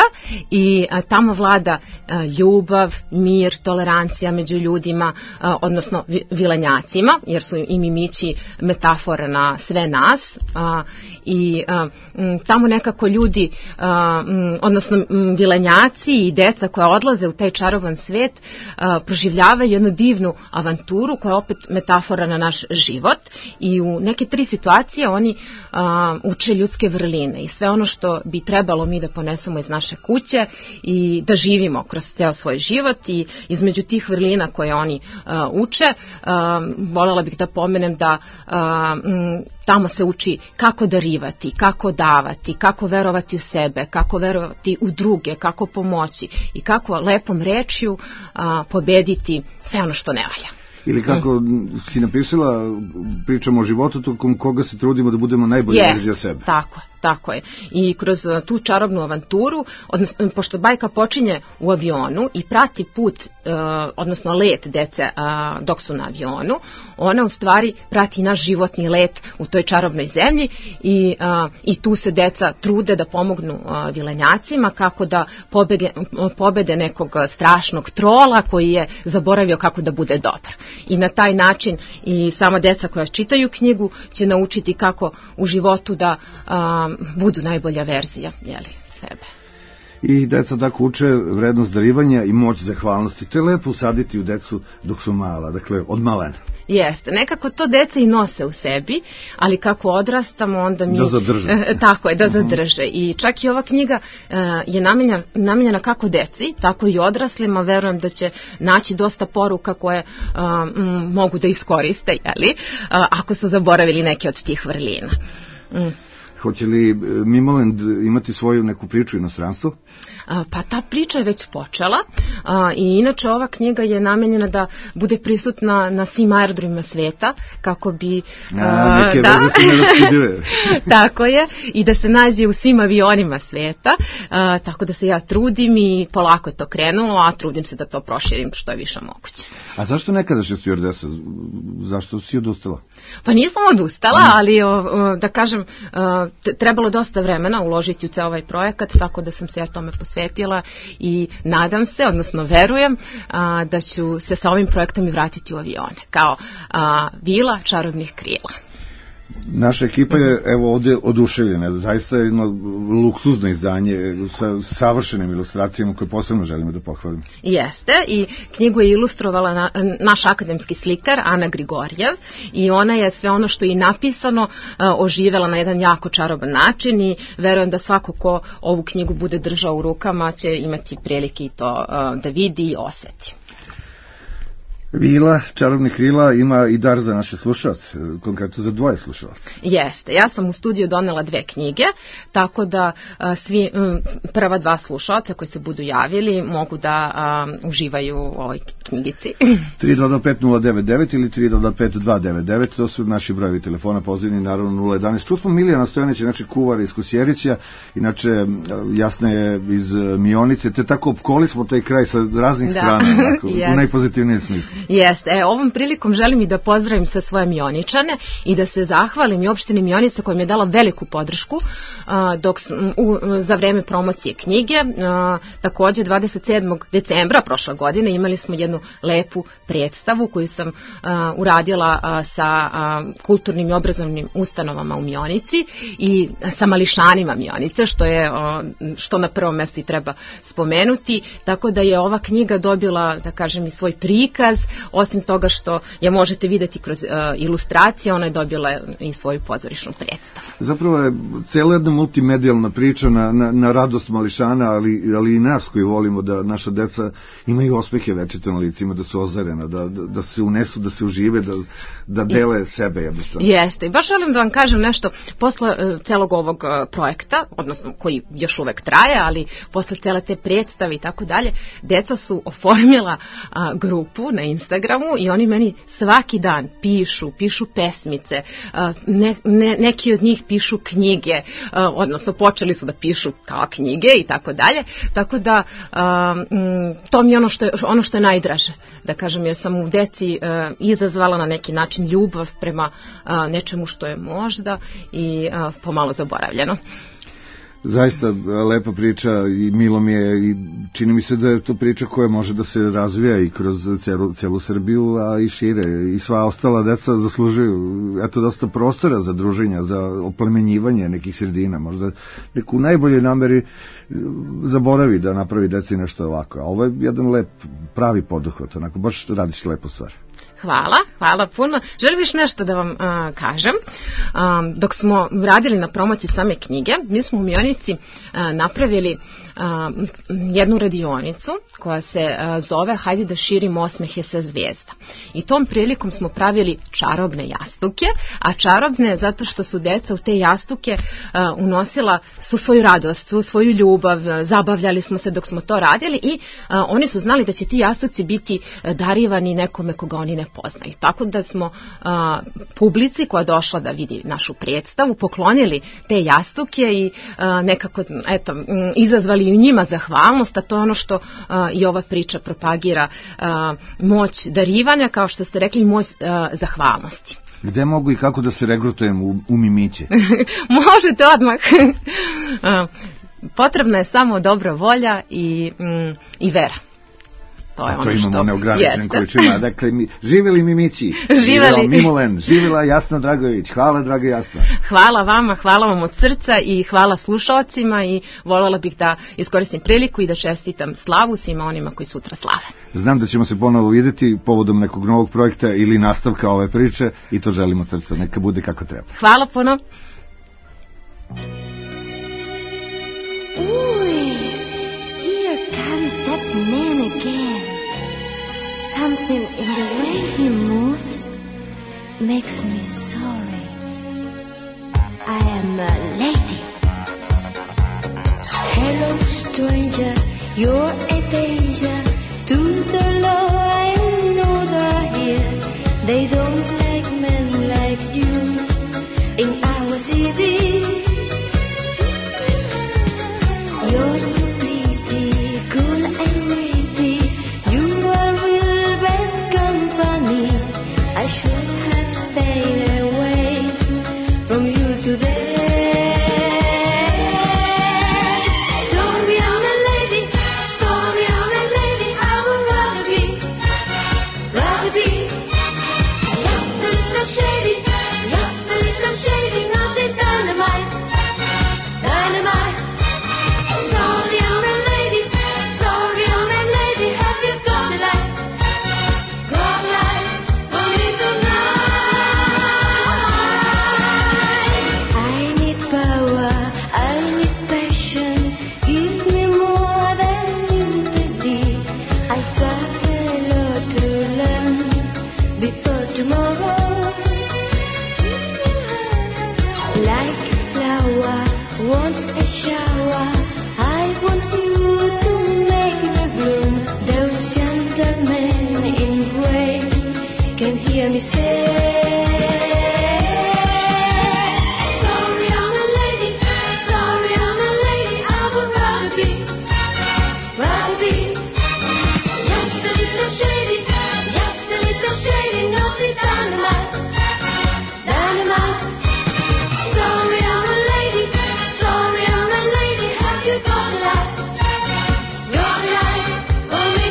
i a, tamo vlada a, ljubav, mir, tolerancija među ljudima, a, odnosno vi, vilenjacima, jer su i mimići metafora na sve nas a, i a, m, tamo nekako ljudi, a, m, odnosno m, vilenjaci i deca koja odlaze u taj čaroban svijet a, proživljavaju jednu divnu avanturu koja je opet metafora na naš život i u neke tri situacije oni a, uče ljudske vrline i sve ono što bi trebalo mi da ponesemo iz naše kuće i da živimo kroz ceo svoj život i između tih vrlina koje oni uh, uče, uh, voljela bih da pomenem da uh, m, tamo se uči kako darivati, kako davati, kako verovati u sebe, kako verovati u druge, kako pomoći i kako lepom rečju uh, pobediti sve ono što ne valja. Ili kako si napisala, pričamo o životu tokom koga se trudimo da budemo najbolji yes, verzija sebe. Tako je, tako je. I kroz tu čarobnu avanturu, odnosno, pošto bajka počinje u avionu i prati put, uh, odnosno let dece uh, dok su na avionu, ona u stvari prati naš životni let u toj čarobnoj zemlji i, uh, i tu se deca trude da pomognu uh, vilenjacima kako da pobege, pobede nekog strašnog trola koji je zaboravio kako da bude dobar. I na taj način i sama deca koja čitaju knjigu će naučiti kako u životu da um, budu najbolja verzija, jeli, sebe. I deca tako uče vrednost darivanja i moć zahvalnosti. To je lepo usaditi u decu dok su mala, dakle od malena. Jeste, nekako to deca i nose u sebi, ali kako odrastamo onda mi... Da zadrže. E, tako je, da zadrže. I čak i ova knjiga e, je namenjena, namenjena kako deci, tako i odraslima. Verujem da će naći dosta poruka koje e, m, mogu da iskoriste, jeli, e, ako su zaboravili neke od tih vrlina. Mm. hoće li Mimoland imati svoju neku priču u inostranstvu? Pa ta priča je već počela i inače ova knjiga je namenjena da bude prisutna na svim aerodromima sveta kako bi... A, neke da, veze su neraskidive. Tako je, i da se nađe u svim avionima sveta, a, tako da se ja trudim i polako je to krenulo, a trudim se da to proširim što je više moguće. A zašto nekadašnja stjuardesa? Zašto si odustala? Pa nisam odustala, ali o, o, da kažem, o, trebalo dosta vremena uložiti u ceo ovaj projekat, tako da sam se ja tome posvetila i nadam se, odnosno verujem, a, da ću se sa ovim projektom i vratiti u avione, kao a, vila čarobnih krila. Naša ekipa je evo ovde oduševljena, zaista je jedno luksuzno izdanje sa savršenim ilustracijama koje posebno želimo da pohvalimo. Jeste, i knjigu je ilustrovala na, naš akademski slikar Ana Grigorjev i ona je sve ono što je i napisano oživela na jedan jako čaroban način i verujem da svako ko ovu knjigu bude držao u rukama će imati prilike i to da vidi i osjeti. Vila čarobnih krila ima i dar za naše slušalce, konkretno za dvoje slušalaca. Jeste, ja sam u studiju donela dve knjige, tako da a, svi m, prva dva slušalca koji se budu javili mogu da a, uživaju u ovoj knjigici. tri dva dva pet nula devet devet ili tri dva dva pet dva devet devet, to su naši brojevi telefona, pozivni naravno nula jedanaest. Čuo smo Milijana Stojanića, znači kuvara iz Kosjerića, inače Jasna je iz Mionice, te tako opkoli smo taj kraj sa raznih da. strana, onako, u najpozitivnijem smislu. Jeste, e, ovom prilikom želim i da pozdravim sve svoje Mioničane i da se zahvalim i opštini Mionica koja mi je dala veliku podršku a, dok, u, za vreme promocije knjige. A, takođe dvadeset sedmog decembra prošle godine imali smo jednu lepu predstavu koju sam a, uradila a, sa a, kulturnim i obrazovnim ustanovama u Mionici i sa mališanima Mionice, što je a, što na prvom mestu i treba spomenuti, tako da je ova knjiga dobila, da kažem, i svoj prikaz. Osim toga što je možete videti kroz uh, ilustracije, ona je dobila i svoju pozorišnu predstavu. Zapravo je cijela jedna multimedijalna priča na, na, na radost mališana, ali, ali i nas koji volimo da naša deca imaju osmehe večito na licima, da su ozarena, da, da, da se unesu, da se užive, da, da dele I, sebe jednostavno. Jeste, i baš želim da vam kažem nešto, posle uh, celog ovog uh, projekta, odnosno koji još uvek traje, ali posle cele te predstave i tako dalje, deca su oformila uh, grupu na Instagramu i oni meni svaki dan pišu, pišu pesmice, ne, ne, neki od njih pišu knjige, odnosno počeli su da pišu kao knjige i tako dalje, tako da to mi je ono što je, ono što je najdraže, da kažem, jer sam u deci izazvala na neki način ljubav prema nečemu što je možda i pomalo zaboravljeno. Zaista lepa priča i milo mi je i čini mi se da je to priča koja može da se razvija i kroz celu, celu Srbiju, a i šire, i sva ostala deca zaslužuju eto dosta prostora za druženja, za oplemenjivanje nekih sredina, možda neku najbolje nameri zaboravi da napravi deci nešto ovako, a ovo je jedan lep pravi poduhvat, onako baš radiš lepo stvar. Hvala, hvala puno. Želim još nešto da vam uh, kažem. Um, dok smo radili na promociji same knjige, mi smo u Mionici uh, napravili uh, jednu radionicu koja se uh, zove Hajde da širimo osmehe sa zvijezda. I tom prilikom smo pravili čarobne jastuke, a čarobne zato što su deca u te jastuke uh, unosila su svoju radost, su svoju ljubav, zabavljali smo se dok smo to radili i uh, oni su znali da će ti jastuci biti uh, darivani nekome koga oni ne poznaju. Tako da smo a, publici koja je došla da vidi našu predstavu poklonili te jastuke i a, nekako eto, m, izazvali u njima zahvalnost, a to je ono što a, i ova priča propagira, a, moć darivanja, kao što ste rekli, moć a, zahvalnosti. Gde mogu i kako da se regrutujem u, u Mimiće? Možete odmah. a, potrebna je samo dobra volja i, m, i vera. To je a to ono imamo što neograničenim količinama. Dakle, mi, živjeli Mimići, živjela Mimoland, živjela Jasna Dragović. Hvala, draga Jasna. Hvala vama, hvala vam od srca i hvala slušaocima i voljela bih da iskoristim priliku i da čestitam slavu svima onima koji sutra slave. Znam da ćemo se ponovo vidjeti povodom nekog novog projekta ili nastavka ove priče i to želimo od srca. Neka bude kako treba. Hvala puno. Man again. Something in the way he moves makes me sorry. I am am a lady. Hello stranger, you're a danger to the law, I know they're here. They don't like men like you in our city. You're too pretty, cool and witty. You are real bad company. I should have stayed away from you today. Sorry, I'm a lady. Sorry, I'm a lady. I would rather be, rather be just a little shady, just a little shady, not the dynamite, dynamite. Sorry, I'm a lady. Sorry, I'm a lady. Have you got a light? Got a light for me tonight? I need power. I need passion. Give me more than sympathy. I've got a lot to learn before tomorrow. Like a flower wants a shower, I want you to make me bloom. Those gentlemen in gray can hear me say, sorry, I'm a lady. Sorry, I'm a lady. I would rather be, rather be just a little shady, just a little shady, not the dynamite, dynamite. Sorry, I'm a lady. Sorry, I'm a lady. Have you got a light? Got a light for me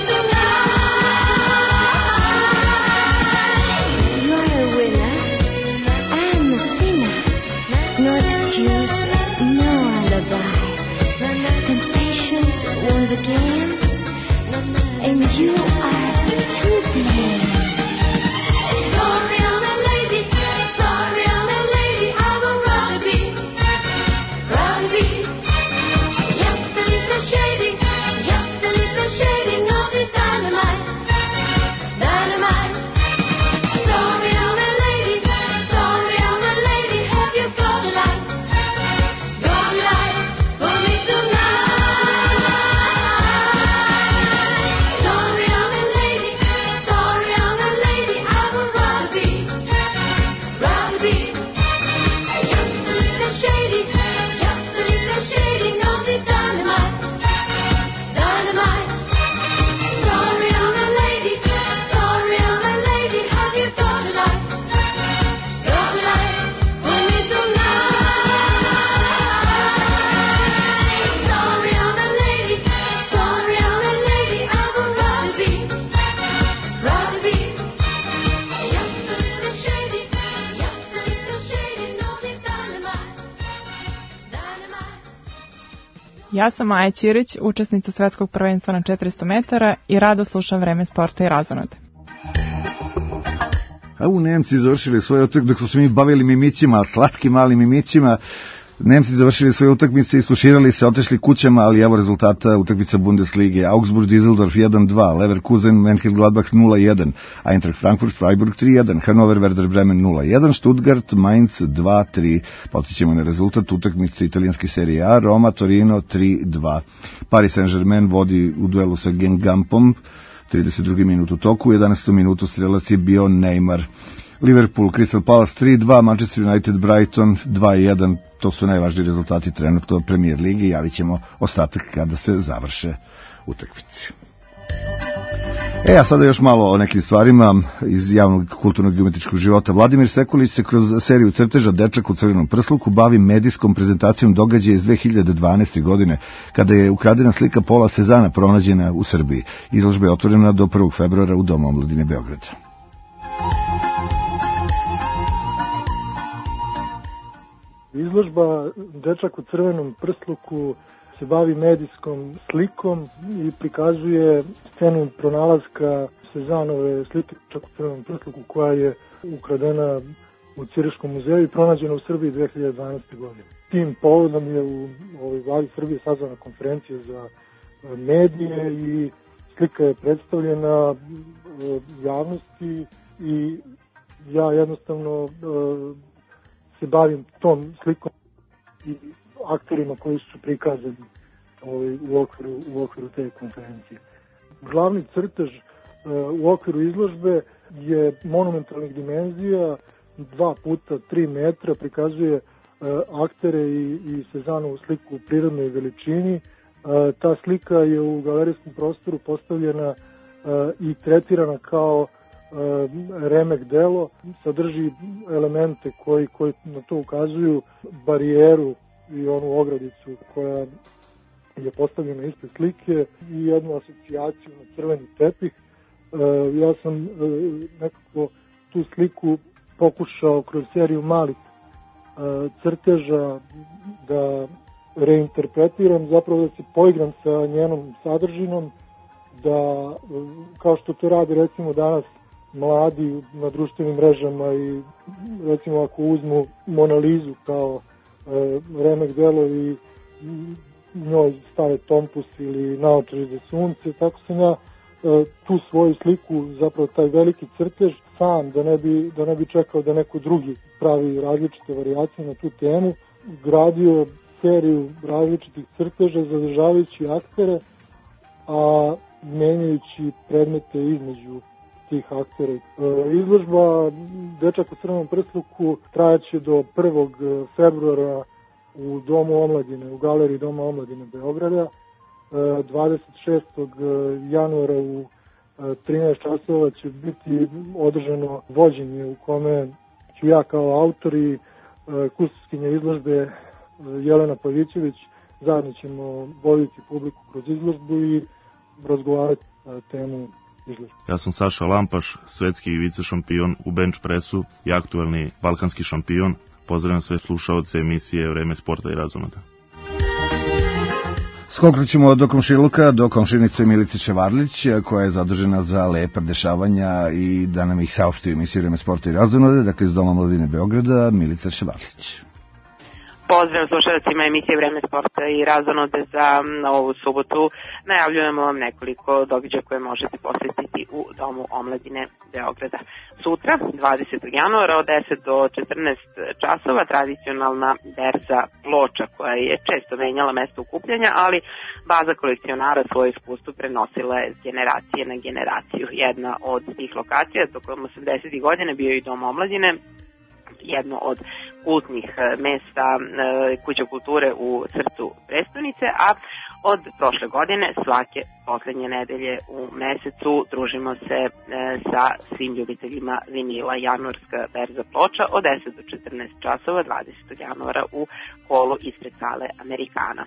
tonight? You are a winner. I'm a sinner. No excuse, no alibi. Temptations won the game, and you are to blame. Sorry, I'm a lady. Sorry, I'm a lady. I would rather be, rather be just a little shady, just a little shady, not the dynamite, dynamite. Sorry, I'm a lady. Sorry, I'm a lady. Have you got a light? Got a light for me tonight? Sorry, I'm a lady. Sorry, I'm a lady. I would rather be, rather be just a little shady, just a little shady, not the dynamite, dynamite. Sorry, I'm a lady. Sorry, I'm a lady. Have you got a light? Got a light for me tonight? Sorry, I'm a lady. Sorry, I'm a lady. I would rather be, rather be just a little shady, just a little shady, not the dynamite, dynamite. Ja sam Maja Ćirić, učesnica svetskog prvenstva na četiristo metara i rado slušam Vreme sporta i razonode. A u Nemci završili svoj utakmice, dok smo se mi bavili mimićima, slatkim malim mimićima. Nemci završili svoje utakmice, isluširali se, otešli kućama, ali evo rezultata utakmica Bundeslige. Augsburg Düsseldorf jedan dva, Leverkusen Mönchengladbach nula jedan, Eintracht Frankfurt Freiburg tri jedan, Hannover Werder Bremen nula jedan, Stuttgart Mainz dva tri. Podsjećamo na rezultat utakmice italijanske serije A, Roma Torino tri dva. Paris Saint-Germain vodi u duelu sa Gengampom, trideset drugi minut u toku, u jedanaestom minutu strelac je bio Neymar. Liverpool Crystal Palace tri dva, Manchester United Brighton dva jedan. To su najvažniji rezultati trenutno Premier Ligi. Javit ćemo ostatak kada se završe utakmice. E, a sada još malo o nekim stvarima iz javnog kulturnog i umetničkog života. Vladimir Sekulić se kroz seriju crteža Dečak u crvenom prsluku bavi medijskom prezentacijom događaja iz dve hiljade dvanaeste. godine, kada je ukradena slika Pola Sezana pronađena u Srbiji. Izložba je otvorena do prvog februara u Domu omladine Beograda. Izložba Dečak u crvenom prsluku se bavi medijskom slikom i prikazuje scenu pronalaska Sezanove slike Dečak u crvenom prsluku, koja je ukradena u Ciriškom muzeju i pronađena u Srbiji dve hiljade dvanaeste. godine. Tim povodom je u ovoj vladi Srbije sazvana konferencija za medije i slika je predstavljena javnosti i ja jednostavno se bavim tom slikom i aktorima koji su prikazani ovaj, u, okviru, u okviru te konferencije. Glavni crtež u okviru izložbe je monumentalnih dimenzija, dva puta tri metra, prikazuje aktere i, i Sezanovu sliku u prirodnoj veličini. Ta slika je u galerijskom prostoru postavljena i tretirana kao remek delo, sadrži elemente koji, koji na to ukazuju, barijeru i onu ogradicu koja je postavljena ispred slike i jednu asocijaciju na crveni tepih. Ja sam nekako tu sliku pokušao kroz seriju malih crteža da reinterpretiram, zapravo da se poigram sa njenom sadržinom, da kao što to rade recimo danas mladi na društvenim mrežama i recimo ako uzmu Mona Lizu kao remek delo i njoj stave tompus ili naočare za sunce, tako sam ja tu svoju sliku, zapravo taj veliki crtež, sam, da ne bi, da ne bi čekao da neko drugi pravi različite varijacije na tu temu, gradio seriju različitih crteža zadržavajući aktere, a menjajući predmete između tih aktera. Izložba Dečak u crvenom prsluku trajaće do prvog februara u Domu omladine, u galeriji Doma omladine Beograda. dvadeset šestog januara u trinaest časova će biti održano vođenje u kome ću ja kao autor i kustovskinja izložbe Jelena Pavićević zajedno ćemo voditi publiku kroz izložbu i razgovarati na temu izložbe. Ja sam Saša Lampaš, svetski vice šampion u bench presu i aktuelni balkanski šampion. Pozdravljam sve slušaoce emisije Vreme sporta i razonoda. Skoknućemo do komšiluka, do komšinice Milice Ševarlić, koja je zadužena za lepa dešavanja i da nam ih saopšti u emisiji Vreme sporta i razonode, dakle iz Doma omladine Beograda, Milica Ševarlić. Pozdrav slušalcima emisije Vreme sporta i razonode za ovu subotu. Najavljujemo vam nekoliko događaja koje možete posjetiti u Domu omladine Beograda. Sutra, dvadesetog januara od deset do četrnaest časova, tradicionalna berza ploča koja je često menjala mesto okupljanja, ali baza kolekcionara svoje iskustvo prenosila je s generacije na generaciju. Jedna od tih lokacija tokom osamdesetih godina bio je i Dom omladine, jedno od kultnih mesta kuća kulture u srcu prestonice, a od prošle godine svake poslednje nedelje u mesecu družimo se sa svim ljubiteljima vinila. Januarska berza ploča od deset do četrnaest časova dvadesetog januara u holu ispred sale Amerikana.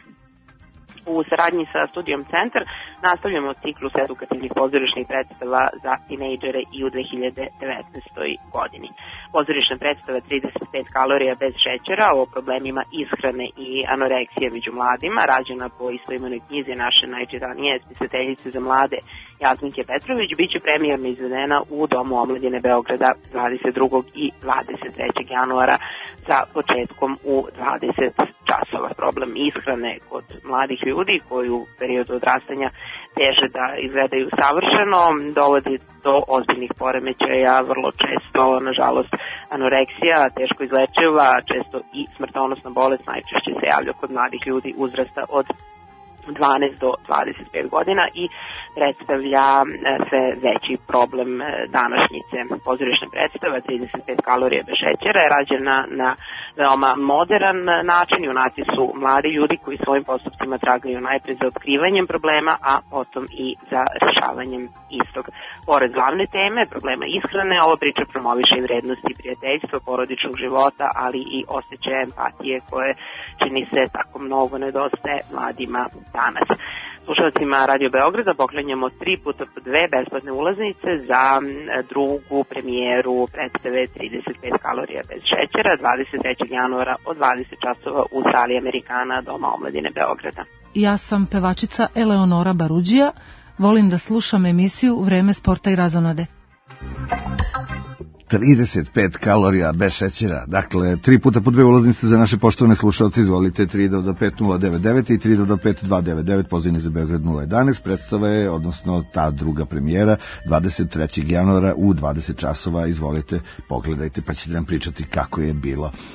U saradnji sa Studijom Centar nastavljamo ciklus edukativnih pozorišnih predstava za tinejdžere i u dve hiljade devetnaestoj godini. Pozorišna predstava trideset pet kalorija bez šećera o problemima ishrane i anoreksije među mladima, rađena po istoimenoj knjizi naše najčitanije spisateljice za mlade Jasminke Petrović, biće premijerno izvedena u Domu omladine Beograda dvadeset drugog i dvadeset trećeg januara sa početkom u dvadeset časova. Problem ishrane kod mladih ljudi koji u periodu odrastanja teže da izgledaju savršeno dovodi do ozbiljnih poremećaja, vrlo često, nažalost, anoreksija, teško izlečiva, često i smrtonosna bolest najčešće se javlja kod mladih ljudi uzrasta od dvanaest do dvadeset pet godina i predstavlja sve veći problem današnjice. Pozorišna predstava trideset pet kalorija bez šećera je rađena na veoma modern način. Junaci su mladi ljudi koji svojim postupcima tragaju najpre za otkrivanjem problema, a potom i za rešavanjem istog. Pored glavne teme, problema ishrane, ova priča promoviše i vrednosti prijateljstva, porodičnog života, ali i osjećaja empatije koje čini se tako mnogo nedostaje mladima danas. Slušalcima Radio Beograda poklanjamo tri puta po dve besplatne ulaznice za drugu premijeru predstave trideset pet kalorija bez šećera dvadeset trećeg januara od dvadeset časova u sali Amerikana Doma omladine Beograda. Ja sam pevačica Eleonora Baruđija, volim da slušam emisiju Vreme sporta i razonode. trideset pet kalorija bez šećera. Dakle, tri puta po dve ulaznice za naše poštovane slušalce. Izvolite tri do pet nula devet devet i tri do pet dva devet devet, pozivni za Beograd nula jedanaest. Predstava je, odnosno ta druga premijera, dvadeset trećeg januara u dvadeset časova. Izvolite, pogledajte pa ćete nam pričati kako je bilo.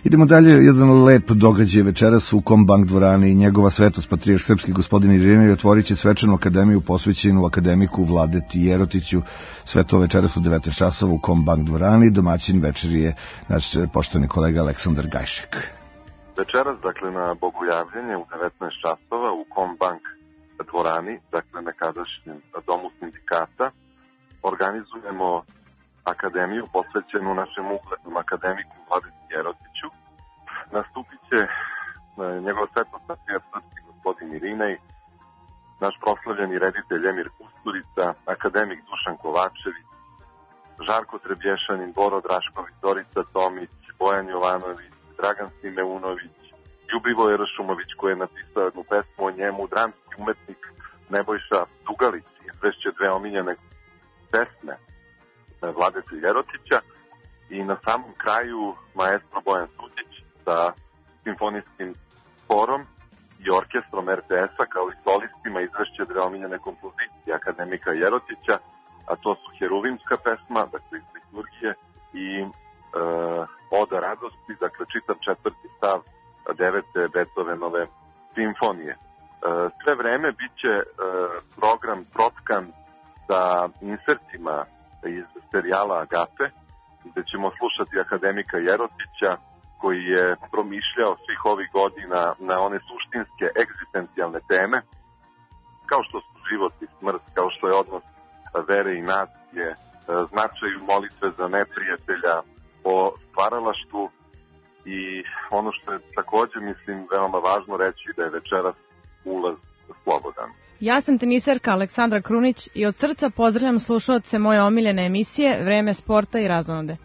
Idemo dalje, jedan lep događaj večeras u Kombank dvorani i njegova svetost patrijarh srpski gospodin Irinej otvorit će svečanu akademiju posvećenu akademiku Vladeti Jerotiću. Sve to večeras u devetnaest časova u Kombank dvorani. Domaćin večeri je naš poštovani kolega Aleksandar Gajšek. Večeras, dakle, na bogojavljenje u devetnaest časova u Kombank dvorani, dakle, nekadašnjem domu sindikata, organizujemo akademiju posvećenu našem uglednom akademiku Vladeti Jerotiću. Nastupit će njegov svetost patrijarh srpski gospodin Irinej, naš proslavljeni reditelj Emir Kusturica, akademik Dušan Kovačević, Žarko Trebješanin, Boro Drašković, Dorica Tomić, Bojan Jovanović, Dragan Simeunović, Ljubivoje Ršumović koji je napisao jednu pesmu o njemu, dramski umetnik Nebojša Dugalić, izvešće dve omiljene pesme Vladete Jerotića i na samom kraju maestro Bojan Sudić sa simfonijskim korom i orkestrom er te es-a kao i solistima izvešće dve omiljene kompozicije akademika Jerotića, a to su Heruvimska pesma, dakle iz liturgije, i e, Oda radosti, dakle čitav četvrti stav devete Beethovenove simfonije. E, sve vreme bit će e, program protkan sa insertima iz serijala Agape, gde ćemo slušati akademika Jerotića koji je promišljao svih ovih godina na one suštinske egzistencijalne teme, kao što su život i smrt, kao što je odnos vere i nacije, značaju molitve za neprijatelja, o stvaralaštvu i ono što je takođe, mislim, veoma važno reći da je večeras ulaz slobodan. Ja sam teniserka Aleksandra Krunić i od srca pozdravljam slušaoce moje omiljene emisije Vreme sporta i razonode.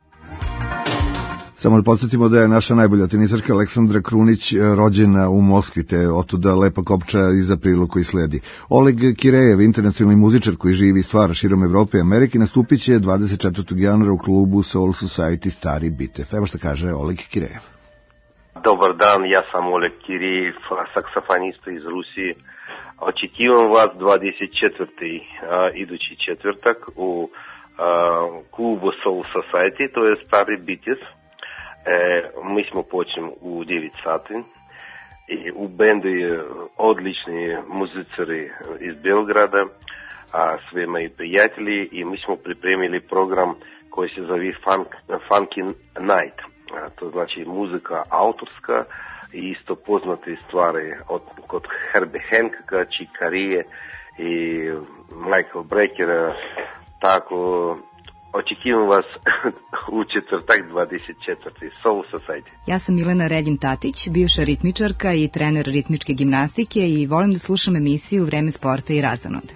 Samo da podsjetimo da je naša najbolja teniserka Aleksandra Krunić rođena u Moskvi, te otuda lepa kopča iz aprilu koji sledi. Oleg Kirejev, internacionalni muzičar koji živi i stvara širom Evrope i Amerike, nastupit će dvadeset četvrtog januara u klubu Soul Society Stari Bitev. Evo što kaže Oleg Kirejev. Dobar dan, ja sam Oleg Kirejev, saksofonista iz Rusije. Očekivam vas dvadeset četvrti idući četvrtak u a, klubu Soul Society, to je Stari Bitev. E, mi smo počeli u devet sati i u bendu je odlični muzicari iz Belgrada, a sve moji prijatelji, i mi smo pripremili program koji se zove Funk, Funky Night. A, to znači muzika autorska i isto poznate stvari od, kod Herbie Hancocka, Chick Corea i Michael Breckera, tako. Očekivam vas u četvrtak dvadeset četvrti Soul Society. Ja sam Milena Redin-Tatić, bivša ritmičarka i trener ritmičke gimnastike i volim da slušam emisiju Vreme sporta i razonode.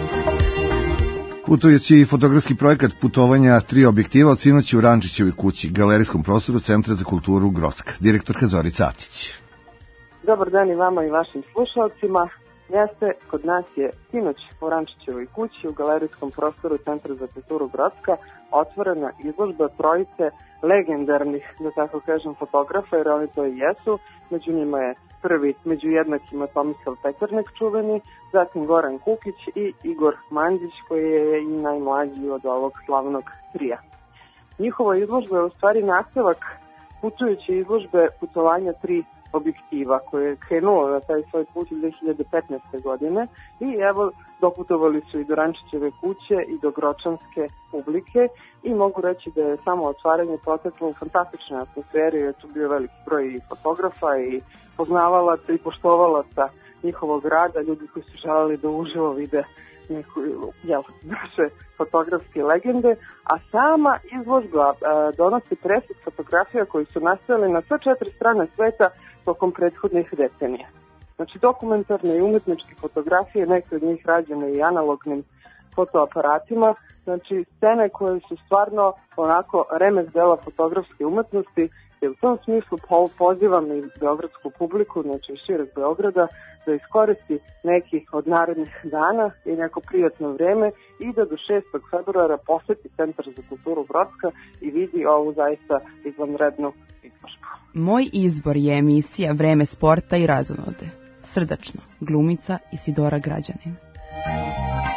Putujući fotografski projekat putovanja tri objektiva od sinoći u Rančićevoj kući, galerijskom prostoru Centra za kulturu Grocka. Direktorka Zorica Atić. Dobar dan i vama i vašim slušalcima. Jeste, kod nas je sinoć u Rančićevoj kući u galerijskom prostoru Centra za kulturu Grocka otvorena izložba trojice legendarnih, da tako kažem, fotografa, jer oni to i jesu. Među njima je prvi, među jednakima Tomislav Peternek čuveni, zatim Goran Kukić i Igor Mandić koji je i najmlađi od ovog slavnog trija. Njihova izložba je u stvari nastavak putujuće izložbe putovanja tri objektiva koje je krenulo na taj svoj put dve hiljade petnaeste. godine i evo doputovali su i do Rančićeve kuće i do gročanske publike i mogu reći da je samo otvaranje proteklo u fantastičnoj atmosferi, jer tu bio veliki broj i fotografa i poznavalaca i poštovalaca njihovog rada, ljudi koji su želeli da uživo vide neku, jel, naše fotografske legende, a sama izložba a, donosi presud fotografija koji su nastajali na sve četiri strane sveta tokom prethodnih decenija. Znači dokumentarne i umetničke fotografije, neke od njih rađene i analognim fotoaparatima, znači scene koje su stvarno onako remek dela fotografske umetnosti, i u tom smislu pozivam i beogradsku publiku, znači šireg Beograda, da iskoristi neki od narednih dana i neko prijatno vreme i da do šestog februara poseti Centar za kulturu Grocka i vidi ovu zaista izvanrednu izložbu. Moj izbor je emisija Vreme sporta i razonode. Srdačno, glumica Isidora Građanin.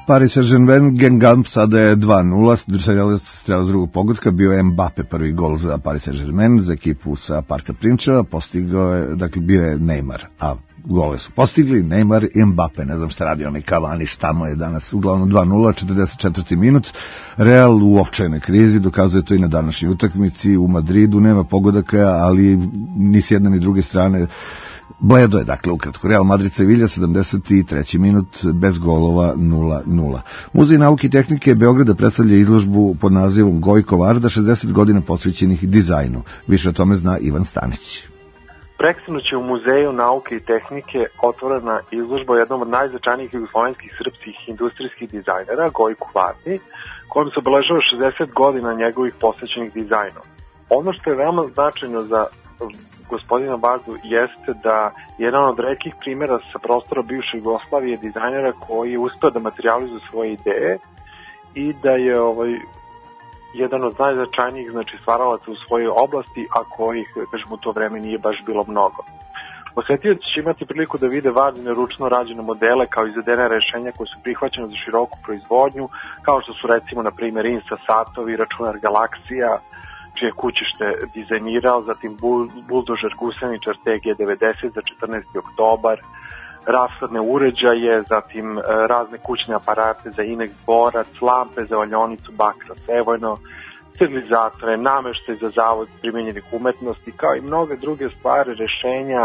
Paris Saint-Germain, Gengamp sada je dva nula, strelac drugog pogotka, bio je Mbappe prvi gol za Paris Saint-Germain, za ekipu sa Parka Prinčeva, postigao je, dakle bio je Neymar, a gole su postigli Neymar i Mbappe, ne znam šta radi onaj Cavani, šta mu je danas, uglavnom dva nula, četrdeset četvrti minut, Real u očajnoj krizi, dokazuje to i na današnjoj utakmici, u Madridu nema pogodaka, ali ni s jedne ni druge strane bledo je, dakle, ukratko. Real Madrid Sevilla, sedamdeset treći minut, bez golova, nula nula. Muzej nauke i tehnike Beograda predstavlja izložbu pod nazivom Gojko Varda, šezdeset godina posvećenih dizajnu. Više o tome zna Ivan Stanić. Preksinoć je u Muzeju nauke i tehnike otvorena izložba jednom od najznačajnijih jugoslovenskih srpskih industrijskih dizajnera, Gojku Vardi, kojom se obeležava šezdeset godina njegovih posvećenih dizajnom. Ono što je veoma značajno za gospodina Vardu jeste da je jedan od retkih primjera sa prostora bivše Jugoslavije dizajnera koji je uspeo da materializuje svoje ideje i da je ovaj, jedan od najznačajnijih, znači, stvaralaca u svojoj oblasti, a kojih, kažemo, u to vreme nije baš bilo mnogo. Posetioci će imati priliku da vide Vardine ručno rađene modele kao izvedene rešenja koje su prihvaćene za široku proizvodnju, kao što su recimo, na primjer, Insa satovi, računar Galaksija, čije kućište dizajnirao, zatim buldožer Guseničar T G devedeset za četrnaesti oktobar, rashladne uređaje, zatim razne kućne aparate za Inex borac, lampe za valjonicu Bakra Sevojno, sterilizatore, nameštaj za zavod primjenjenih umetnosti, kao i mnoge druge stvari, rešenja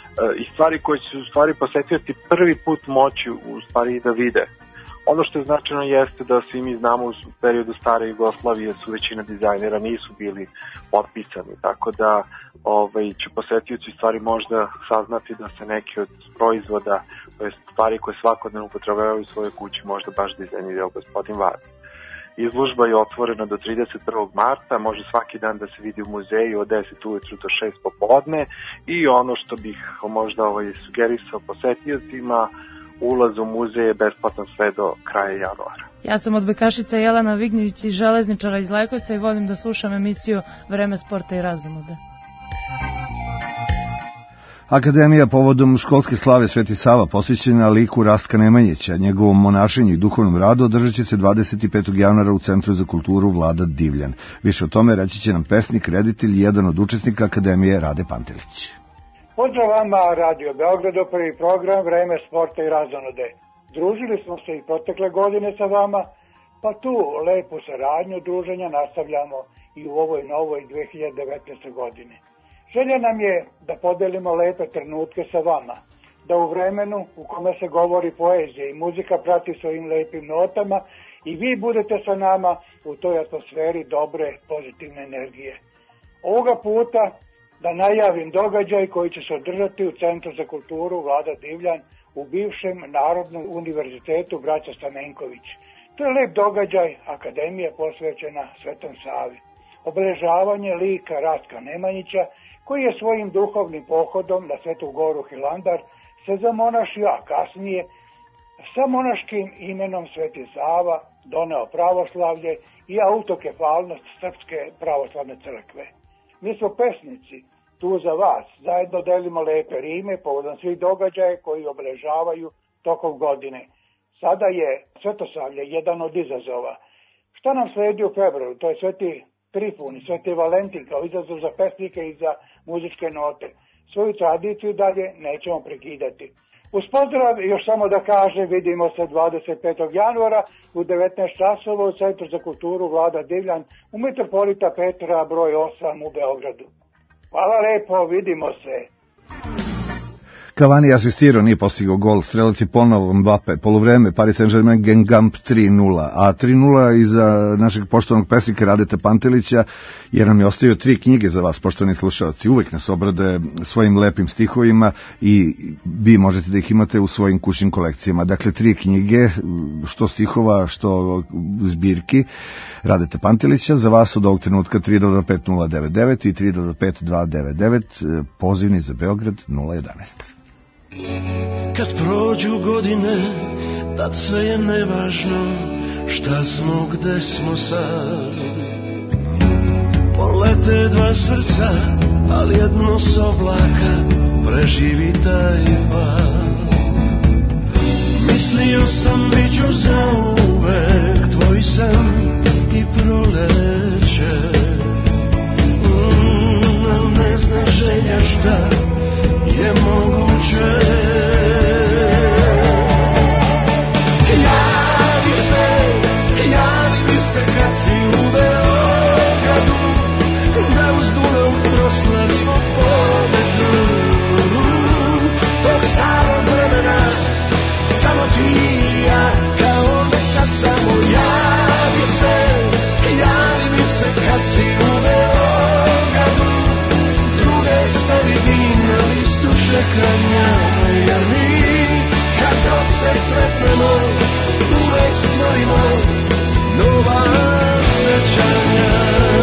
i stvari koje će u stvari posetioci prvi put moći u stvari da vide. Ono što je značajno jeste da svi mi znamo u periodu stare Jugoslavije su većina dizajnera nisu bili potpisani, tako da ovaj, će posetioci stvari možda saznati da se neki od proizvoda, to je stvari koje svakodnevno upotrebljavaju u svojoj kući, možda baš dizajnirao gospodin Varda. Izložba je otvorena do trideset prvog marta, može svaki dan da se vidi u muzeju od deset ujutru do šest popodne i ono što bih možda ovaj, sugerisao posetiocima, ulaz u muzej je besplatan sve do kraja januara. Ja sam od Bekašica Jelena Vignjević iz Železničara iz Lajkovca i volim da slušam emisiju Vreme sporta i razonode. Akademija povodom školske slave Sveti Sava posvećena liku Rastka Nemanjića, njegovom monašenju i duhovnom radu održat će se dvadeset petog januara u Centru za kulturu Vlada Divljan. Više o tome reći će nam pesnik, reditelj i jedan od učesnika Akademije Rade Pantelić. Pozdrav vama, Radio Beogradu, prvi program Vreme sporta i razonode. Družili smo se i protekle godine sa vama, pa tu lepu saradnju druženja nastavljamo i u ovoj novoj dve hiljade devetnaestoj godine. Želja nam je da podelimo lepe trenutke sa vama, da u vremenu u kome se govori poezija i muzika prati svojim lepim notama i vi budete sa nama u toj atmosferi dobre, pozitivne energije. Ovoga puta da najavim događaj koji će se održati u Centru za kulturu Vlada Divljan u bivšem Narodnom univerzitetu Braća Stamenković. To je lep događaj, akademija posvećena Svetom Savi. Obeležavanje lika Rastka Nemanjića, koji je svojim duhovnim pohodom na Svetu Goru Hilandar se zamonašio, a kasnije sa monaškim imenom Sveti Sava doneo pravoslavlje i autokefalnost Srpske pravoslavne crkve. Mi smo pesnici, tu za vas, zajedno delimo lepe rime povodom svih događaja koji obeležavaju tokom godine. Sada je Svetosavlje jedan od izazova. Šta nam sledi u februaru? To je Sveti Trifun i Sveti Valentin kao izazov za pesnike i za muzičke note. Svoju tradiciju dalje nećemo prekidati. Uz pozdrav još samo da kažem, vidimo se dvadeset petog januara u devetnaest časova u Centru za kulturu Vlada Divljan u Metropolita Petra broj osam u Beogradu. Hvala lepo, vidimo se. Cavani asistirao, nije postigao gol, strelac je ponovo Mbappe, poluvreme, Paris Saint-Germain, Gengamp tri nula, a tri nula iza našeg poštovanog pesnika Radeta Pantelića, jer nam je ostavio tri knjige za vas, poštovani slušalci, uvek nas obrade svojim lepim stihovima i vi možete da ih imate u svojim kućnim kolekcijama. Dakle, tri knjige, što stihova, što zbirki Radeta Pantelića, za vas od ovog trenutka tri dva pet nula devet devet i tri dva pet dva devet devet, pozivni za Beograd nula jedanaest. Kad prođu godine, tad sve je nevažno, šta smo, gde smo sad. Polete dva srca, ali jedno s oblaka preživi taj pad. Mislim Mislio sam bit ću zauvek tvoj san i proleće. Mm, ne zna želja šta je moguće. Javi se, javi mi se kad si u Beogradu, da uz Dunav proslavimo pobedu. Tog starog vremena samo ti i ja, kao nekad samo. Javi se, javi mi se kad si u Beogradu, druge stavi ti na listu čekanja, jer mi kad god se sretnemo uvek stvorimo nova sećanja.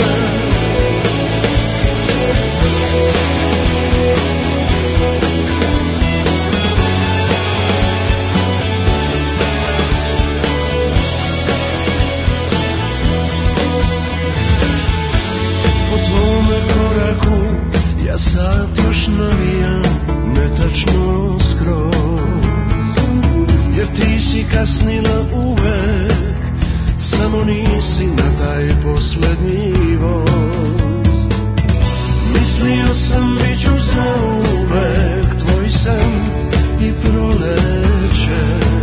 Po tvome koraku ja sad još navijam, netačno skroz, jer ti si kasnila uvek, samo nisi na taj poslednji voz. Mislio sam bit ću zauvek tvoj san i proleće.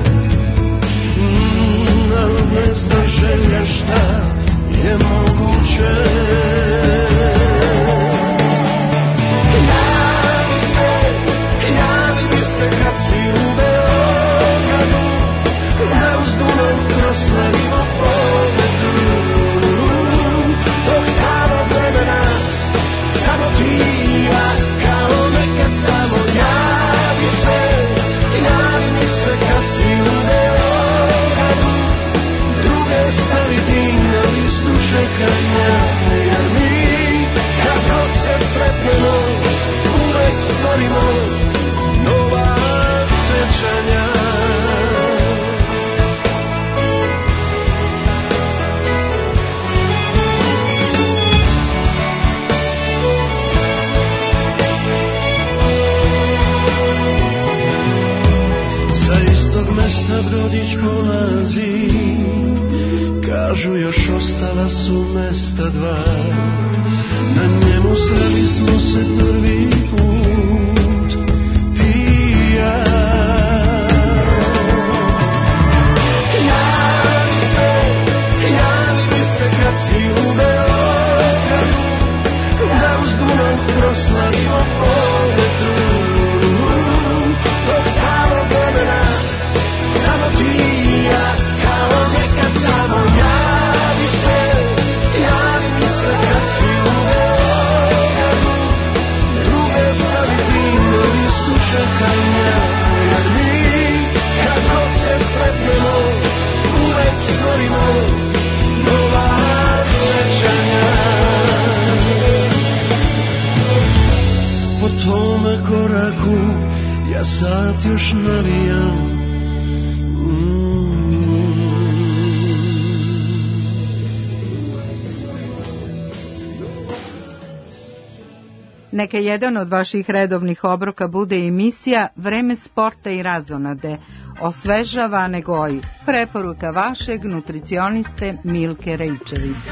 Mm, ali ne zna želja šta je moguće. Javi se, javi mi se kad si u Beogradu, da uz Dunav proslavimo pobedu. Tog starog vremena samo ti i ja, kao nekad samo. Javi se, javi mi se kad si u Beogradu, druge stavi ti na listu čekanja, jer mi kad god se sretnemo uvek stvorimo nova sećanja. Sa istog mesta brodić polazi, kažu još ostala su mesta dva, na njemu sreli smo se prvi put, ti i ja. Javi se, javi mi se kad si u Beogradu, da uz Dunav proslavimo pobedu. Tog starog vremena samo ti i ja, kao nekad samo. Javi se, javi mi se kad si u Beogradu, druge stavi ti na listu čekanja, jer mi kad god se sretnemo uvek stvorimo nova sećanja. Po tome koraku ja sad još navijam. Neka jedan od vaših redovnih obroka bude emisija Vreme sporta i razonade. Osvežava, ne goji. Preporuka vašeg nutricioniste Milke Rejčević.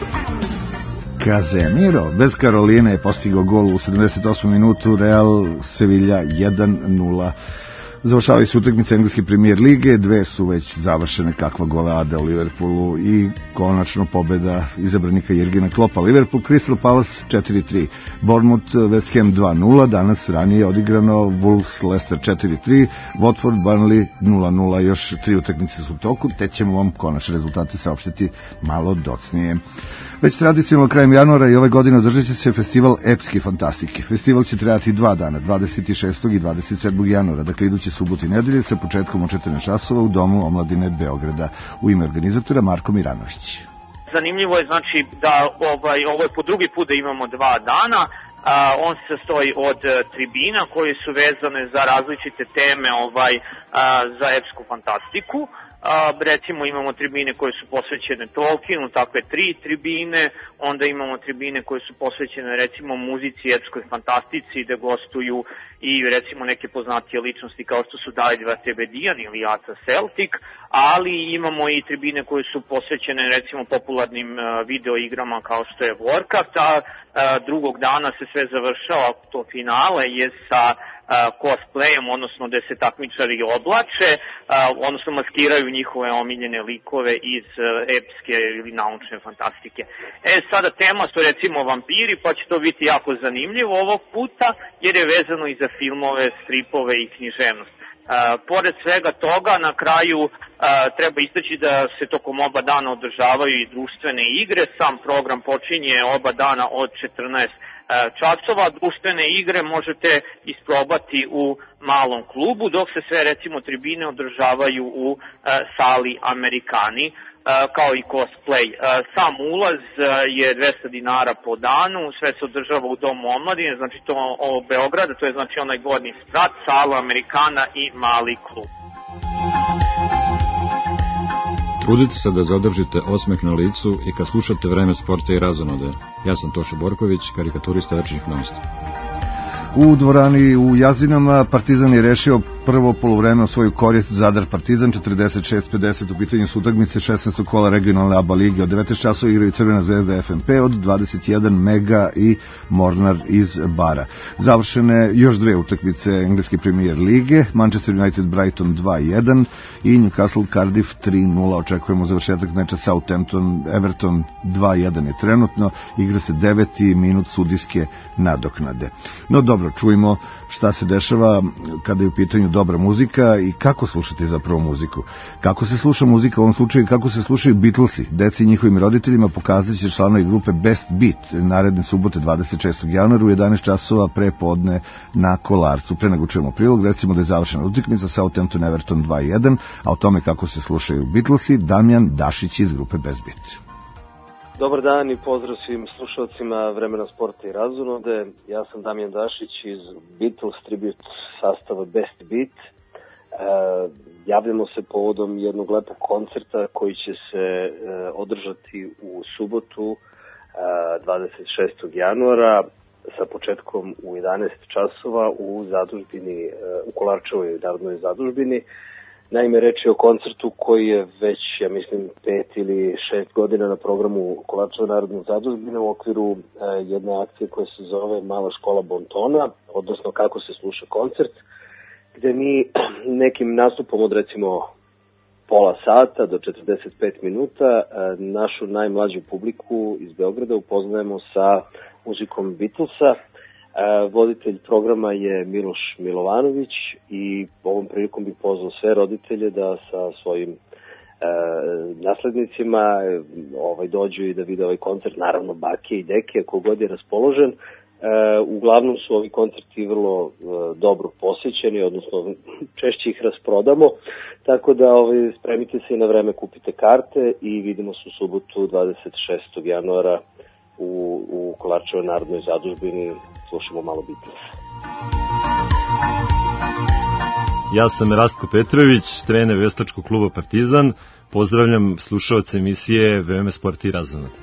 Casemiro bez Karoline je postigao gol u sedamdeset osmom minutu, Real Sevilla jedan nula. Završavaju se utakmice engleske premijer lige, dve su već završene, kakva golada u Liverpoolu i konačno pobeda izabranika Jurgena Kloppa. Liverpool Crystal Palace četiri tri, Bournemouth West Ham dva nula, danas ranije odigrano Wolves Leicester četiri tri, Watford Burnley nula nula, još tri utakmice su u toku, te ćemo vam konačne rezultate saopštiti malo docnije. Već tradicionalno krajem januara i ove godine održat će se festival epske fantastike. Festival će trajati dva dana, dvadeset šestog i dvadeset sedmog januara, dakle iduće subote i nedelje sa početkom u četrnaest časova u Domu omladine Beograda. U ime organizatora Marko Miranović. Zanimljivo je znači da ovaj, ovo je po drugi put da imamo dva dana. Uh, on se sastoji od uh, tribina koje su vezane za različite teme ovaj, uh, za epsku fantastiku. A, recimo imamo tribine koje su posvećene Tolkienu, takve tri tribine, onda imamo tribine koje su posvećene recimo muzici, epskoj fantastici, gde gostuju i recimo neke poznatije ličnosti kao što su David Vatebedijan ili Aca Celtic, ali imamo i tribine koje su posvećene recimo popularnim uh, video igrama kao što je Warcraft, a uh, drugog dana se sve završava, to finale je sa Uh, cosplayom, odnosno gde se takmičari oblače, uh, odnosno maskiraju njihove omiljene likove iz uh, epske ili naučne fantastike. E, sada tema su recimo vampiri, pa će to biti jako zanimljivo ovog puta, jer je vezano i za filmove, stripove i književnost. Uh, pored svega toga, na kraju uh, treba istaći da se tokom oba dana održavaju i društvene igre. Sam program počinje oba dana od četrnaest časova. Društvene igre možete isprobati u malom klubu, dok se sve recimo tribine održavaju u uh, sali Amerikani, uh, kao i cosplay. Uh, sam ulaz uh, je dvesta dinara po danu, sve se održava u Domu omladine, znači to o Beograda, to je znači onaj gornji sprat, sala Amerikana i mali klub. Trudite se da zadržite osmeh na licu i kad slušate Vreme sporta i razonode. Ja sam Toša Borković, karikaturista večernjih novosti. U dvorani u Jazinama Partizan je rešio prvo poluvreme u svoju korist. Zadar Partizan četrdeset šest pedeset, u pitanju su utakmice šesnaestog kola regionalne A B A lige. Od devetnaest časova igraju Crvena zvezda F N P, od dvadeset jedan Mega i Mornar iz Bara. Završene još dve utakmice engleske premier lige, Manchester United Brighton dva jedan i Newcastle Cardiff tri nula. Očekujemo završetak meča Southampton Everton dva jedan je trenutno, igra se deveti minut sudijske nadoknade. No dobro, čujemo šta se dešava kada je u pitanju dobra muzika i kako slušati zapravo muziku. Kako se sluša muzika u ovom slučaju, kako se slušaju Beatlesi, deci i njihovim roditeljima, pokazat će članovi grupe Best Beat naredne subote dvadeset šestog januara u jedanaest časova pre podne na Kolarcu. Pre nego čujemo prilog, recimo da je završena utakmica Southampton Everton dva jedan, a o tome kako se slušaju Beatlesi, Damjan Dašić iz grupe Best Beat. Dobar dan i pozdrav svim slušalcima Vremena sporta i razonode. Ja sam Damjan Dašić iz Beatles tribute sastava Best Beat. E, javljamo se povodom jednog lepog koncerta koji će se e, održati u subotu e, dvadeset šestog januara sa početkom u jedanaest časova u zadužbini, e, u Kolarčevoj narodnoj zadužbini. Naime, reč je o koncertu koji je već, ja mislim, pet ili šest godina na programu Kolarčeve narodne zadužbine u okviru e, jedne akcije koja se zove Mala škola bontona, odnosno kako se sluša koncert, gde mi nekim nastupom od recimo pola sata do četrdeset pet minuta e, našu najmlađu publiku iz Beograda upoznajemo sa muzikom Beatlesa. Voditelj programa je Miloš Milovanović i ovom prilikom bih pozvao sve roditelje da sa svojim e, naslednicima ovaj, dođu i da vide ovaj koncert, naravno bake i deke, kogod je raspoložen. E, uglavnom su ovi koncerti vrlo e, dobro posjećeni, odnosno češće ih rasprodamo, tako da ovaj, spremite se i na vreme kupite karte i vidimo se u subotu dvadeset šestog januara u, u Kolarčevoj narodnoj zadužbini. Slušamo malo Beatles. Ja sam Rastko Petrović, trener veštačkog kluba Partizan. Pozdravljam slušaoce emisije Vreme sporta i razonode.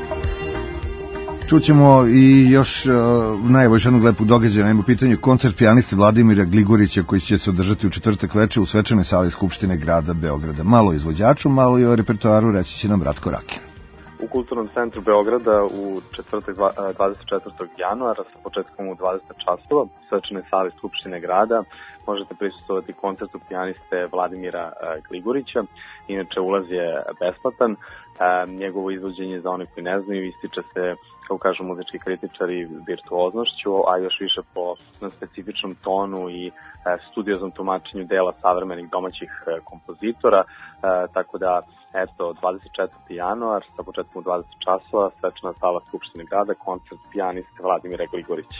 Čućemo i još uh, najbolj jednog lepog događaja, naime u pitanju koncert pijaniste Vladimira Gligorića koji će se održati u četvrtak veče u svečanoj sali Skupštine grada Beograda. Malo izvođaču, malo i o repertoaru reći će nam Ratko Rakin. U Kulturnom centru Beograda u četvrtak dvadeset četvrtog januara sa početkom u dvadeset časova u svečanoj sali Skupštine grada možete prisustvovati koncertu pijaniste Vladimira Gligorića. Inače, ulaz je besplatan. Njegovo izvođenje, za one koji ne znaju, ističe se, kako kažu muzički kritičari, virtuoznošću, a još više po specifičnom tonu i studioznom tumačenju dela savremenih domaćih kompozitora, tako da eto, dvadeset četvrtog januar sa početkom u dvadeset časova, svečana sala Skupštine grada, koncert pijaniste Vladimira Gligorića.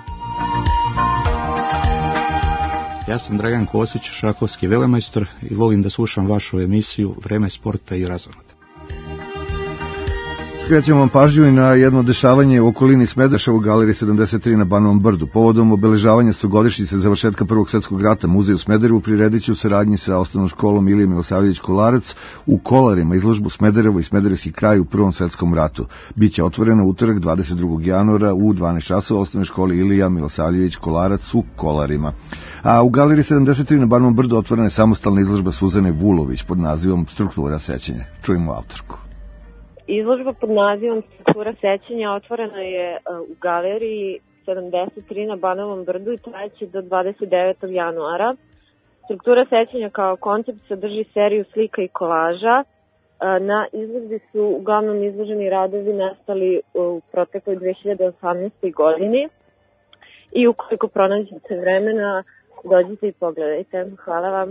Ja sam Dragan Kosić, šahovski velemajstor i volim da slušam vašu emisiju Vreme sporta i razonode. Skrećemo vam pažnju i na jedno dešavanje u okolini Smedereva u galeriji sedamdeset tri na Banovom brdu. Povodom obeležavanja stogodišnjice završetka Prvog svetskog rata muzej u Smederevu priredit će u saradnji sa osnovnom školom Ilija Milosavljević Kolarac u Kolarima izložbu Smederevo i Smederevski kraj u Prvom svetskom ratu. Biće otvoreno utorak dvadeset drugog januara u dvanaest časova u osnovnoj školi Ilija Milosavljević Kolarac u Kolarima. A u galeriji sedamdeset tri na Banovom brdu otvorena je samostalna izložba Suzane Vulović pod nazivom Struktura sećanja. Čujemo autorku. Izložba pod nazivom Struktura sećanja otvorena je u galeriji sedamdeset tri na Banovom brdu i trajeće do dvadeset devetog januara. Struktura sećanja kao koncept sadrži seriju slika i kolaža. Na izložbi su uglavnom izloženi radovi nastali u protekloj dve hiljade osamnaestoj godini i ukoliko pronađete vremena, dođite i pogledajte. Hvala vam.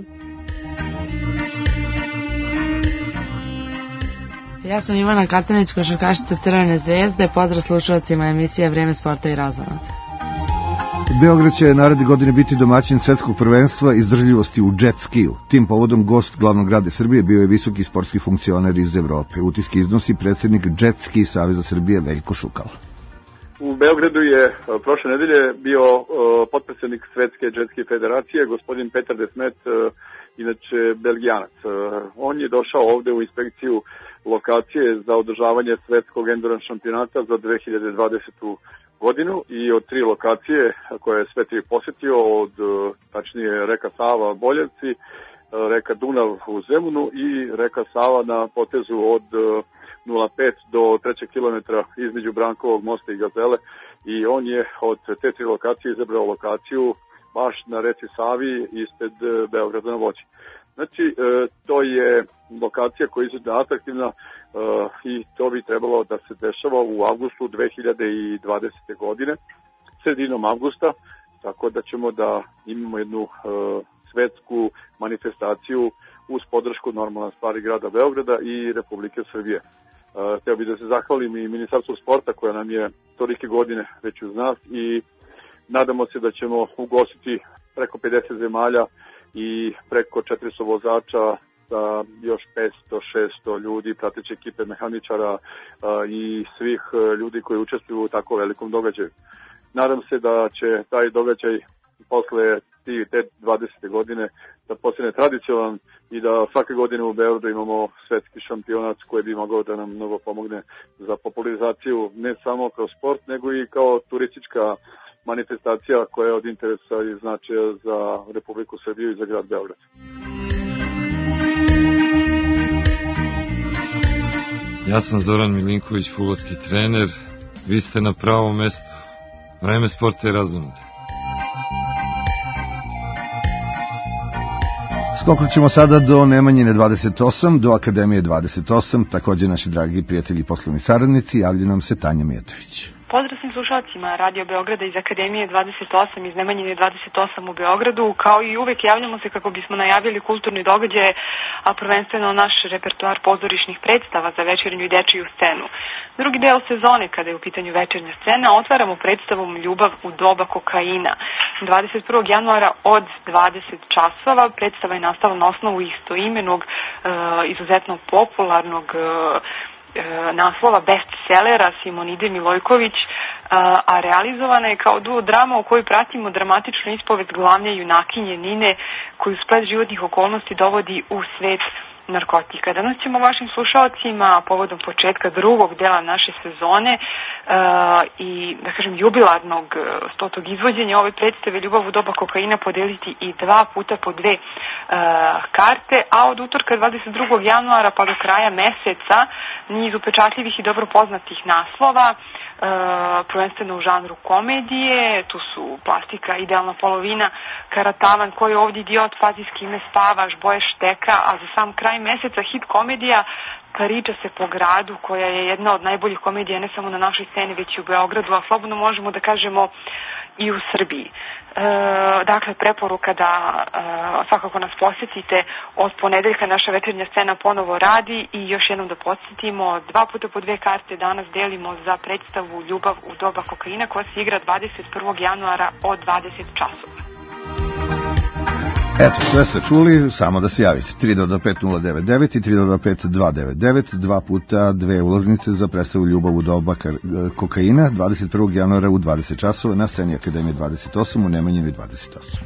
Ja sam Ivana Katanić, košarkašica Crvene zvezde. Pozdrav slušalcima emisije Vreme sporta i razonode. Beograd će naredne godine biti domaćin svetskog prvenstva izdržljivosti u jet skiju. Tim povodom gost glavnog grada Srbije bio je visoki sportski funkcioner iz Evrope. Utiske iznosi predsjednik Jet Ski Saveza Srbije Veljko Šukal. U Beogradu je prošle nedelje bio potpredsjednik Svetske jet ski federacije, gospodin Petar Desmet, inače Belgijanac. On je došao ovde u inspekciju lokacije za održavanje svetskog endurance šampionata za dve hiljade dvadesetu godinu i od tri lokacije koje je Sveti posjetio, od tačnije reka Sava Boljevci, reka Dunav u Zemunu i reka Sava na potezu od nula pet do trećeg kilometra između Brankovog mosta i Gazele, i on je od te tri lokacije izabrao lokaciju baš na reci Savi ispred Beograda na vođi. Znači, to je lokacija koja je izuzetno atraktivna i to bi trebalo da se dešava u avgustu dve hiljade dvadesete godine, sredinom avgusta, tako da ćemo da imamo jednu svetsku manifestaciju uz podršku normalna stvari grada Beograda i Republike Srbije. Hteo bih da se zahvalim i Ministarstvu sporta koja nam je tolike godine već uz nas i nadamo se da ćemo ugostiti preko pedeset zemalja i preko četiristo vozača sa još petsto šesto ljudi, prateće ekipe mehaničara i svih ljudi koji učestvuju u tako velikom događaju. Nadam se da će taj događaj posle te dvadesete godine da postane tradicionalan i da svake godine u Beogradu imamo svetski šampionat koji bi mogao da nam mnogo pomogne za popularizaciju ne samo kroz sport, nego i kao turistička manifestacija koja je od interesa i značaja za Republiku Srbiju i za grad Beograd. Ja sam Zoran Milinković, fudbalski trener. Vi ste na pravom mestu. Vreme sporta i razonode. Skoknut ćemo sada do Nemanjine dvadeset osam, do Akademije dvadeset osam, također naši dragi prijatelji i poslovni saradnici, javlja nam se Tanja Mijatović. Pozdrav svim slušalcima Radio Beograda iz Akademije dvadeset osam, iz Nemanjine dvadeset osam u Beogradu. Kao i uvek javljamo se kako bismo najavili kulturni događaje, a prvenstveno naš repertoar pozorišnih predstava za večernju i dečiju scenu. Drugi deo sezone, kada je u pitanju večernja scena, otvaramo predstavom Ljubav u doba kokaina. dvadeset prvog januara od dvadeset časova predstava je nastala na osnovu istoimenog, e, izuzetno popularnog e, naslova bestsellera Simonide Milojković, a realizovana je kao duo drama u kojoj pratimo dramatičnu ispovest glavne junakinje Nine, koju splet životnih okolnosti dovodi u svet narkotika. Danas ćemo vašim slušalcima povodom početka drugog dela naše sezone uh, i, da kažem, jubilarnog stotog izvođenja ove predstave Ljubav u doba kokaina podeliti i dva puta po dve uh, karte, a od utorka dvadeset drugog januara pa do kraja meseca niz upečatljivih i dobro poznatih naslova, Uh, prvenstveno u žanru komedije. Tu su Plastika, Idealna polovina, Karatavan, Ko je ovdje idiot, Pazi s kime spavaš, Boje šteka, a za sam kraj meseca hit komedija Pariča se po gradu, koja je jedna od najboljih komedija ne samo na našoj sceni, već i u Beogradu, a slobodno možemo da kažemo i u Srbiji. E, dakle, preporuka da e, svakako nas posjetite. Od ponedeljka naša večernja scena ponovo radi i još jednom da podsjetimo, dva puta po dve karte danas delimo za predstavu Ljubav u doba kokaina koja se igra dvadeset prvog januara od dvadeset časova. Eto, sve ste čuli, samo da se javite. tri dva dva pet nula devet devet i tri dva dva pet dva devet devet, dva puta dve ulaznice za predstavu Ljubav u doba kokaina, dvadeset prvog januara u dvadeset časova na sceni Akademije dvadeset osam u Nemanjinoj dvadeset osam.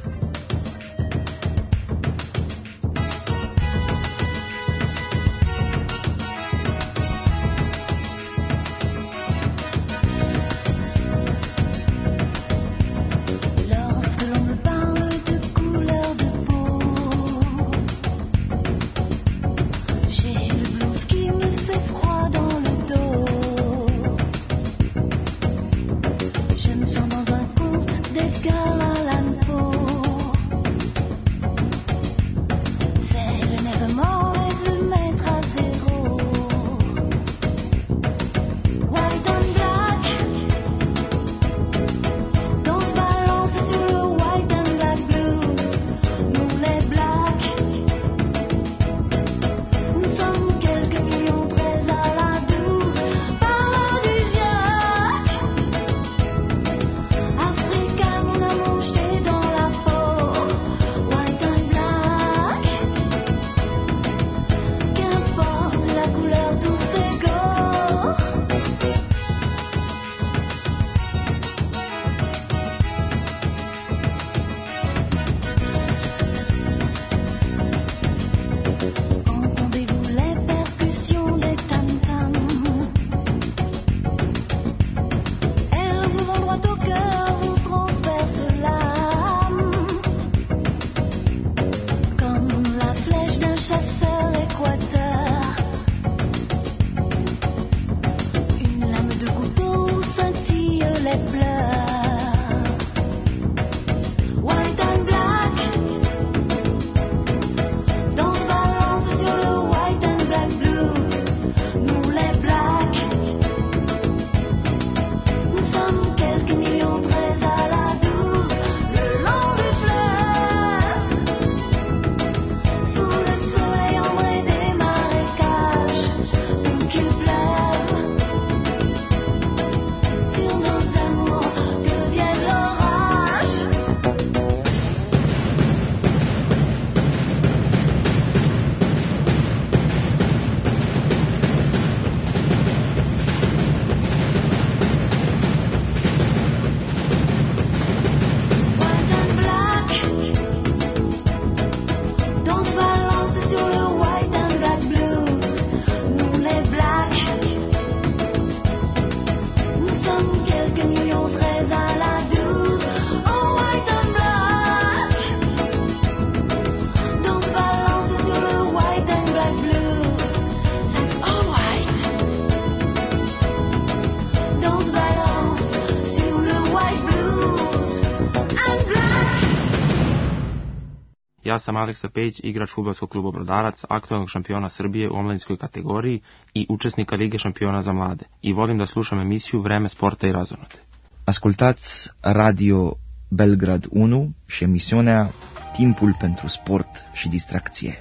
Ja sam Aleksa Pejić, igrač fudbalskog kluba Brodarac, aktualnog šampiona Srbije u omladinskoj kategoriji i učesnika Lige šampiona za mlade. I volim da slušam emisiju Vreme sporta i razonode. Ascultați Radio Belgrad unu și emisiunea Timpul pentru sport și distracție.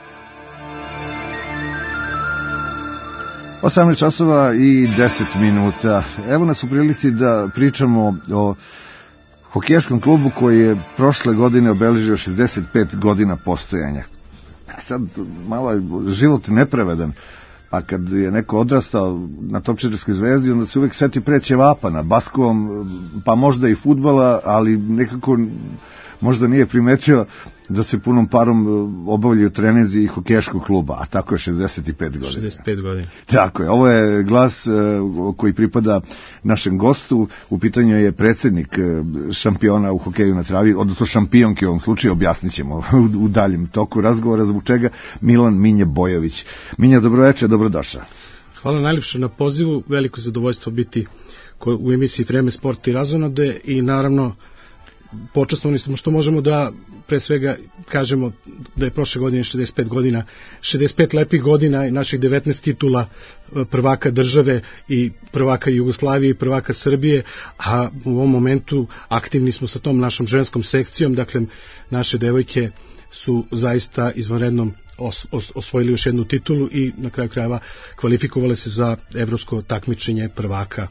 osamnaest časova i deset minuta. Evo nas u prilici da pričamo o hokejaškom klubu koji je prošle godine obeležio šezdeset pet godina postojanja. Sad malo je život nepravedan, a kad je neko odrastao na Topčiderskoj Zvezdi, onda se uvek seti pre ćevapa na baskom, pa možda i fudbala, ali nekako možda nije primetio da se punom parom obavljaju treninzi i hokejaškog kluba, a tako je šezdeset pet godina. šezdeset pet godina. Tako je, ovo je glas koji pripada našem gostu, u pitanju je predsednik šampiona u hokeju na travi, odnosno šampionke u ovom slučaju, objasnit ćemo u daljem toku razgovora, zbog čega Milan Minje Bojović. Minja, dobroveče, dobrodošao. Hvala najljepše na pozivu, veliko zadovoljstvo biti u emisiji Vreme sporta i razonode i naravno počastovani smo što možemo da pre svega kažemo da je prošle godine šezdeset pet godina, šezdeset pet lepih godina i naših devetnaest titula prvaka države i prvaka Jugoslavije i prvaka Srbije, a u ovom momentu aktivni smo sa tom našom ženskom sekcijom, dakle naše devojke su zaista izvanrednom os, os, osvojili još jednu titulu i na kraju krajeva kvalifikovale se za evropsko takmičenje prvaka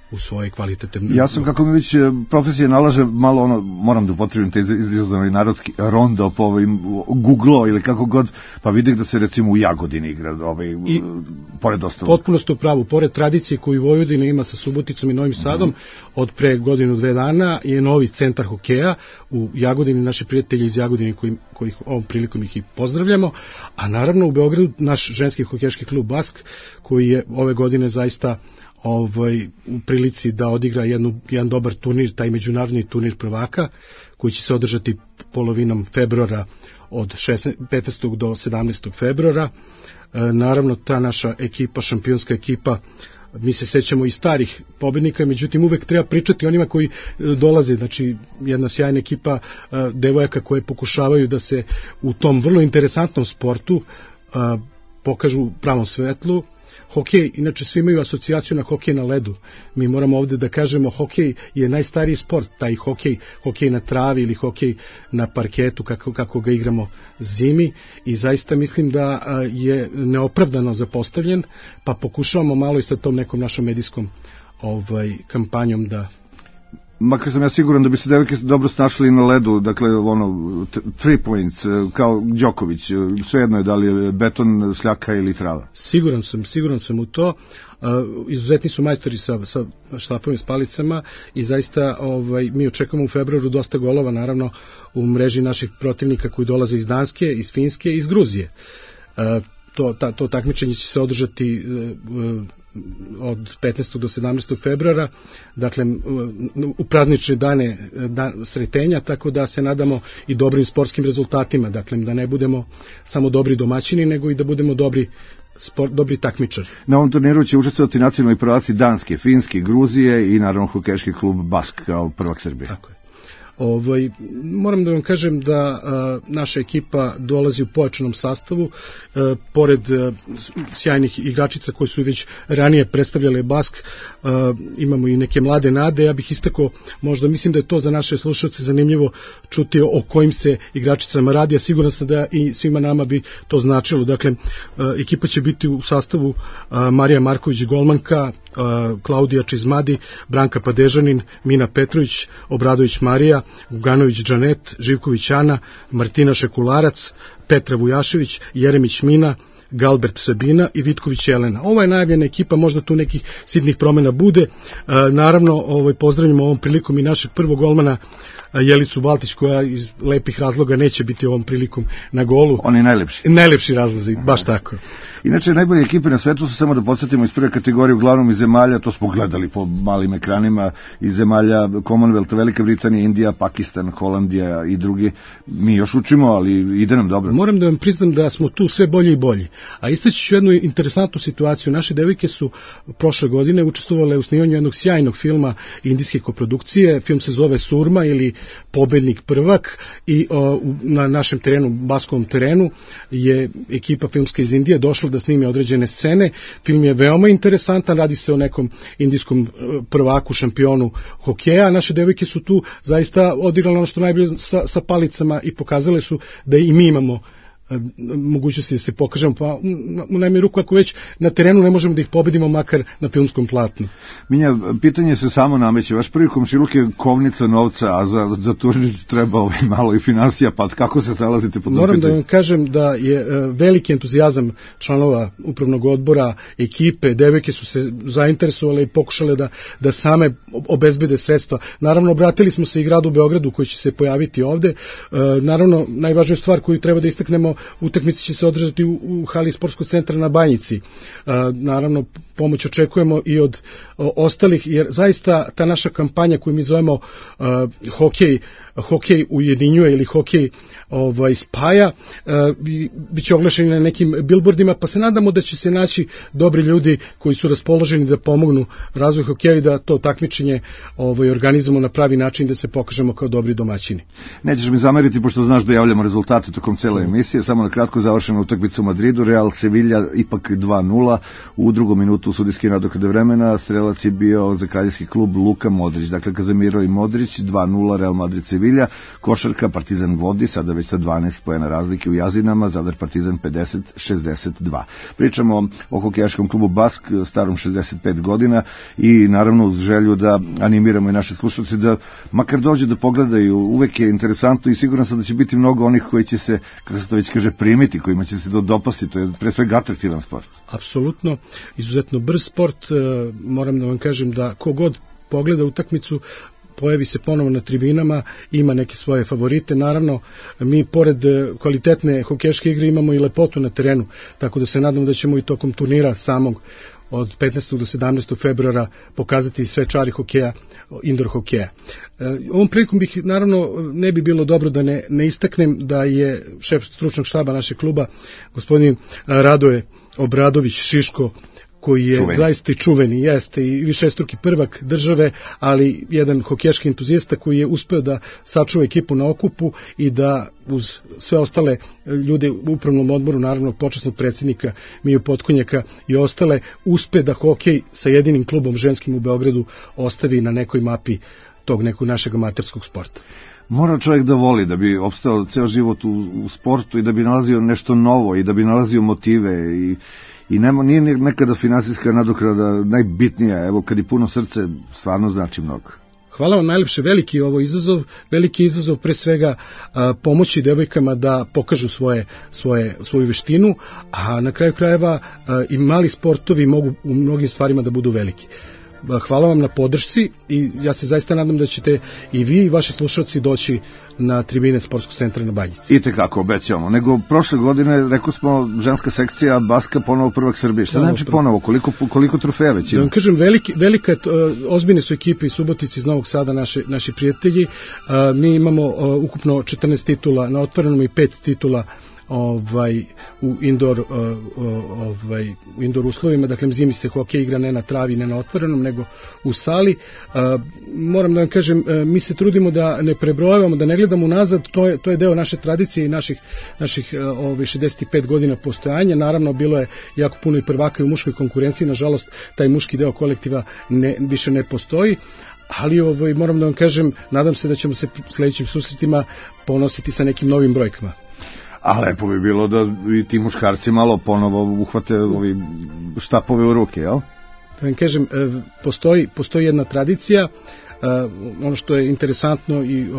u svoje kvalitete. Ja sam, kako mi već profesija nalaže, malo ono, moram da upotrebim te izazovni narodski rondo po ovim Googlo ili kako god, pa vidim da se recimo u Jagodini igra, ovaj, I, pored ostalog. Potpuno ste u pravu, pored tradicije koju Vojvodina ima sa Suboticom i Novim Sadom, mm-hmm. od pre godinu, dve dana je novi centar hokeja u Jagodini, naši prijatelji iz Jagodine koji, kojih ovom prilikom ih i pozdravljamo, a naravno u Beogradu naš ženski hokejaški klub Bask, koji je ove godine zaista ovaj, u prilici da odigra jednu, jedan dobar turnir, taj međunarodni turnir prvaka, koji će se održati polovinom februara od petnaestog do sedamnaestog februara. E, naravno, ta naša ekipa, šampionska ekipa, mi se sećamo i starih pobednika, međutim uvek treba pričati o onima koji dolaze, znači jedna sjajna ekipa e, devojaka koje pokušavaju da se u tom vrlo interesantnom sportu e, pokažu u pravom svetlu. Hokej, inače svi imaju asocijaciju na hokej na ledu. Mi moramo ovde da kažemo, hokej je najstariji sport, taj hokej, hokej na travi ili hokej na parketu, kako, kako ga igramo zimi, i zaista mislim da je neopravdano zapostavljen, pa pokušavamo malo i sa tom nekom našom medijskom ovaj, kampanjom da... Makar sam ja siguran da bi se devojke dobro snašli na ledu, dakle ono three points, kao Đoković, svejedno je da li je beton, šljaka ili trava. Siguran sam, siguran sam u to. Uh, izuzetni su majstori sa, sa štapovim spalicama i zaista ovaj, mi očekujemo u februaru dosta golova, naravno u mreži naših protivnika koji dolaze iz Danske, iz Finske i iz Gruzije. Uh, to, ta, to takmičenje će se održati uh, od petnaestog do sedamnaestog februara, dakle u praznične dane dan, sretenja, tako da se nadamo i dobrim sportskim rezultatima, dakle da ne budemo samo dobri domaćini, nego i da budemo dobri sport, dobri takmičari. Na ovom turniru će učestvovati nacionalni prvaci Danske, Finske, Gruzije i naravno hokejaški klub Bask kao prvak Srbije. Tako je. Ovaj, moram da vam kažem da a, naša ekipa dolazi u pojačanom sastavu, a, pored a, sjajnih igračica koji su već ranije predstavljale Bask, a, imamo i neke mlade nade. Ja bih istakao, možda mislim da je to za naše slušalce zanimljivo čuti o kojim se igračicama radi, a siguran sam da i svima nama bi to značilo. Dakle, a, ekipa će biti u sastavu a, Marija Marković golmanka, a, Klaudija Čizmadi, Branka Padežanin, Mina Petrović, Obradović Marija, Guganović Džanet, Živković Ana, Martina Šekularac, Petra Vujašević, Jeremić Mina, Galbert Sabina i Vitković Jelena. Ova je najavljena ekipa, možda tu nekih sitnih promjena bude. E, naravno, ovaj, pozdravljamo ovom prilikom i našeg prvog golmana Jelicu Baltić, koja iz lepih razloga neće biti ovom prilikom na golu. On je najlepši. Najlepši razlozi, aha, baš tako. Inače, najbolje ekipe na svetu su, samo da podsjetimo, iz prve kategorije, uglavnom iz zemalja, to smo gledali po malim ekranima, iz zemalja Commonwealth, Velika Britanija, Indija, Pakistan, Holandija i drugi. Mi još učimo, ali ide nam dobro. Moram da vam priznam da smo tu sve bolji i bolji. A istaći ću jednu interesantnu situaciju. Naše devojke su prošle godine učestvovale u snimanju jednog sjajnog filma indijske koprodukcije. Film se zove Surma ili Pobednik prvak, i o, na našem terenu, baskovom terenu, je ekipa filmska iz Indije došla da snime određene scene. Film je veoma interesantan, radi se o nekom indijskom prvaku, šampionu hokeja. Naše devojke su tu zaista odigrale ono što najbolje sa, sa palicama i pokazale su da i mi imamo mogućnosti da se pokažemo, pa u najmanju ruku ako već na terenu ne možemo da ih pobedimo, makar na filmskom platnu. Minja, pitanje se samo nameće, vaš prvi komšiluk je kovnica novca, a za, za turnir treba ovaj malo i finansija, pa kako se zalazite pod Moram da vam kažem da je veliki entuzijazam članova upravnog odbora, ekipe, devojke su se zainteresovale i pokušale da, da same obezbede sredstva. Naravno, obratili smo se i gradu Beogradu koji će se pojaviti ovde. Naravno, najvažnija stvar koju treba da istaknemo, utakmice će se održati u, u hali sportskog centra na Banjici. E, naravno, pomoć očekujemo i od o, ostalih, jer zaista ta naša kampanja koju mi zovemo e, hokej, hokej ujedinjuje ili hokej ovaj, spaja, e, bit će oglašeni na nekim bilbordima, pa se nadamo da će se naći dobri ljudi koji su raspoloženi da pomognu razvoj hokeja i da to takmičenje ovaj, organizujemo na pravi način, da se pokažemo kao dobri domaćini. Nećeš mi zameriti, pošto znaš da javljamo rezultate tokom cele emisije. samo na kratko, završena utakmica u Madridu, Real Sevilla ipak dva nula, u drugom minutu sudijski nadoknade vremena, strelac je bio za kraljevski klub Luka Modrić, dakle Kazemiro i Modrić, dva nula Real Madrid Sevilla, košarka Partizan vodi, sada već sa dvanaest poena razlike u Jazinama, Zadar Partizan pedeset šezdeset dva. Pričamo o hokejaškom klubu Bask, starom šezdeset pet godina i naravno uz želju da animiramo i naše slušalce da makar dođu da pogledaju, uvek je interesantno i siguran sam da će biti mnogo onih koji će se, kako se to već kaže, primiti, kojima će se dopasti, to je pre svega atraktivan sport. Apsolutno, izuzetno brz sport, moram da vam kažem da kogod pogleda utakmicu, pojavi se ponovo na tribinama, ima neke svoje favorite. Naravno, mi pored kvalitetne hokejaške igre imamo i lepotu na terenu, tako da se nadamo da ćemo i tokom turnira samog od petnaestog do sedamnaestog februara pokazati sve čari hokeja, indoor hokeja. Ovom prilikom bih, naravno, ne bi bilo dobro da ne, ne istaknem da je šef stručnog štaba našeg kluba, gospodin Radoje Obradović Šiško, koji je čuveni. Zaista i čuveni, jeste i višestruki prvak države, ali jedan hokejaški entuzijasta koji je uspeo da sačuva ekipu na okupu i da uz sve ostale ljude u upravnom odboru, naravno počasnog predsjednika Miju Potkonjaka i ostale, uspe da hokej sa jedinim klubom ženskim u Beogradu ostavi na nekoj mapi tog nekog našeg amaterskog sporta. Mora čovjek da voli, da bi opstao ceo život u, u sportu i da bi nalazio nešto novo i da bi nalazio motive i I nema, nije nekada finansijska nadoknada najbitnija, evo kad je puno srce, stvarno znači mnogo. Hvala vam najlepše, veliki je ovo izazov, veliki izazov pre svega a, pomoći devojkama da pokažu svoje, svoje, svoju veštinu, a na kraju krajeva a, i mali sportovi mogu u mnogim stvarima da budu veliki. Hvala vam na podršci i ja se zaista nadam da ćete i vi i vaši slušalci doći na tribine Sportskog centra na Banjici. I tekako, obećavamo. Nego prošle godine, rekao smo, ženska sekcija Baska ponovo prvak Srbije. Šta znači ponovo? Koliko, koliko trofeja već ima? Da vam kažem, veliki, velika, ozbiljne su ekipe iz Subotice, iz Novog Sada, naše, naši prijatelji. Mi imamo ukupno četrnaest titula na otvorenom i pet titula ovaj u indoor ovaj u indoor uslovima, dakle zimi se hokej igra ne na travi, ne na otvorenom, nego u sali. Moram da vam kažem, mi se trudimo da ne prebrojavamo, da ne gledamo unazad, to je to je deo naše tradicije i naših naših ovaj šezdeset pet godina postojanja. Naravno bilo je jako puno i prvaka i u muškoj konkurenciji, nažalost taj muški deo kolektiva ne, više ne postoji. Ali ovaj, moram da vam kažem, nadam se da ćemo se sledećim susretima ponositi sa nekim novim brojkama. A lepo bi bilo da i ti muškarci malo ponovo uhvate ovi štapove u ruke, jel? Da vam kažem, postoji, postoji jedna tradicija, ono što je interesantno i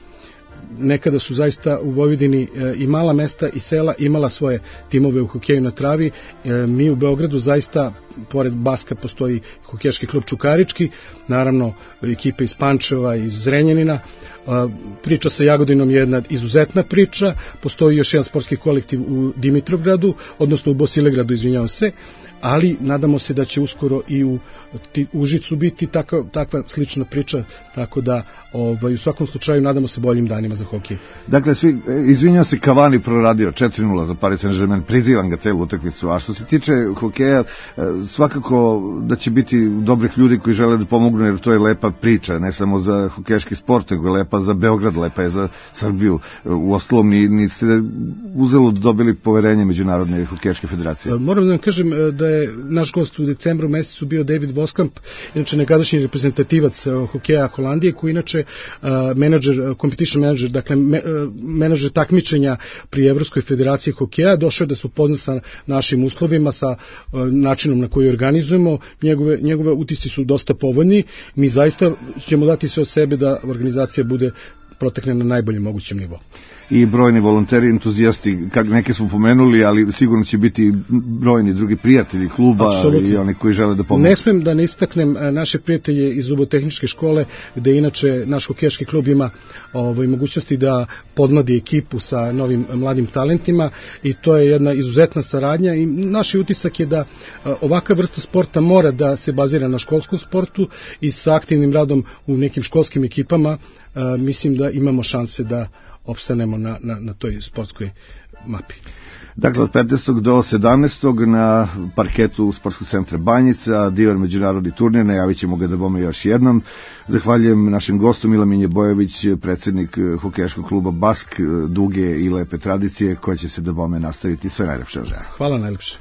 nekada su zaista u Vojvodini i mala mesta i sela imala svoje timove u hokeju na travi. Mi u Beogradu zaista, pored Baska, postoji hokejaški klub Čukarički, naravno ekipe iz Pančeva, iz Zrenjanina. Priča sa Jagodinom je jedna izuzetna priča, postoji još jedan sportski kolektiv u Dimitrovgradu, odnosno u Bosilegradu, izvinjavam se, ali nadamo se da će uskoro i u Užicu biti takva, takva slična priča, tako da ovaj, u svakom slučaju nadamo se boljim danima za hokej. Dakle, svi, izvinjam se, Cavani proradio četiri nula za Paris Saint-Germain, prizivam ga celu utakmicu, a što se tiče hokeja, svakako da će biti dobrih ljudi koji žele da pomognu, jer to je lepa priča, ne samo za hokejaški sport, nego je lepa za Beograd, lepa je za Srbiju. U ostalom, ni, niste uzalud dobili poverenje Međunarodne hokejaške federacije. Moram da vam kažem da je naš gost u decembru mesecu bio David Voskamp, inače nekadašnji reprezentativac hokeja Holandije, koji inače uh, menadžer, competition manager, dakle me, uh, menadžer takmičenja pri Evropskoj federaciji hokeja, došao je da se upozna sa našim uslovima, sa uh, načinom na koji organizujemo. Njegove, njegove utisci su dosta povoljni. Mi zaista ćemo dati sve od sebe da organizacija bude protekne na najboljem mogućem nivou. I brojni volonteri, entuzijasti, kak neke smo pomenuli, ali sigurno će biti brojni drugi prijatelji kluba. Absolutno. I oni koji žele da pomogu. Ne smem da ne istaknem naše prijatelje iz Zubotehničke škole, gde inače naš hokejaški klub ima ovaj, mogućnosti da podmladi ekipu sa novim mladim talentima i to je jedna izuzetna saradnja i naš utisak je da ovaka vrsta sporta mora da se bazira na školskom sportu i sa aktivnim radom u nekim školskim ekipama mislim da imamo šanse da opstanemo na, na, na toj sportskoj mapi. Dakle, od petnaestog do sedamnaestog na parketu Sportskog centra Banjica, divan međunarodni turnir, najavit ćemo ga da bome još jednom. Zahvaljujem našem gostu Milaminje Bojović, predsjednik hokejaškog kluba Bask, duge i lepe tradicije, koja će se da bome nastaviti. Sve najlepše. Hvala najlepše.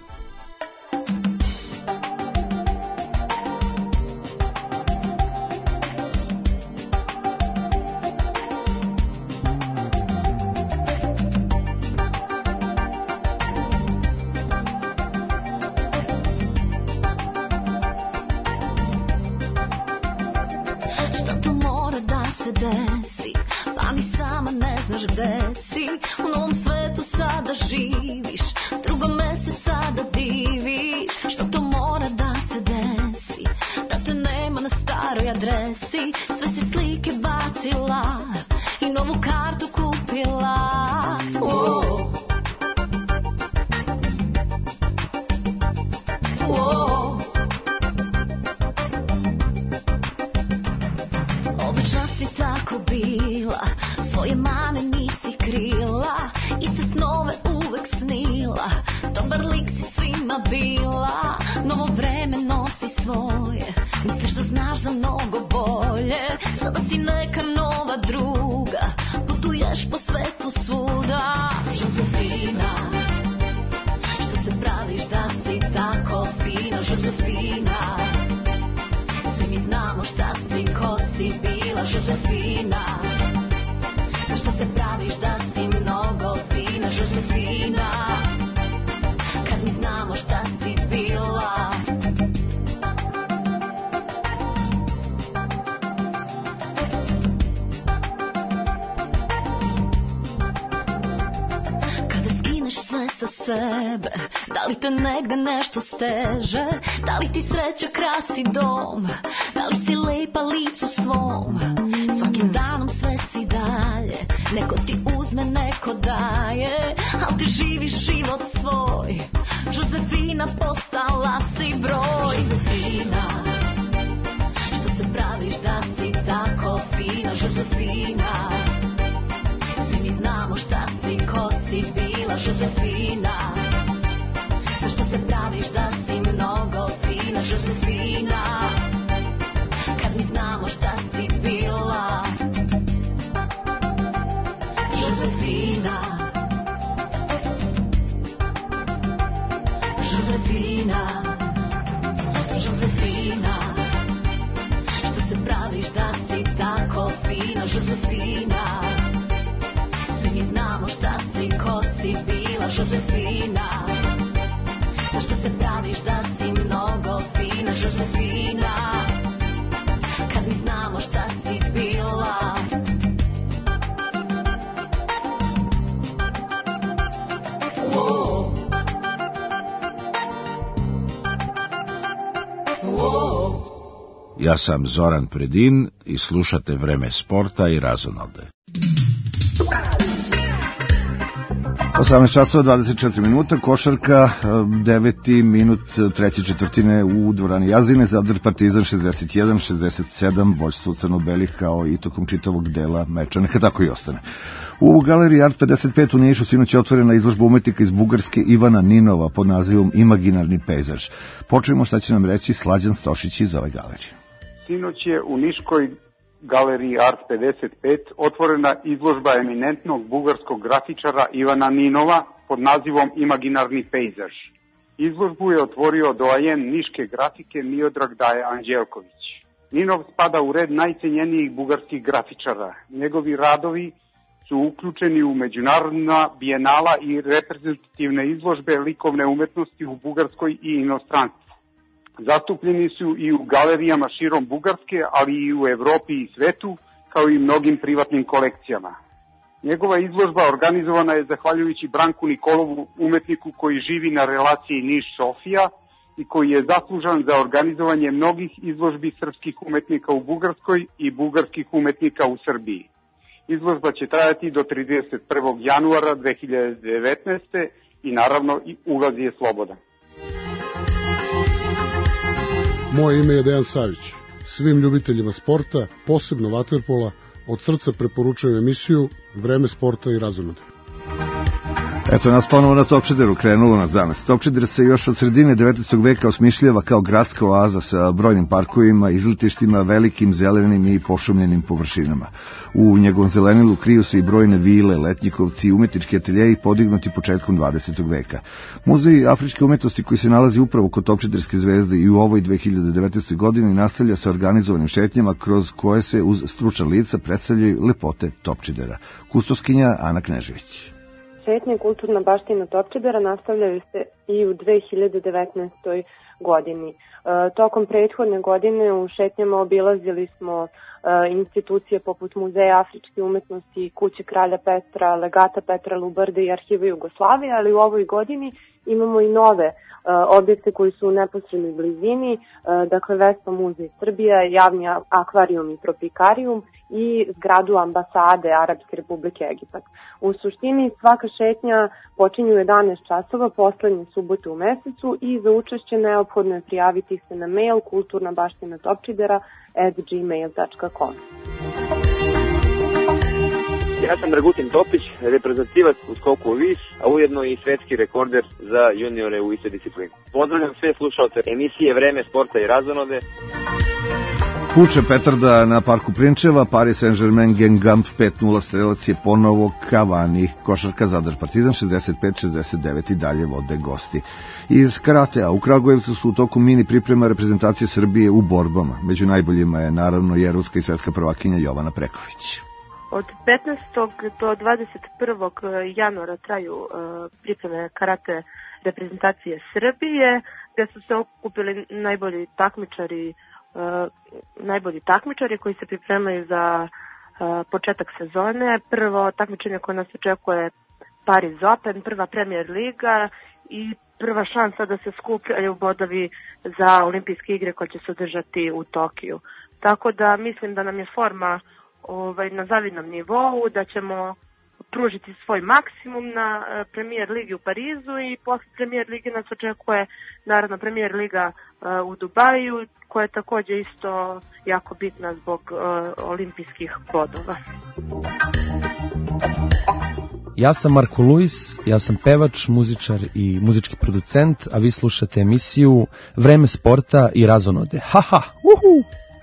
Da li te negde nešto steže, da li ti sreća krasi dom, da li si lepa licu svom, svakim danom sve si dalje, neko ti uzme, neko daje, al ti živiš život svoj. Josefina, postala si broj. Josefina, što se praviš da si tako fina? Josefina, svi mi znamo šta si, ko si bila. Josefina, zašto se praviš da si mnogo fina? Josefina, kad mi znamo šta si bila. Josefina, Josefina, Josefina, što se praviš da si tako fina? Josefina, svi mi znamo šta si, ko si bila. Josefina, zašto se praviš da si mnogo fina? Josefina, kad mi znamo šta si bila. Wow. Wow. Ja sam Zoran Predin i slušate Vreme sporta i razonode. osamnaest časova dvadeset četiri minuta, košarka, deveti minut treće četvrtine u dvorani Jazine, Zadar Partizan šezdeset jedan šezdeset sedam, vođstvo crno-belih kao i tokom čitavog dela meča, neka tako i ostane. U galeriji Art pedeset pet u Nišu sinoć je otvorena izložba umetnika iz Bugarske Ivana Ninova pod nazivom Imaginarni pejzaž. Počujemo šta će nam reći Slađan Stošić iz ove galerije. Sinoć je u Niškoj galeriji Art pedeset pet otvorena izložba eminentnog bugarskog grafičara Ivana Ninova pod nazivom Imaginarni pejzaž. Izložbu je otvorio doajen niške grafike Miodrag Daje Anđelković. Ninov spada u red najcenjenijih bugarskih grafičara. Njegovi radovi su uključeni u međunarodna bijenala i reprezentativne izložbe likovne umetnosti u Bugarskoj i inostranstvu. Zastupljeni su i u galerijama širom Bugarske, ali i u Evropi i svetu, kao i mnogim privatnim kolekcijama. Njegova izložba organizovana je zahvaljujući Branku Nikolovu, umetniku koji živi na relaciji Niš-Sofija i koji je zaslužan za organizovanje mnogih izložbi srpskih umetnika u Bugarskoj i bugarskih umetnika u Srbiji. Izložba će trajati do trideset prvog januara dve hiljade devetnaeste. i naravno i ulaz je slobodan. Moje ime je Dejan Savić. Svim ljubiteljima sporta, posebno vaterpola, od srca preporučujem emisiju Vreme sporta i razonode. Eto nas ponovo na Topčideru, krenulo nas danas. Topčider se još od sredine devetnaestog veka osmišljava kao gradska oaza sa brojnim parkovima, izletištima, velikim zelenim i pošumljenim površinama. U njegovom zelenilu kriju se i brojne vile, letnjikovci, umetnički ateljeji podignuti početkom dvadesetog veka. Muzej afričke umetnosti koji se nalazi upravo kod Topčiderske zvezde i u ovoj dve hiljade devetnaestoj godini nastavlja sa organizovanim šetnjama kroz koje se uz stručna lica predstavljaju lepote Topčidera. Kustoskinja Ana Knežević. Šetnje i kulturna baština Topčidera nastavljaju se i u dve hiljade devetnaestoj godini. E, tokom prethodne godine u šetnjama obilazili smo e, institucije poput Muzeja afričke umetnosti, Kuće kralja Petra, Legata Petra Lubarde i Arhive Jugoslavije, ali u ovoj godini imamo i nove objekte koji su u neposrednoj blizini, dakle Vespa muzej Srbija, javni akvarijum i tropikarijum i zgradu ambasade Arapske Republike Egipat. U suštini svaka šetnja počinje u jedanaest časova poslednje subote u mesecu i za učešće neophodno je prijaviti se na mail kulturna baština topčidera at gmail dot com. Ja sam Dragutin Topić, reprezentativac u skoku u vis, a ujedno i svetski rekorder za juniore u istoj disciplini. Pozdravljam sve slušalce emisije Vreme sporta i razonode. Puče petarda na parku Prinčeva, Paris Saint-Germain Gengamp pet nula, strelac je ponovo Cavani, košarka Zadar Partizan šezdeset pet šezdeset devet i dalje vode gosti. Iz karatea u Kragujevcu su u toku mini priprema reprezentacije Srbije u borbama. Među najboljima je naravno i ruska i svetska prvakinja Jovana Preković. Od petnaestog do dvadeset prvog januara traju uh, pripreme karate reprezentacije Srbije, gde su se okupili najbolji takmičari, uh, najbolji takmičari koji se pripremaju za uh, početak sezone. Prvo takmičenje koje nas očekuje Paris Open, prva Premier liga i prva šansa da se skupljaju bodovi za olimpijske igre koje će se održati u Tokiju. Tako da mislim da nam je forma Ovaj, na zavidnom nivou, da ćemo pružiti svoj maksimum na uh, Premier ligi u Parizu i posle Premier lige nas očekuje naravno Premier liga uh, u Dubaju, koja je takođe isto jako bitna zbog uh, olimpijskih bodova. Ja sam Marko Luis, ja sam pevač, muzičar i muzički producent, a vi slušate emisiju Vreme sporta i razonode. Haha, uhu!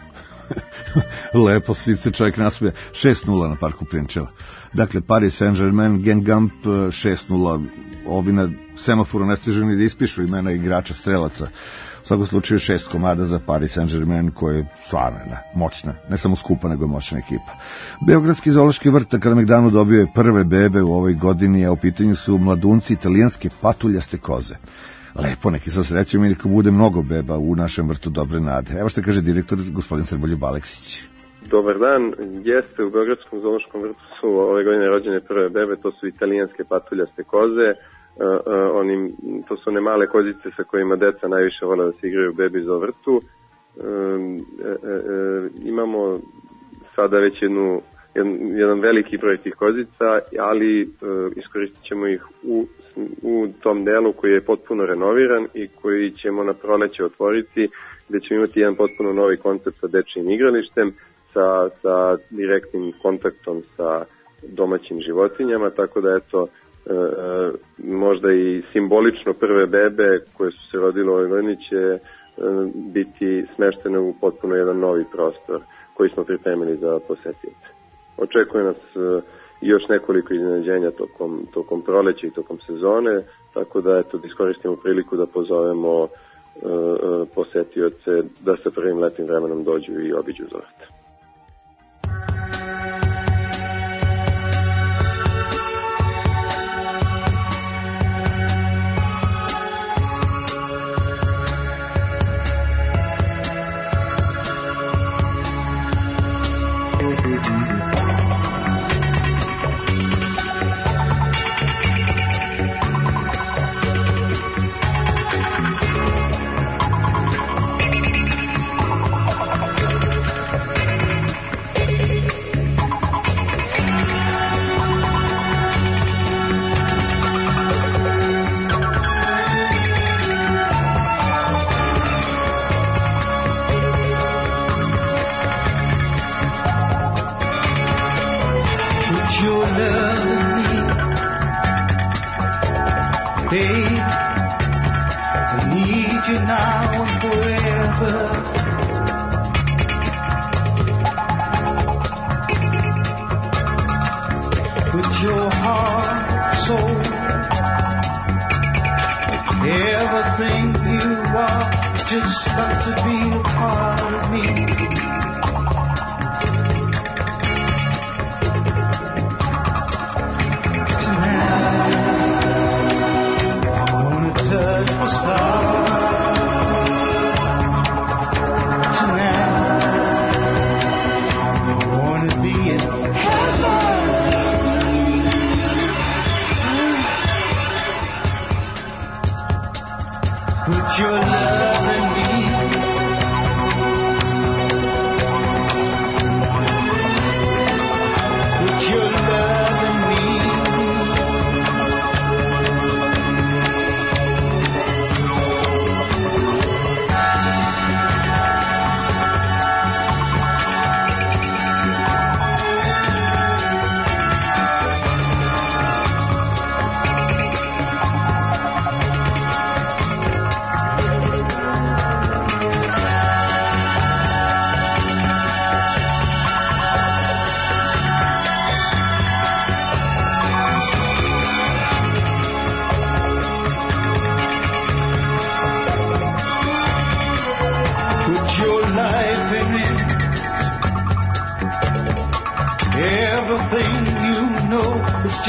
Lepo se čovjek nasmije. šest nula na parku Prinčeva. Dakle, Paris Saint-Germain Gengamp šest nula. Ovi na semaforu ne stižu ni da ispišu imena igrača strelaca. U svakom slučaju šest komada za Paris Saint-Germain, koja je stvarno moćna, ne samo skupa, nego moćna ekipa. Beogradski zoološki vrt na Kalemegdanu dobio je prve bebe u ovoj godini, a u pitanju su mladunci italijanske patuljaste koze. Lepo, neki sa srećom i neka bude mnogo beba u našem vrtu dobre nade. Evo što kaže direktor gospodin Srboljub Aleksić. Dobar dan, jeste u Beogradskom zoološkom vrtu su ove godine rođene prve bebe, to su italijanske patuljaste koze. Uh, uh, onim, to su one male kozice sa kojima deca najviše vole da se igraju bebi za vrtu. Uh, uh, uh, imamo sada već jednu, jedan, jedan veliki broj tih kozica, ali uh, iskoristit ćemo ih u, u tom delu koji je potpuno renoviran i koji ćemo na proleće otvoriti, gde ćemo imati jedan potpuno novi koncept sa dečijim igralištem, sa, sa direktnim kontaktom sa domaćim životinjama, tako da eto, E, možda i simbolično prve bebe koje su se rodile ove godine će e, biti smeštene u potpuno jedan novi prostor koji smo pripremili za posetioce. Očekuje nas e, još nekoliko iznenađenja tokom, tokom proleća i tokom sezone, tako da eto, da iskoristimo priliku da pozovemo e, e, posetioce da sa prvim letnim vremenom dođu i obiđu Zorata.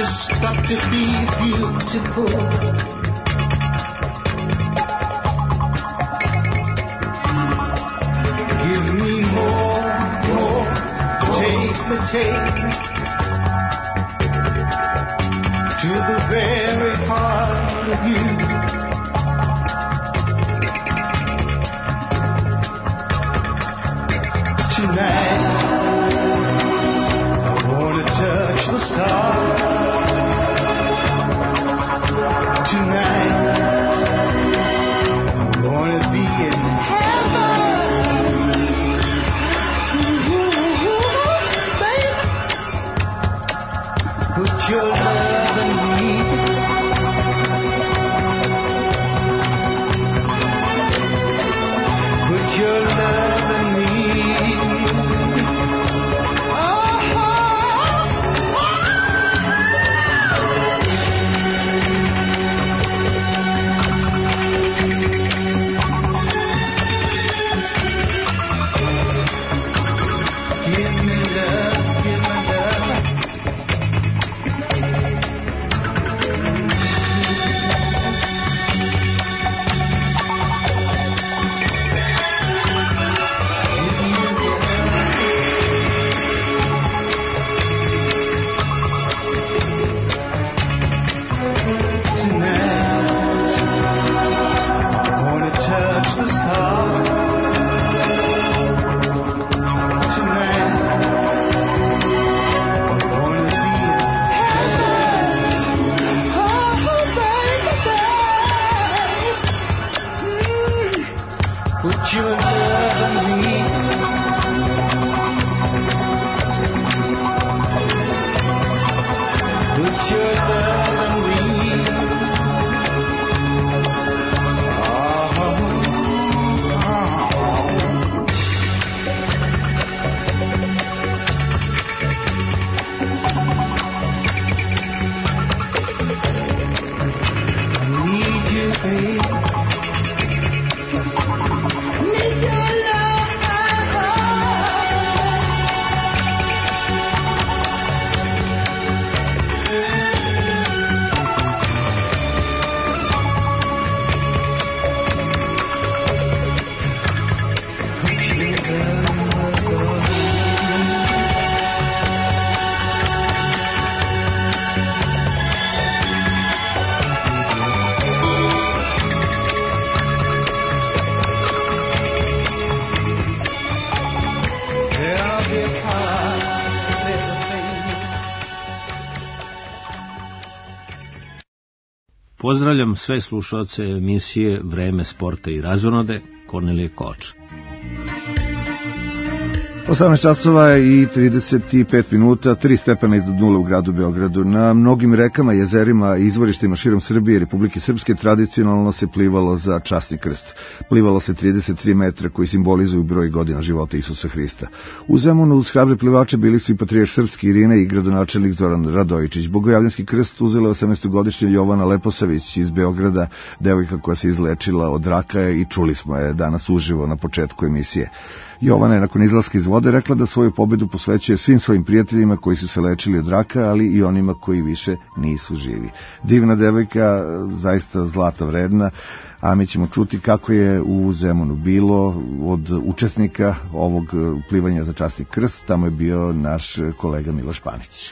just got to be beautiful. Give me more, more, take me, take me to the very heart of you. Tonight I wanna touch the stars. Tonight I wanna be in heaven. Baby, put your love in me. Put your love in me. Pozdravljam sve slušalce emisije Vreme sporta i razonode, Kornelije Koč. osamnaest časova i trideset pet minuta, tri stepena iznad nule u gradu Beogradu. Na mnogim rekama, jezerima i izvorištima širom Srbije i Republike Srpske tradicionalno se plivalo za časni krst. Plivalo se trideset tri metra koji simbolizuju broj godina života Isusa Hrista. U Zemunu uz hrabre plivače bili su i patrijarh srpski Irine i gradonačelnik Zoran Radojičić. Bogojavljanski krst uzela osamnaestogodišnja Jovana Leposavić iz Beograda, devojka koja se izlečila od raka i čuli smo je danas uživo na početku emisije. Jovana je nakon izlaska iz vode rekla da svoju pobedu posvećuje svim svojim prijateljima koji su se lečili od raka, ali i onima koji više nisu živi. Divna devojka, zaista zlata vredna, a mi ćemo čuti kako je u Zemunu bilo od učesnika ovog plivanja za časni krst. Tamo je bio naš kolega Miloš Panić.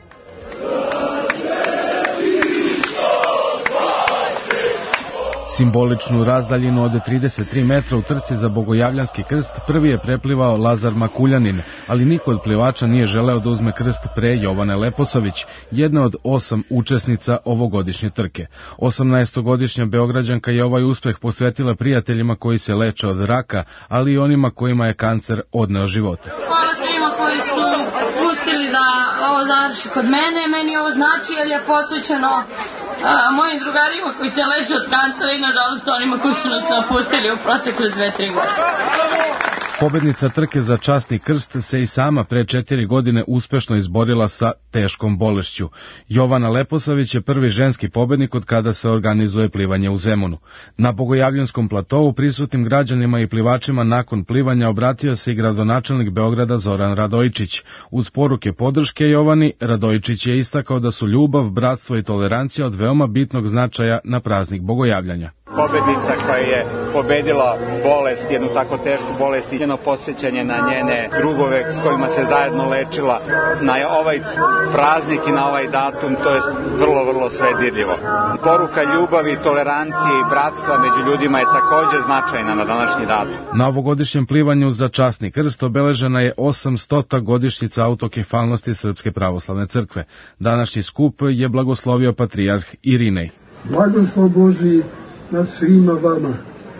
Simboličnu razdaljinu od trideset tri metra u trci za Bogojavljanski krst prvi je preplivao Lazar Makuljanin, ali niko od plivača nije želeo da uzme krst pre Jovane Leposavić, jedna od osam učesnica ovogodišnje trke. osamnaestogodišnja Beograđanka je ovaj uspeh posvetila prijateljima koji se leče od raka, ali i onima kojima je kancer odneo živote. Hvala svima koji su pustili da ovo završi kod mene. Meni ovo znači jer je posvećeno mojim drugarima koji se leče od kancera i nažalost onima koji su nas napustili u protekle dve, tri godine. Pobednica trke za časni krst se i sama pre četiri godine uspešno izborila sa teškom bolešću. Jovana Leposavić je prvi ženski pobednik od kada se organizuje plivanje u Zemunu. Na Bogojavljanskom platovu prisutnim građanima i plivačima nakon plivanja obratio se i gradonačelnik Beograda Zoran Radojičić. Uz poruke podrške Jovani, Radojičić je istakao da su ljubav, bratstvo i tolerancija od veoma bitnog značaja na praznik Bogojavljanja. Pobednica koja je pobedila bolest, jednu tako tešku bolest i njeno posjećanje na njene drugove s kojima se zajedno lečila na ovaj praznik i na ovaj datum, to je vrlo, vrlo sve dirljivo. Poruka ljubavi, tolerancije i bratstva među ljudima je također značajna na današnji datum. Na ovogodišnjem plivanju za časni krst obeležena je osamstota godišnjica autokefalnosti Srpske pravoslavne crkve. Današnji skup je blagoslovio patrijarh Irinej. Blagoslov Božji na svima vama,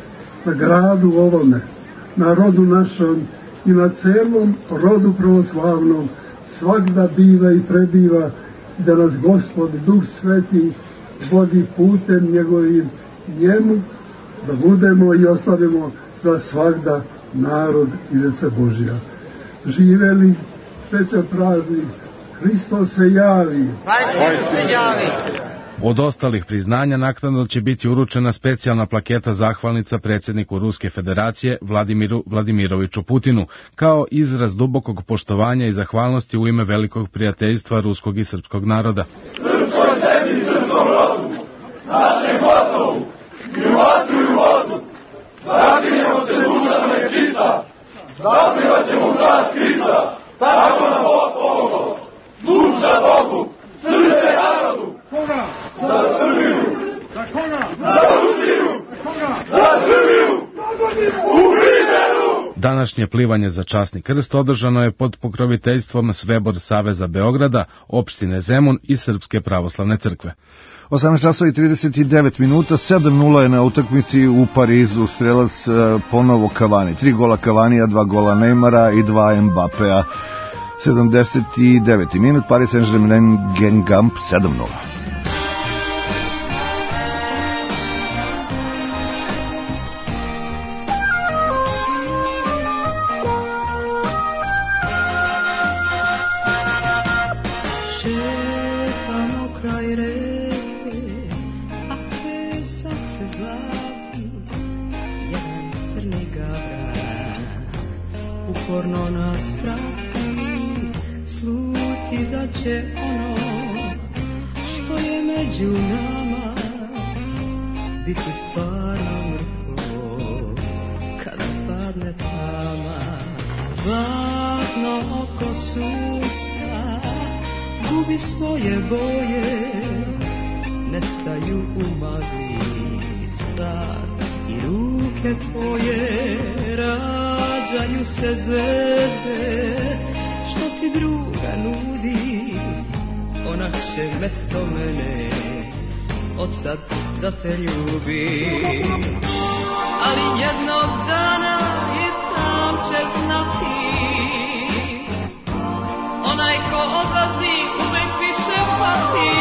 na gradu ovome, na rodu našom i na celom rodu pravoslavnom, svakda biva i prebiva, da nas Gospod Duh Sveti vodi putem njegovim njemu, da budemo i ostavimo za svakda narod i deca Božja. Živeli, srećan praznik, Hristos se javi. Hristos se javi. Od ostalih priznanja naknadno će biti uručena specijalna plaketa zahvalnica predsjedniku Ruske federacije Vladimiru Vladimiroviću Putinu, kao izraz dubokog poštovanja i zahvalnosti u ime velikog prijateljstva ruskog i srpskog naroda. Srpskoj zemlji i srpskom rodu, našem glasovu, i u vatru i u vodu, zaginjemo se duša nečista, zaplivaćemo u čast Hrista, tako nam Bog pomogao, duša Bogu, srce narodu. Za Srbiju! Za koga? Za Rusiju! Za koga? Za Srbiju! U Prizrenu! Današnje plivanje za časni krst održano je pod pokroviteljstvom Svebor Saveza Beograda, opštine Zemun i Srpske pravoslavne crkve. osamnaest časova i trideset devet minuta, sedam nula je na utakmici u Parizu, strelac ponovo Cavani. Tri gola Cavanija, dva gola Neymara i dva Mbapea. sedamdeset deveti minut, Paris Saint-Germain Gengamp sedam nula. Uporno nas prati, sluti da će ono što je među nama biti stvarno mrtvo kada padne tama. Zlatno oko sunca gubi svoje boje, nestaju u magli sad i ruke tvoje, rađaju se zvezde što ti druga nudi, ona će mesto mene od sad da te ljubi. Ali jednog dana i sam će znati, onaj ko odlazi uvek više pati.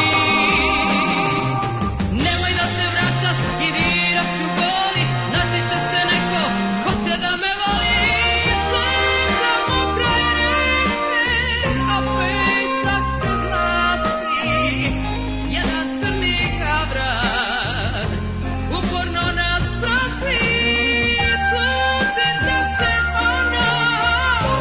Nemoj da se vraćaš i diraš u boli, naći će se neko ko će da me voli. Samo kraj reke, a pesak se zlati, jedan crni kavran uporno nas prati. Sluti da će ono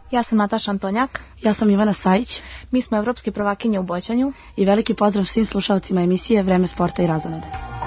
Ja sam Nataša Antonjak. Ja sam Ivana Sajić. Mi smo evropske prvakinje u boćanju. I veliki pozdrav svim slušalcima emisije Vreme sporta i razonode.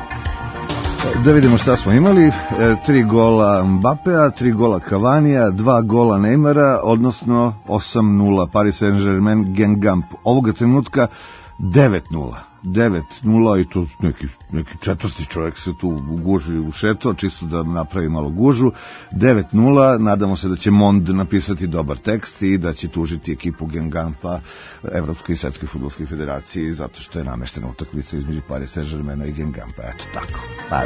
Da vidimo šta smo imali. E, tri gola Mbapea, tri gola Cavanija, dva gola Neymara, odnosno osam nula Paris Saint-Germain Gengamp. Ovoga trenutka devet nula. devet nula i tu neki, neki četvrsti čovjek se tu u guži ušetao, čisto da napravi malo gužu. devet nula, nadamo se da će Mond napisati dobar tekst i da će tužiti ekipu Gengampa Evropskoj i Svetskoj fudbalskoj federaciji zato što je nameštena utakmica između Paris Saint-Germaina i Gengampa. Eto tako. Hvala.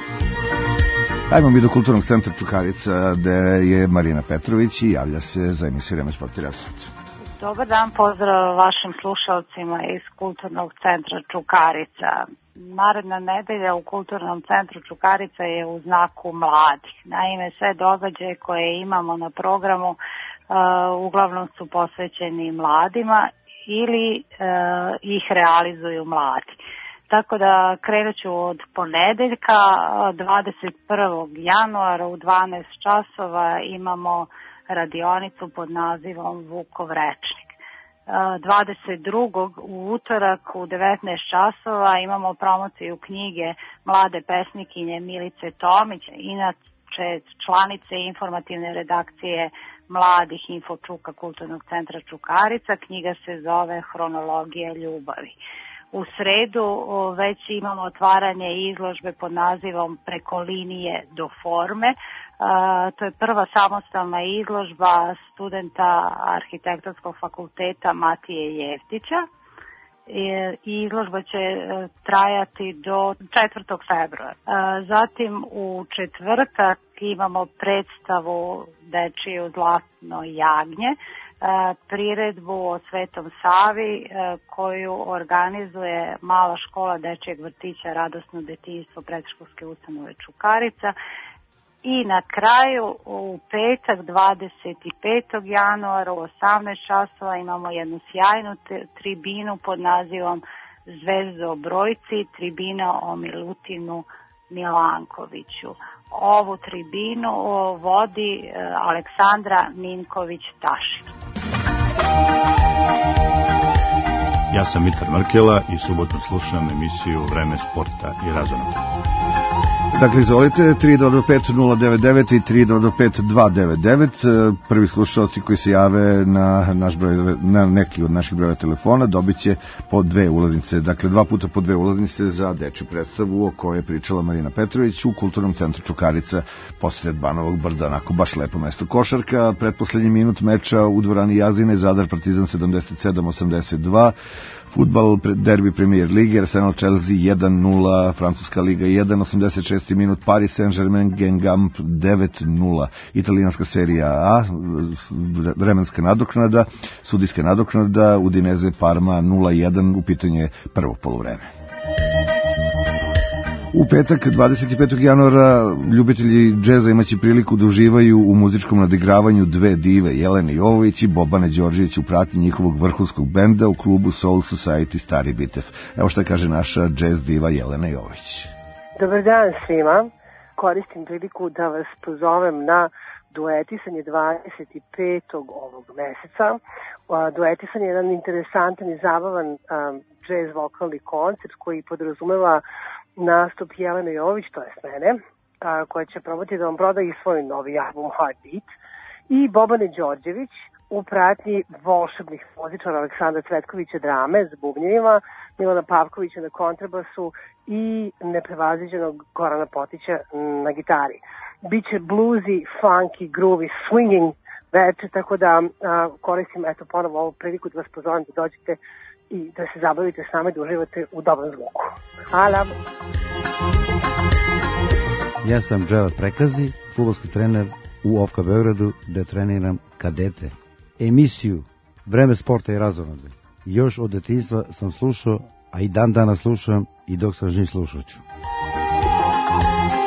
Ajmo mi do Kulturnog centra Čukarica gde je Marina Petrović i javlja se za emisiju Vreme sporta i razonode. Dobar dan, pozdrav vašim slušalcima iz Kulturnog centra Čukarica. Naredna nedelja u Kulturnom centru Čukarica je u znaku mladih. Naime, sve događaje koje imamo na programu uh, uglavnom su posvećeni mladima ili uh, ih realizuju mladi. Tako da krenut ću od ponedeljka, dvadeset prvog januara u dvanaest časova imamo radionicu pod nazivom Vukov rečnik. dvadeset drugog u utorak u devetnaest časova imamo promociju knjige mlade pesnikinje Milice Tomić, inače članice informativne redakcije mladih Infočuka Kulturnog centra Čukarica. Knjiga se zove Hronologija ljubavi. U sredu već imamo otvaranje izložbe pod nazivom Preko linije do forme. Uh, to je prva samostalna izložba studenta Arhitektonskog fakulteta Matije Jeftića. I izložba će trajati do četvrtog februara. Uh, zatim u četvrtak imamo predstavu Dečiju zlatno jagnje, uh, priredbu o Svetom Savi uh, koju organizuje Mala škola dečijeg vrtića Radosno detinjstvo predškolske ustanove Čukarica. I na kraju u petak dvadeset petog januara u osamnaest časova imamo jednu sjajnu tribinu pod nazivom Zvezdo o brojci, tribina o Milutinu Milankoviću. Ovu tribinu vodi Aleksandra Ninković-Tašin. Ja sam Mitar Markela i subotno slušam emisiju Vreme sporta i razonode. Dakle, izvolite, tri dva dva pet nula devet devet i tri dva dva pet dva devet devet. Prvi slušalci koji se jave na, naš broj, na neki od naših brojeva telefona dobit će po dve ulaznice. Dakle, dva puta po dve ulaznice za dečju predstavu o kojoj je pričala Marina Petrović u Kulturnom centru Čukarica posred Banovog Brda. Onako, baš lepo mesto. Košarka, pretposlednji minut meča u dvorani Jazine, Zadar Partizan sedamdeset sedam osamdeset dva. Fudbal, derbi Premier Lige, Arsenal Chelsea jedan nula, Francuska Liga jedan, osamdeset šesti minut, Paris Saint-Germain Gengamp devet nula, Italijanska serija A, vremenska nadoknada, sudijska nadoknada, Udinese Parma nula jedan, u pitanju je prvo poluvreme. U petak, dvadeset petog januara, ljubitelji džeza imaće priliku da uživaju u muzičkom nadigravanju dve dive, Jelene Jovović i Bobane Đorđević u pratnji njihovog vrhunskog benda u klubu Soul Society Stari Bitev. Evo šta kaže naša džez diva Jelena Jovović. Dobar dan svima. Koristim priliku da vas pozovem na duetisanje dvadeset petog ovog meseca. Duetisanje je jedan interesantan i zabavan džez vokalni koncept koji podrazumeva nastup Jelene Jovović, to je mene, a, koja će probati da vam proda i svoj novi album Heartbeat, i Bobane Đorđević u pratnji volšebnih muzičara Aleksandra Cvetkovića drame s bubnjevima, Milana Pavkovića na kontrabasu i neprevaziđenog Gorana Potića na gitari. Biće bluesy, funky, groovy, swinging večer, tako da a, koristim eto ponovo ovu priliku da vas pozovem da dođete i da se zabavite s nama i da uživate u dobrom zvuku. Hvala. Ja sam Dževat Prekazi, fudbalski trener u O F K Beogradu, gde treniram kadete. Emisiju Vreme sporta i razonode još od detinjstva sam slušao, a i dan dana slušam i dok sam živ slušat ću.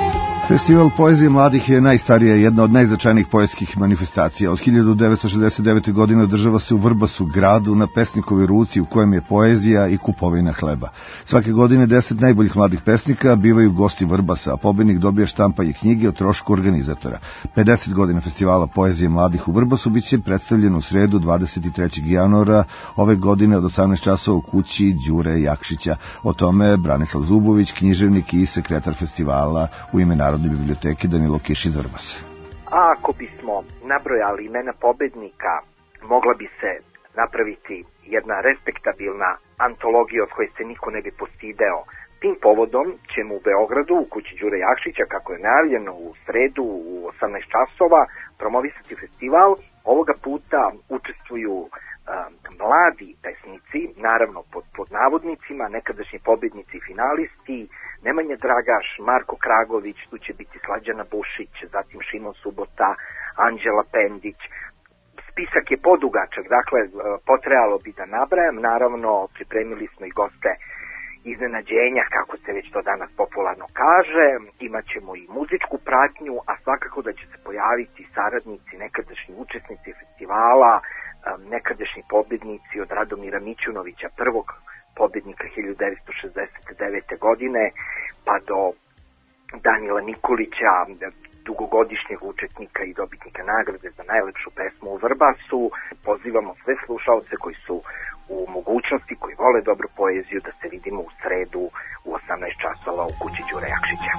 Festival poezije mladih je najstarija i jedna od najznačajnijih poetskih manifestacija. Od hiljadu devetsto šezdeset devete. godine održava se u Vrbasu, gradu na pesnikovoj ruci u kojem je poezija i kupovina hleba. Svake godine deset najboljih mladih pesnika bivaju gosti Vrbasa, a pobednik dobija štampanje knjige o trošku organizatora. pedeset godina festivala poezije mladih u Vrbasu biće predstavljeno u sredu dvadeset trećeg januara ove godine od osamnaest časova u kući Đure Jakšića. O tome Branislav Zubović, književnik i sekretar festivala u ime Narodne biblioteke Danilo Kiš iz Vrbasa. A ako bismo nabrojali imena pobednika, mogla bi se napraviti jedna respektabilna antologija od koje se niko ne bi postideo. Tim povodom ćemo u Beogradu, u kući Đure Jakšića, kako je najavljeno u sredu u osamnaest časova, promovisati festival. Ovoga puta učestvuju um, mladi pesnici, naravno pod, pod navodnicima, nekadašnji pobednici i finalisti, Nemanja Dragaš, Marko Kragović, tu će biti Slađana Bušić, zatim Šimon Subota, Anđela Pendić. Spisak je podugačak, dakle potrebalo bi da nabrajam, naravno pripremili smo i goste iznenađenja, kako se već to danas popularno kaže, imaćemo i muzičku pratnju, a svakako da će se pojaviti saradnici, nekadašnji učesnici festivala, nekadašnji pobednici od Radomira Mićunovića, prvog pobednika hiljadu devetsto šezdeset devete. godine, pa do Danila Nikolića, dugogodišnjeg učesnika i dobitnika nagrade za najlepšu pesmu u Vrbasu. Pozivamo sve slušaoce koji su u mogućnosti, koji vole dobru poeziju, da se vidimo u sredu u osamnaest časova u kući Đure Jakšića.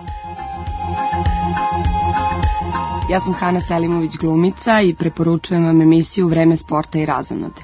Ja sam Hana Selimović, glumica, i preporučujem vam emisiju Vreme sporta i razonode.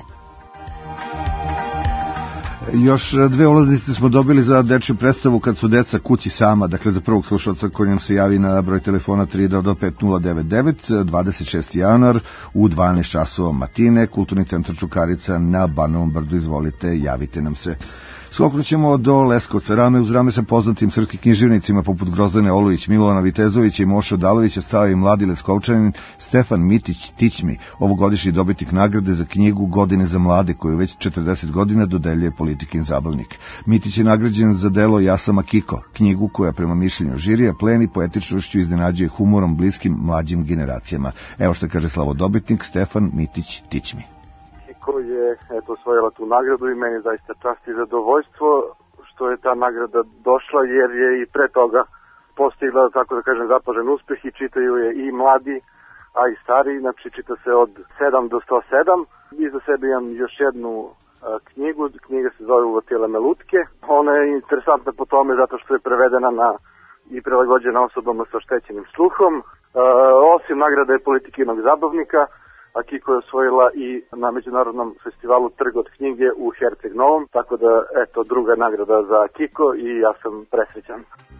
Još dve ulaznice smo dobili za dečju predstavu Kad su deca kući sama, dakle za prvog slušalca koji nam se javi na broj telefona tri dva dva pet nula devet devet, dvadeset šesti januar u dvanaest časova matine, Kulturni centar Čukarica na Banovom brdu, izvolite, javite nam se. Skoknućemo do Leskovca, rame uz rame sa poznatim srpskim književnicima poput Grozdane Olujić, Milovana Vitezovića i Moša Odalovića stao i mladi leskovčanin Stefan Mitić Tićmi, ovogodišnji dobitnik nagrade za knjigu Godine za mlade, koju već četrdeset godina dodeljuje Politikin zabavnik. Mitić je nagrađen za delo Ja sam Akiko, knjigu koja prema mišljenju žirija pleni poetičnošću i iznenađuje humorom bliskim mlađim generacijama. Evo što kaže slavodobitnik Stefan Mitić Tićmi. Koji je eto osvojila tu nagradu i meni zaista čast i zadovoljstvo što je ta nagrada došla, jer je i pre toga postigla, tako da kažem, zapažen uspeh i čitaju je i mladi, a i stari, znači čita se od sedam do sto sedam. Iza sebe imam još jednu a, knjigu, knjiga se zove Uvatile me lutke. Ona je interesantna po tome zato što je prevedena na i prilagođena osobama sa oštećenim sluhom. A, osim nagrade Politikinog zabavnika, Akiko je osvojila i na međunarodnom festivalu Trg od knjige u Herceg Novom, tako da, eto, druga nagrada za Akiko i ja sam presrećan.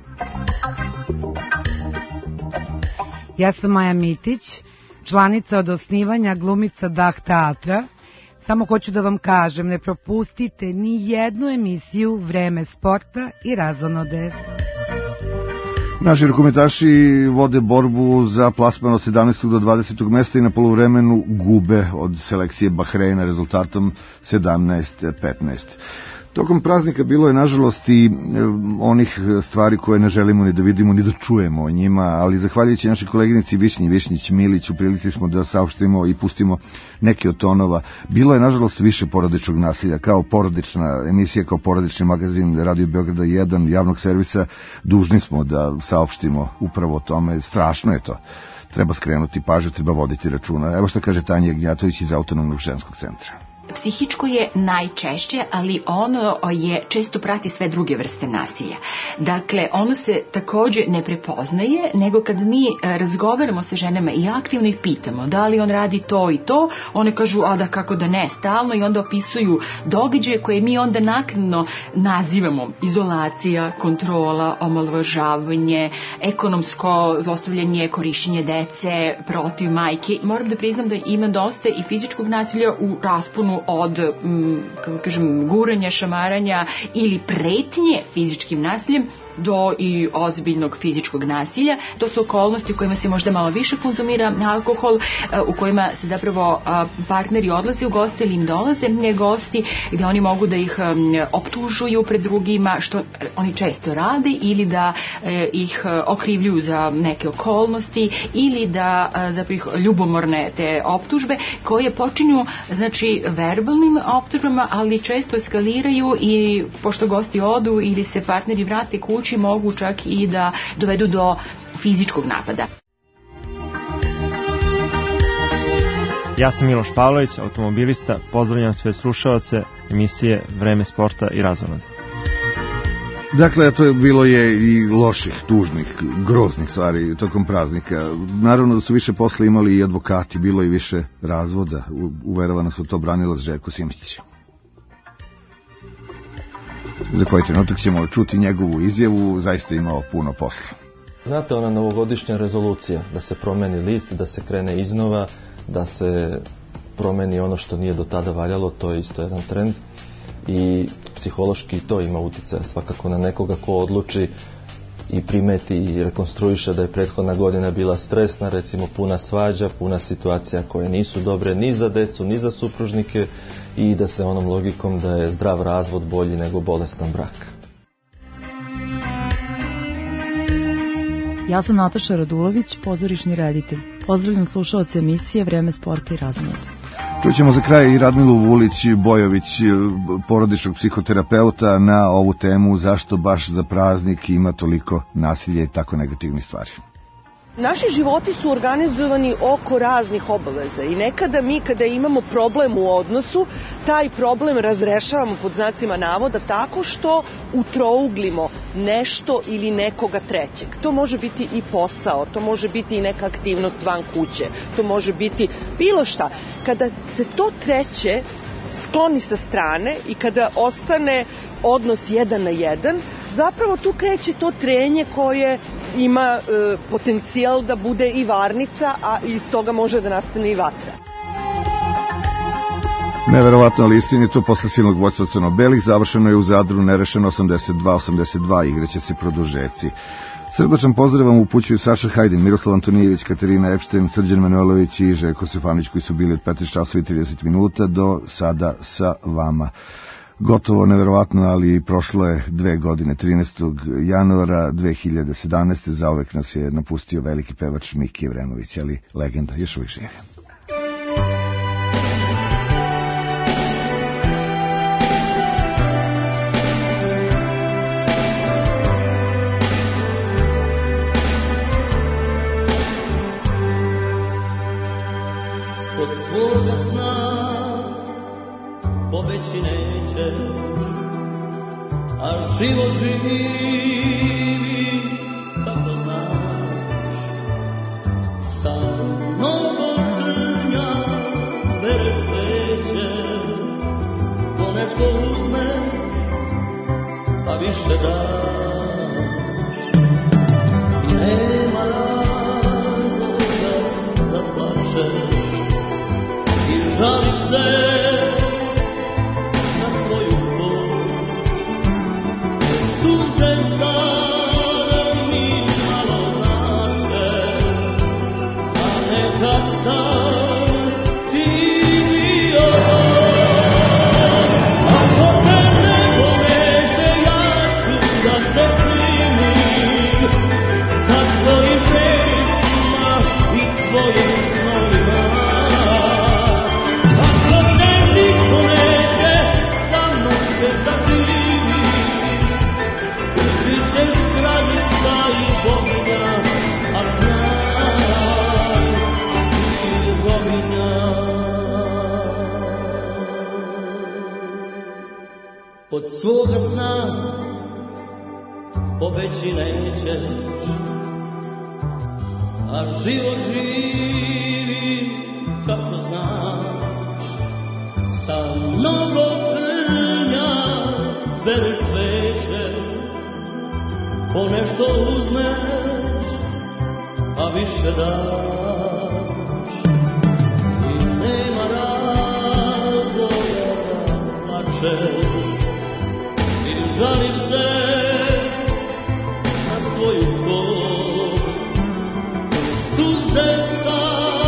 Ja sam Maja Mitić, članica od osnivanja glumica Dah teatra. Samo hoću da vam kažem, ne propustite ni jednu emisiju Vreme sporta i razonode. Naši rukometaši vode borbu za plasman od sedamnaestog do dvadesetog mesta i na poluvremenu gube od selekcije Bahreina rezultatom sedamnaest petnaest. Tokom praznika bilo je nažalost i onih stvari koje ne želimo ni da vidimo ni da čujemo o njima, ali zahvaljujući našoj koleginici Višnji Višnjić Milić u prilici smo da saopštimo i pustimo neke od tonova. Bilo je nažalost više porodičnog nasilja. Kao porodična emisija, kao porodični magazin Radio Beograda jedan javnog servisa dužni smo da saopštimo upravo o tome. Strašno je to. Treba skrenuti pažnju, treba voditi računa. Evo što kaže Tanja Gnjatović iz Autonomnog ženskog centra. Psihičko je najčešće, ali ono je često prati sve druge vrste nasilja. Dakle, ono se takođe ne prepoznaje, nego kad mi razgovaramo sa ženama i aktivno ih pitamo da li on radi to i to, one kažu, a da kako da ne, stalno, i onda opisuju događaje koje mi onda naknadno nazivamo izolacija, kontrola, omalovažavanje, ekonomsko zlostavljanje, korišćenje dece protiv majke. Moram da priznam da ima dosta i fizičkog nasilja u rasponu od, kako kažem, guranja, šamaranja ili pretnje fizičkim nasiljem, do i ozbiljnog fizičkog nasilja. To su okolnosti u kojima se možda malo više konzumira alkohol, u kojima se zapravo partneri odlaze u goste ili im dolaze ne gosti, gde oni mogu da ih optužuju pred drugima, što oni često rade, ili da ih okrivljuju za neke okolnosti, ili da zapravo ljubomorne te optužbe koje počinju, znači, verbalnim optužbama, ali često eskaliraju i pošto gosti odu ili se partneri vrate kući, mogu čak i da dovedu do fizičkog napada. Ja sam Miloš Pavlović, automobilista. Pozdravljam sve slušaoce emisije Vreme sporta i razonode. Dakle, to je bilo je i loših, tužnih, groznih stvari tokom praznika. Naravno da su više posle imali i advokati, bilo i više razvoda. Uverovano su to branilac Željko Simić. Za koji trenutak ćemo čuti njegovu izjavu, zaista imao puno posla. Znate, ona novogodišnja rezolucija, da se promeni list, da se krene iznova, da se promeni ono što nije do tada valjalo, to je isto jedan trend i psihološki to ima uticaja svakako na nekoga ko odluči i primeti i rekonstruiše da je prethodna godina bila stresna, recimo puna svađa, puna situacija koje nisu dobre ni za decu, ni za supružnike i da se onom logikom da je zdrav razvod bolji nego bolestan brak. Ja sam Nataša Radulović, pozorišni reditelj. Pozdravljam slušaoce emisije Vreme sporta i razonode. Čućemo za kraj i Radmilu Vulić-Bojović, porodičnog psihoterapeuta, na ovu temu zašto baš za praznik ima toliko nasilja i tako negativnih stvari. Naši životi su organizovani oko raznih obaveza i nekada mi kada imamo problem u odnosu, taj problem razrešavamo pod znacima navoda tako što utrouglimo nešto ili nekoga trećeg. To može biti i posao, to može biti i neka aktivnost van kuće, to može biti bilo šta. Kada se to treće skloni sa strane i kada ostane odnos jedan na jedan, zapravo tu kreće to trenje koje ima e, potencijal da bude i varnica, a iz toga može da nastane i vatra. Neverovatno, ali istinito, posle silnog vođstva crno-belih završeno je u Zadru nerešeno osamdeset dva osamdeset dva, igraće se produžeci. Srdačan pozdrav vam upućuju Saša Hajdin, Miroslav Antonijević, Katarina Epšten, Srđan Manojlović i Željko Stefanić, koji su bili od petnaest časova i trideset minuta do sada sa vama. Gotovo neverovatno, ali prošlo je dve godine, trinaestog januara dve hiljade sedamnaeste. Zauvek nas je napustio veliki pevač Miki Evremović, ali legenda još uvijek živi. Od svoga sna pobeći nećeš, a život živi kako znaš. Sa mnogo trnja bereš sveće, to nešto uzmeš, pa više daš. I nema razloga da plačeš i žališ se na svoju bol. Jer suze sada mi malo znače, a nekad sam ti bio. Ako te neko neće, ja ću da te primim sa tvojim pesima i tvojim snovima. Od svoga sna pobeći nećeš, a život živi kako znaš. Sa mnogo trnja bereš cveće, ponešto uzmeš, a više daš. I nema razloga da plačeš i žališ se mesta